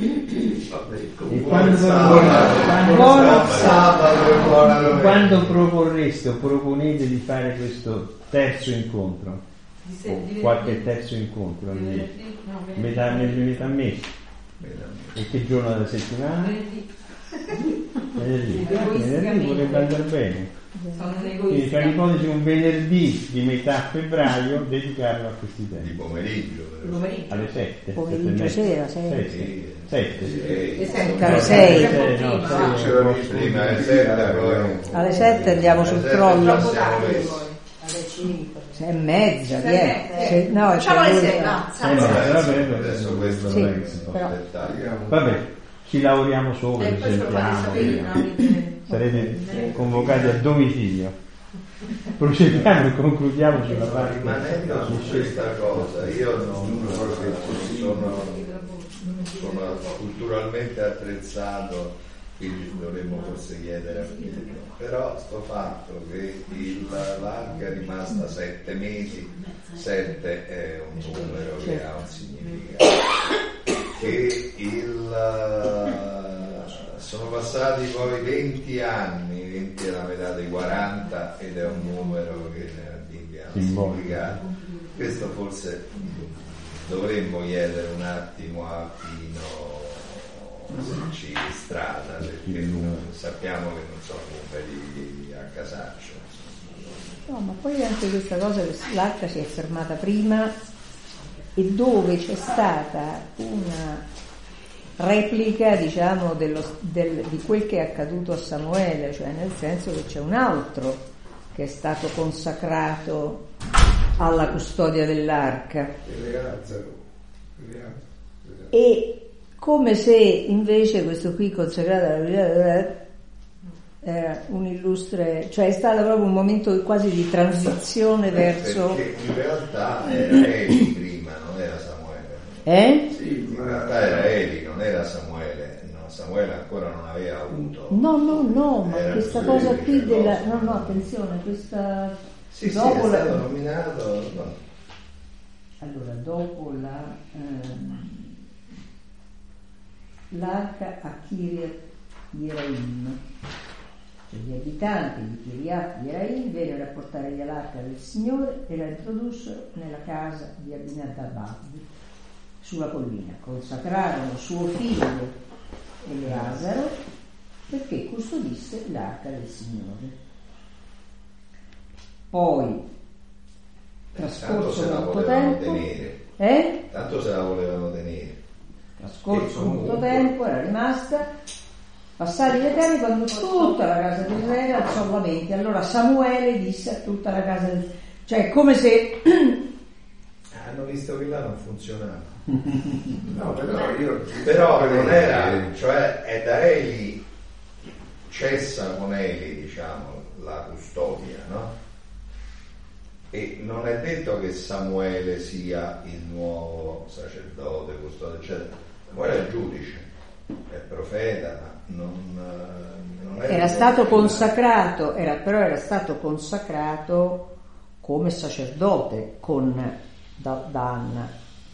E quando, quando, quando, quando proporreste o proponete di fare questo terzo incontro, Di se- o di qualche venerdì? terzo incontro, Di quindi venerdì? No, venerdì. metà, metà mese, e che giorno della settimana? Venerdì. Venerdì, Egoisticamente. venerdì potrebbe andare bene. Sono un Quindi egoista. c'è l'ipotesi un venerdì di metà febbraio dedicarlo a questi temi. Di pomeriggio. Il pomeriggio. Alle sette. Pomeriggio, sera, sei. Sette. Sette. Le Sì. sette. Alle sei. Sei, no, Prima. sei. Ce la dici prima, alle sette, poi... Alle sette andiamo sul Alle sette crollo. già Troppo siamo tardi messi. poi. Alle cinque. Sei e mezza, Sei via. e mezza, Se- no, Facciamo c'è le l'ultima. sei, va. Eh, Siamo no, sei. vabbè, vabbè. Adesso questo Sì, non è che si può però- aspettare. Vabbè, ci lavoriamo sopra, E ci poi ce lo fate sapere sentiamo. tramite- Sarete convocati a domicilio. Procediamo e concludiamo sulla parte. Rimanendo su questa cosa, io non sono, sono culturalmente attrezzato, quindi dovremmo forse chiedere a Pietro, però sto fatto che il, l'arca è rimasta sette mesi, sette è un numero che ha un significato, che il, sono passati poi venti anni, venti è la metà dei quaranta ed è un numero che nella Bibbia ha un significato. Questo forse dovremmo chiedere un attimo a Pino se ci strada, perché sappiamo che non sono numeri a casaccio. No, ma poi anche questa cosa, che l'arca si è fermata prima e dove c'è stata una replica, diciamo, dello, del, di quel che è accaduto a Samuele, cioè nel senso che c'è un altro che è stato consacrato alla custodia dell'arca. E come se invece questo qui consacrato alla era un illustre, cioè è stato proprio un momento quasi di transizione verso... Perché in realtà era Eli prima, non era Samuele. Eh? Sì, in realtà era Eli, non era Samuele. No, Samuele ancora non aveva avuto. No, no, no, ma Era questa il cosa suo qui della... sacerdote. No, no, attenzione, questa... Sì, sì, dopo è la... stato nominato. No. Allora, dopo la... ehm, l'arca a Kiriat Jearim. Gli abitanti di Kiriat Jearim vennero a portare via l'arca del Signore e la introdussero nella casa di Abinadab sulla collina. Consacrarono suo figlio Eleazaro perché custodisse l'arca del Signore. Poi, trascorso molto tempo, tenere. eh? Tanto se la volevano tenere. Trascorso comunque... molto tempo, era rimasta. Passati gli anni, quando tutta la casa di Israele alzò lamenti, allora Samuele disse a tutta la casa di Israele, cioè come se hanno visto che là non funzionava. No, però io però non era, cioè è da Eli, cessa con Eli, diciamo, la custodia, no? E non è detto che Samuele sia il nuovo sacerdote, custode, eccetera. Samuele è il giudice, è profeta, ma non, non è era stato consacrato, era, però era stato consacrato come sacerdote con da, Dan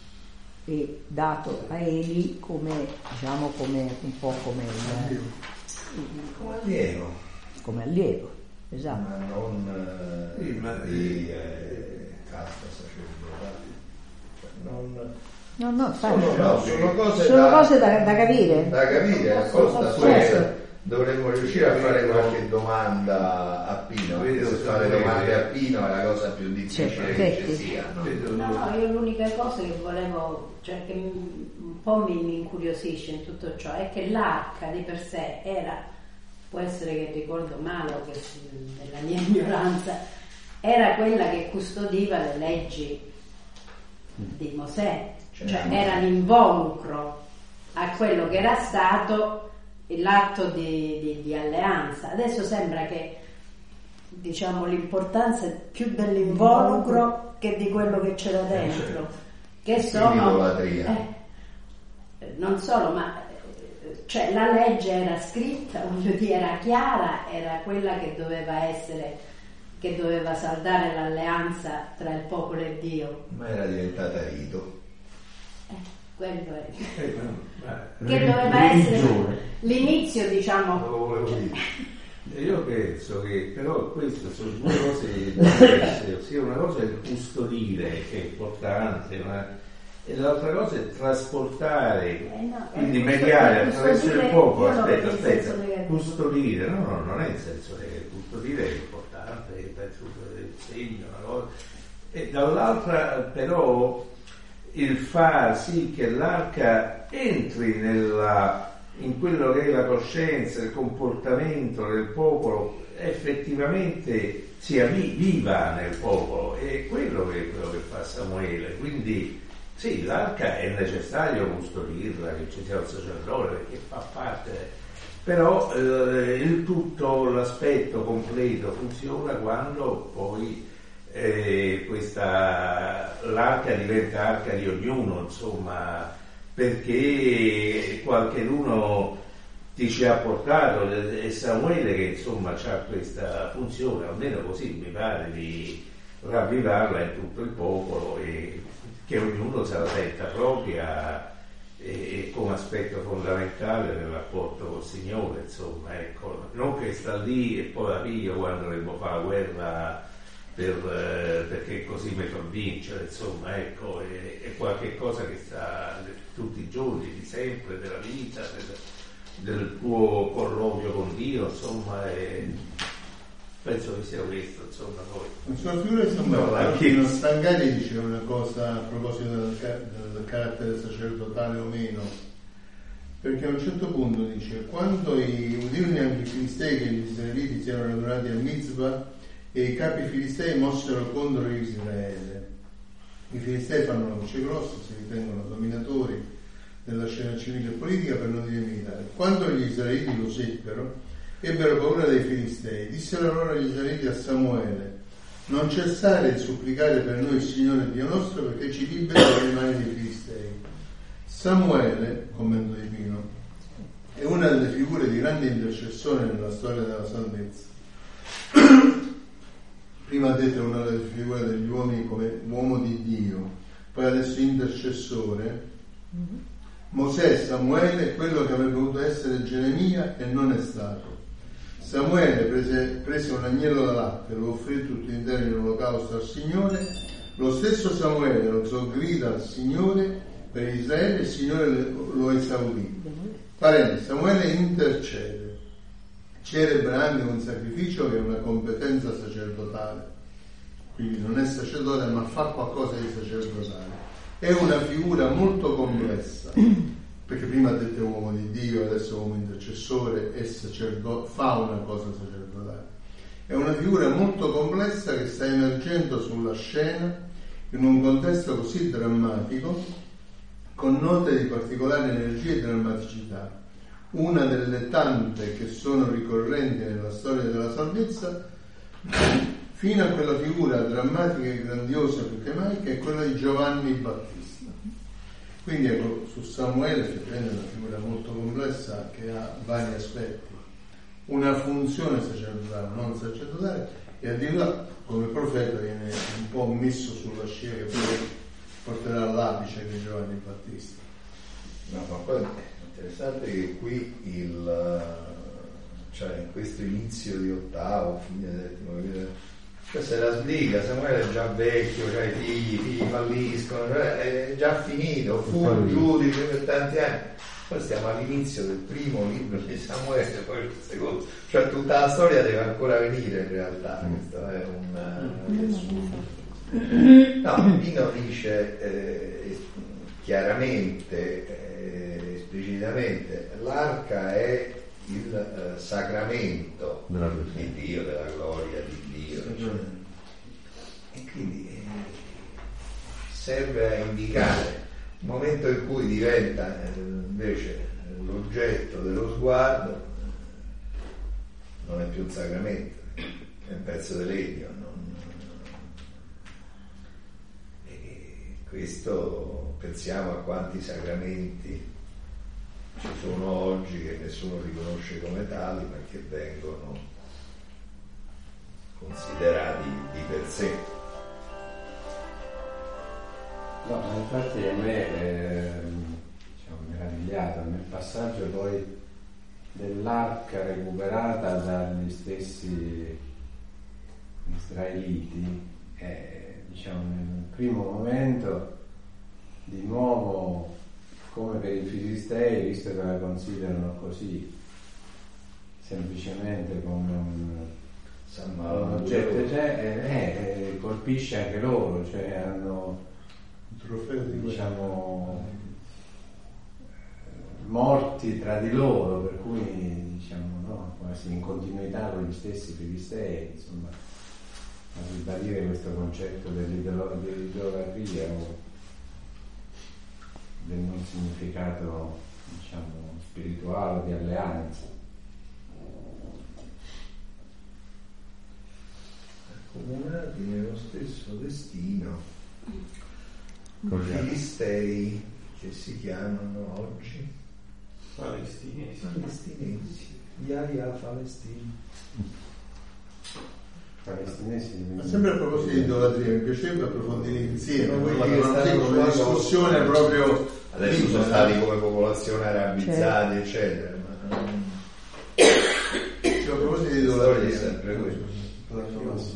e dato a Eli come, diciamo, come un po' come il, come allievo, come allievo, esatto. Ma non sì, ma di eh, casta sacerdotale, cioè non. No, no, sono, no, sono cose, sono da, cose da, da capire. Da capire, apposta Forse dovremmo riuscire a fare qualche domanda a Pino, perché se fare domande a Pino è la cosa più difficile che ci sia. No? No, no, io l'unica cosa che volevo, cioè che un po' mi, mi incuriosisce in tutto ciò, è che l'arca di per sé era, può essere che ricordo male o che nella mia ignoranza, era quella che custodiva le leggi di Mosè. Cioè era l'involucro a quello che era stato l'atto di, di, di alleanza. Adesso sembra che, diciamo, l'importanza è più dell'involucro che di quello che c'era dentro, che sono eh, non solo, ma cioè la legge era scritta, voglio dire, era chiara, era quella che doveva essere, che doveva saldare l'alleanza tra il popolo e Dio, ma era diventata rito. Quello è eh, no, che doveva essere l'inizio, diciamo. Io penso che però queste sono due cose diverse, ossia una cosa è il custodire, che è importante, ma e l'altra cosa è trasportare, eh no, quindi mediare attraverso il popolo. Aspetta, aspetta, custodire, no, no, non è il senso che custodire è importante, penso che è il segno, una cosa, e dall'altra però il far sì che l'arca entri nella, in quello che è la coscienza, il comportamento del popolo, effettivamente sia viva nel popolo, è quello che, quello che fa Samuele. Quindi sì, l'arca è necessario custodirla, che ci sia un sacerdote, perché fa parte, però eh, il tutto, l'aspetto completo funziona quando poi Eh, questa l'arca diventa arca di ognuno, insomma, perché qualcheduno ti ci ha portato, è Samuele che insomma ha questa funzione, almeno così mi pare, di ravvivarla in tutto il popolo e che ognuno se la senta propria e, e come aspetto fondamentale nel rapporto col Signore, insomma, ecco, non che sta lì e poi la piglia quando devo fare la guerra Per, eh, perché così mi fa vincere, insomma, ecco, è, è qualche cosa che sta tutti i giorni, di sempre, della vita, del, del tuo colloquio con Dio, insomma, e penso che sia questo, insomma, poi. La sua figura è Samuele, Stangari diceva una cosa a proposito del, del carattere sacerdotale o meno, perché a un certo punto dice, quando i udirono anche i filistei che gli israeliti si erano radunati a Mizpah, e i capi filistei mossero contro Israele. I filistei fanno una voce grossa, si ritengono dominatori della scena civile e politica, per non dire militare. Quando gli israeliti lo seppero, ebbero paura dei Filistei. Dissero allora gli israeliti a Samuele: non cessare di supplicare per noi il Signore Dio nostro, perché ci liberi dalle mani dei Filistei. Samuele, commento di Pino, è una delle figure di grande intercessore nella storia della salvezza. Prima ha detto una delle figure degli uomini come uomo di Dio, poi adesso intercessore. Mosè, Samuele, è quello che avrebbe potuto essere Geremia e non è stato. Samuele prese, prese un agnello da latte, lo offrì tutto intero in olocausto al Signore. Lo stesso Samuele lo so grida al Signore per Israele e il Signore lo esaudì. Parente, Samuele intercede, celebra anche un sacrificio che è una competenza sacerdotale, quindi non è sacerdote ma fa qualcosa di sacerdotale. È una figura molto complessa, perché prima ha detto uomo di Dio, adesso uomo intercessore e sacerdote, fa una cosa sacerdotale. È una figura molto complessa che sta emergendo sulla scena in un contesto così drammatico, con note di particolare energia e drammaticità, una delle tante che sono ricorrenti nella storia della salvezza, fino a quella figura drammatica e grandiosa più che mai, che è quella di Giovanni Battista. Quindi ecco, su Samuele effettivamente è una figura molto complessa che ha vari aspetti, una funzione sacerdotale, non sacerdotale, e addirittura come profeta viene un po' messo sulla scia che poi porterà all'apice di Giovanni Battista. No, ma poi è interessante che qui il, cioè in questo inizio di ottavo, fine del settimo capitolo, cioè se la sbriga, Samuele è già vecchio, cioè i figli, i figli falliscono, cioè è già finito, fu un giudice per tanti anni. Poi stiamo all'inizio del primo libro di Samuele, poi il secondo, cioè tutta la storia deve ancora venire in realtà. Questo è un no, Pino dice eh, chiaramente, eh, esplicitamente, l'arca è il eh, sacramento di Dio, della gloria di Dio, cioè. E quindi eh, serve a indicare il momento in cui diventa eh, invece l'oggetto dello sguardo, non è più un sacramento, è un pezzo di legno. Non... E questo, pensiamo a quanti sacramenti ci sono oggi che nessuno riconosce come tali, ma che vengono considerati di per sé. No, infatti a me eh, diciamo, meravigliato nel passaggio poi dell'arca recuperata dagli stessi israeliti, eh, diciamo nel primo momento di nuovo, come per i filistei, visto che la considerano così semplicemente come un, un oggetto, cioè, eh, eh, colpisce anche loro, cioè hanno diciamo morti tra di loro, per cui diciamo no, quasi in continuità con gli stessi filistei, insomma, a ribadire questo concetto dell'idolatria o del non significato diciamo spirituale di alleanza. Accomunati nello stesso destino, i filistei che si chiamano oggi palestinesi, palestinesi, Yahya Palestini. Palestinesi. Ma sempre a proposito di idolatria, mi piacerebbe approfondire insieme, come discussione proprio. Adesso sono stati come popolazione arabizzati, certo, eccetera. Ma... cioè, a proposito di idolatria, sempre questo.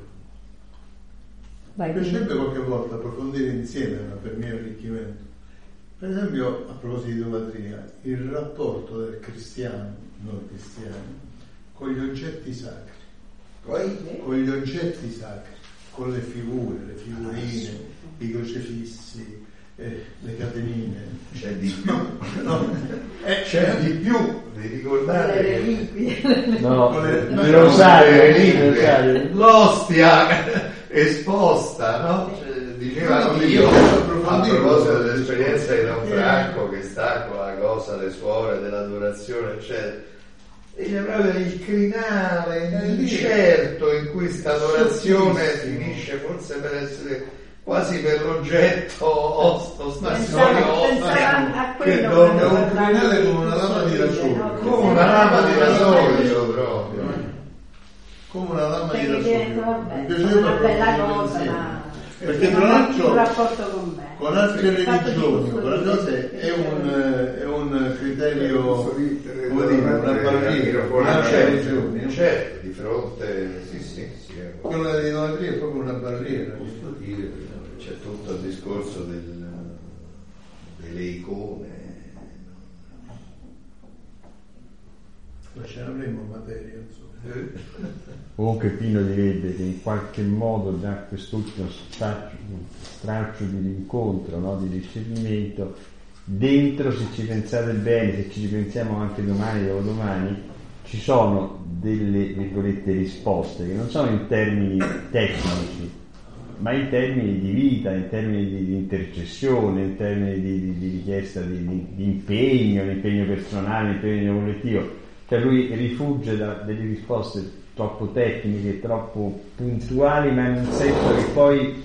Mi piacerebbe qualche volta approfondire insieme, ma per mio arricchimento. Per esempio, a proposito di idolatria, il rapporto del cristiano, non cristiano, con gli oggetti sacri. Poi? Con gli oggetti sacri, con le figure, le figurine, i crocefissi, eh, le catenine. C'è di più. No, eh, c'è di più, vi ricordate? Le reliquie. No, le, il rosario, l'ostia esposta, no? Cioè, diceva Dio, a proposito dell'esperienza di Don Franco che sta con la cosa, le suore dell'adorazione, eccetera. dice proprio il crinale incerto in cui sta adorazione finisce forse per essere quasi per l'oggetto osto stazionale che dorme un crinale come una lama di rasoio, come una lama di rasoio proprio, come una lama di rasoio. Mi piaceva una bella cosa, ma perché tra l'altro un rapporto con me, con altre religioni, con le cose è un, è un criterio, come dire, una barriera, con altre religioni, certo, di fronte, sì, sì, sì, quella dell'idolatria è proprio una barriera. C'è tutto il discorso del, delle icone. Ma ce l'avremo materia, insomma. Comunque Pino direbbe che in qualche modo già quest'ultimo straccio, straccio di rincontro, no, di ricevimento, dentro, se ci pensate bene, se ci pensiamo anche domani, dopodomani, ci sono delle, virgolette, risposte che non sono in termini tecnici, ma in termini di vita, in termini di, di intercessione, in termini di, di, di richiesta di, di, di impegno, di impegno personale, impegno collettivo. Cioè lui rifugge da delle risposte troppo tecniche, troppo puntuali, ma in un senso che poi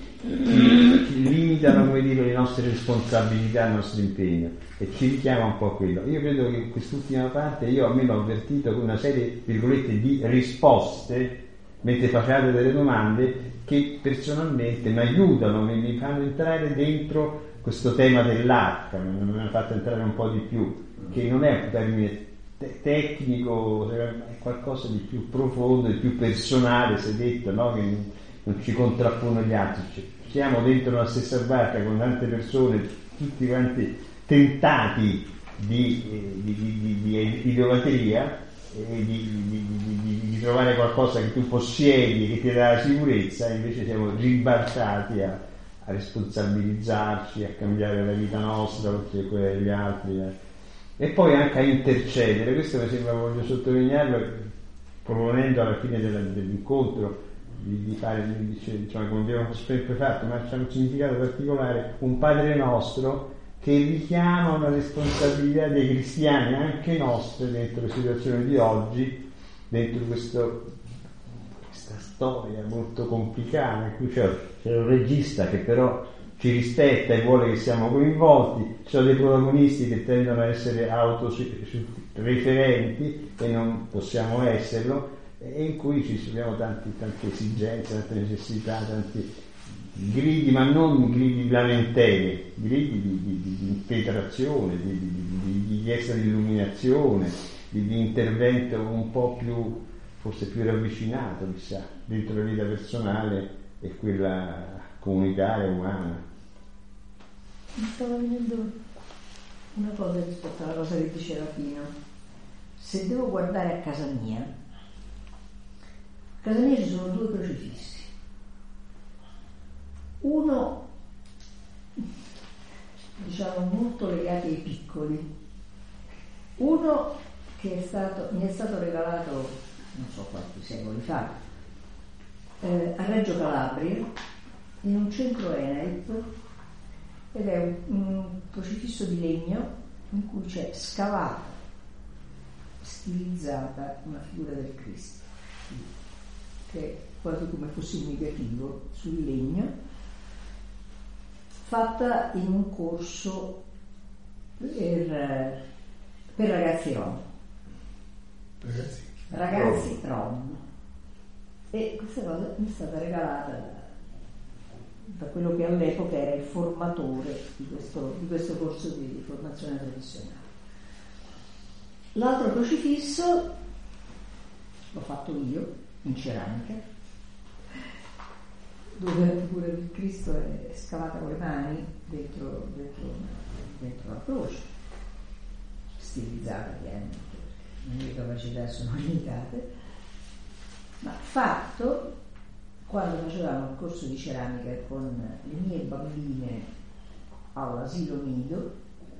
ci, ci limitano, come dire, le nostre responsabilità, il nostro impegno, e ci richiama un po' a quello. Io credo che in quest'ultima parte io almeno ho avvertito con una serie, virgolette, di risposte, mentre facevate delle domande, che personalmente mi aiutano, mi, mi fanno entrare dentro questo tema dell'arca, mi hanno fatto entrare un po' di più, che non è un termine te- tecnico, è qualcosa di più profondo, di più personale, si è detto, no? Che non ci contrappone gli altri, cioè, siamo dentro una stessa barca con tante persone, tutti quanti tentati di, eh, di, di, di, di idolatria, e di, di, di, di, di trovare qualcosa che tu possiedi, che ti dà la sicurezza, e invece siamo ribaltati a, a responsabilizzarci, a cambiare la vita nostra oltre a quella degli altri, eh. E poi anche a intercedere. Questo mi sembra, voglio sottolinearlo, proponendo alla fine della, dell'incontro di, di fare, diciamo, come abbiamo sempre fatto, ma c'è un significato particolare, un Padre Nostro che richiama una responsabilità dei cristiani, anche nostre, dentro le situazioni di oggi, dentro questo, questa storia molto complicata, in cui c'è, c'è un regista che però ci rispetta e vuole che siamo coinvolti, ci sono dei protagonisti che tendono a essere autoreferenti e non possiamo esserlo, e in cui ci abbiamo tanti, tante esigenze, tante necessità, tanti gridi, ma non gridi di lamentele, gridi di, di, di, di impetrazione, di, di, di, di richiesta di illuminazione, di, di intervento un po' più, forse più ravvicinato, chissà, dentro la vita personale e quella comunitaria, umana. Mi stava venendo una cosa rispetto alla cosa che diceva Pino. Se devo guardare a casa mia, a casa mia ci sono due crocifissi. Uno, diciamo, molto legati ai piccoli, uno che è stato, mi è stato regalato non so quanti secoli fa, eh, a Reggio Calabria, in un centro Enaip, ed è un, un crocifisso di legno in cui c'è scavata, stilizzata una figura del Cristo, che è quasi come fosse un negativo sul legno, fatta in un corso per, per ragazzi rom. Ragazzi, ragazzi rom. E questa cosa mi è stata regalata da, da quello che all'epoca era il formatore di questo, di questo corso di formazione professionale. L'altro crocifisso l'ho fatto io in ceramica, dove la figura di Cristo è scavata con le mani dentro, dentro, dentro la croce, stilizzata chiaramente, le mie capacità sono limitate, ma fatto quando facevamo il corso di ceramica con le mie bambine all'asilo nido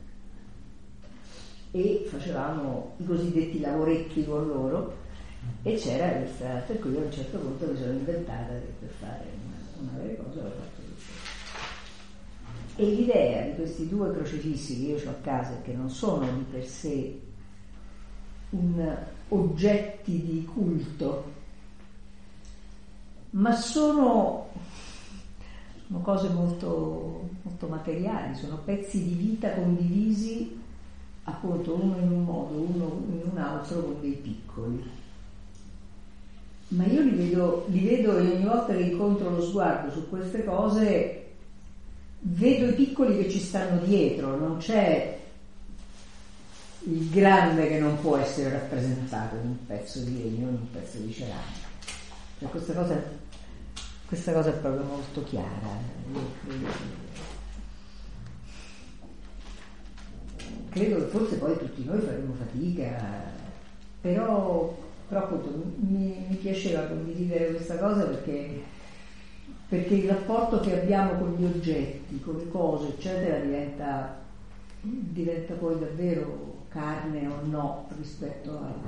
e facevamo i cosiddetti lavoretti con loro, e c'era questa, per cui io a un certo punto mi sono inventata che per fare una, una delle cose l'ho fatto tutto. E l'idea di questi due crocifissi che io ho a casa, che non sono di per sé un oggetti di culto, ma sono, sono cose molto, molto materiali, sono pezzi di vita condivisi, appunto, uno in un modo, uno in un altro, con dei piccoli. Ma io li vedo, li vedo e ogni volta che incontro lo sguardo su queste cose vedo i piccoli che ci stanno dietro, non c'è il grande che non può essere rappresentato in un pezzo di legno, in un pezzo di ceramica. Cioè questa cosa, questa cosa è proprio molto chiara. Io credo, credo che forse poi tutti noi faremo fatica, però, però appunto mi, mi piaceva condividere questa cosa perché perché il rapporto che abbiamo con gli oggetti, con le cose, eccetera, diventa, diventa poi davvero carne o no rispetto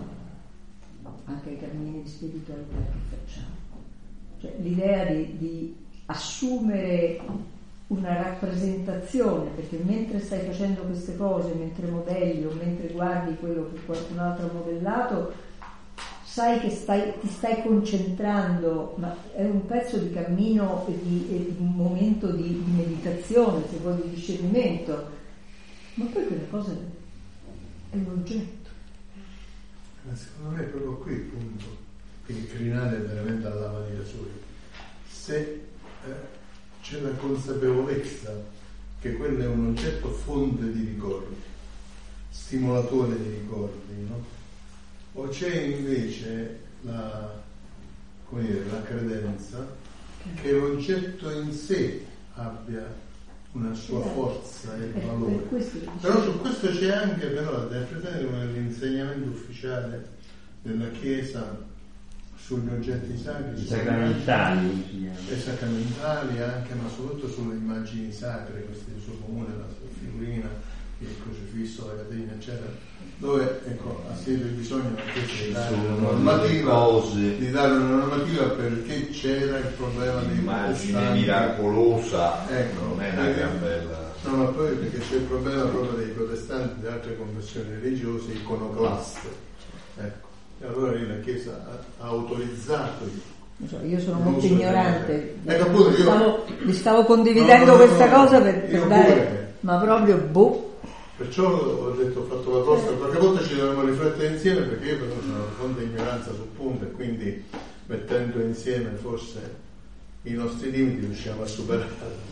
a, anche ai cammini di spiritualità che facciamo. Cioè, l'idea di, di assumere una rappresentazione, perché mentre stai facendo queste cose, mentre modelli o mentre guardi quello che qualcun altro ha modellato, sai che stai, ti stai concentrando, ma è un pezzo di cammino e di, e di un momento di, di meditazione, se vuoi, di discernimento, ma poi quella cosa è un oggetto. Ma secondo me è proprio qui il punto, che il Crinale è veramente alla maniera sua. Se eh, c'è la consapevolezza che quello è un oggetto fonte di ricordi, stimolatore di ricordi, no? O c'è invece la, come dire, la credenza che l'oggetto in sé abbia una sua forza e valore. Però su questo c'è anche però da interpretare come l'insegnamento ufficiale della Chiesa sugli oggetti sacri, i sacramentali, e sacramentali anche, ma soprattutto sulle immagini sacre, queste di suo comune, la figurina, il crocifisso, la catena, eccetera, dove ecco, ha sentito il bisogno di dare una normativa, di dare una normativa perché c'era il problema di immagine miracolosa, ecco, non è una gran bella. No, ma poi perché c'è il problema proprio dei protestanti di altre confessioni religiose iconoclaste, ecco. E allora lì la Chiesa ha, ha autorizzato. Io sono molto ignorante, ecco, appunto, io, stavo, vi stavo condividendo no, no, no, questa no, cosa per, per dare, pure. Ma proprio boh. Perciò ho detto, ho fatto la proposta, qualche volta ci dovremmo riflettere insieme, perché io però sono una profonda ignoranza sul punto e quindi mettendo insieme forse i nostri limiti riusciamo a superarli.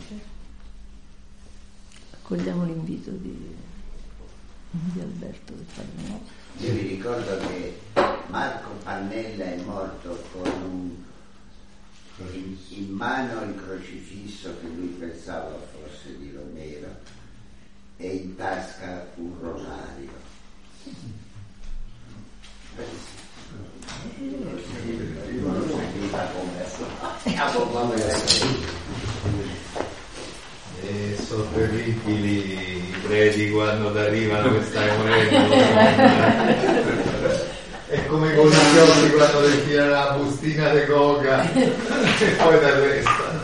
Accogliamo l'invito di, di Alberto del Padre nostro. Io vi ricordo che Marco Pannella è morto con un, in, in mano il crocifisso che lui pensava fosse di Romero e in tasca un rosario. Non lo sapeva come e sono terribili i preti quando ti arrivano che stai morendo. È come con i chioschi quando ti tirano la bustina di coca e poi ti arrestano.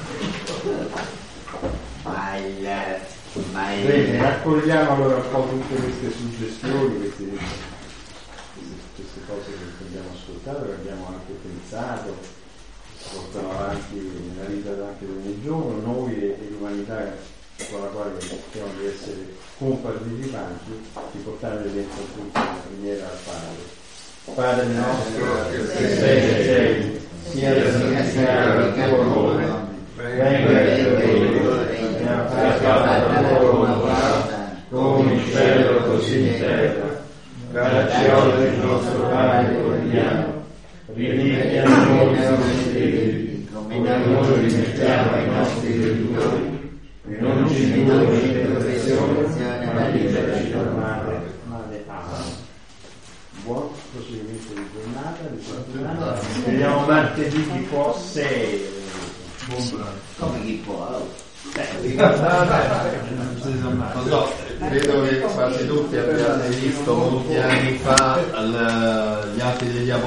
Ma il Ma è... Bene, raccogliamo allora un po' tutte queste suggestioni, queste, queste cose che abbiamo ascoltato, che abbiamo anche pensato, che si portano avanti nella vita anche di ogni giorno, noi e, e l'umanità con la quale cerchiamo di essere compartecipanti, di portare dentro tutta la preghiera al Padre. Padre nostro che sei nei cieli, sia santificato il tuo nome, venga il tuo regno, sia fatta la tua volontà, come in cielo così in terra. Dacci oggi il nostro pane quotidiano, rimetti a noi i nostri debiti, come noi rimettiamo ai nostri debitori, e non ci indurre in tentazione, ma liberaci dal male. Amen. Buon proseguimento di giornata, di giornata. Vediamo martedì chi può sei. Come chi può? Non so, credo che quasi tutti abbiate visto molti anni fa gli atti degli Apostoli.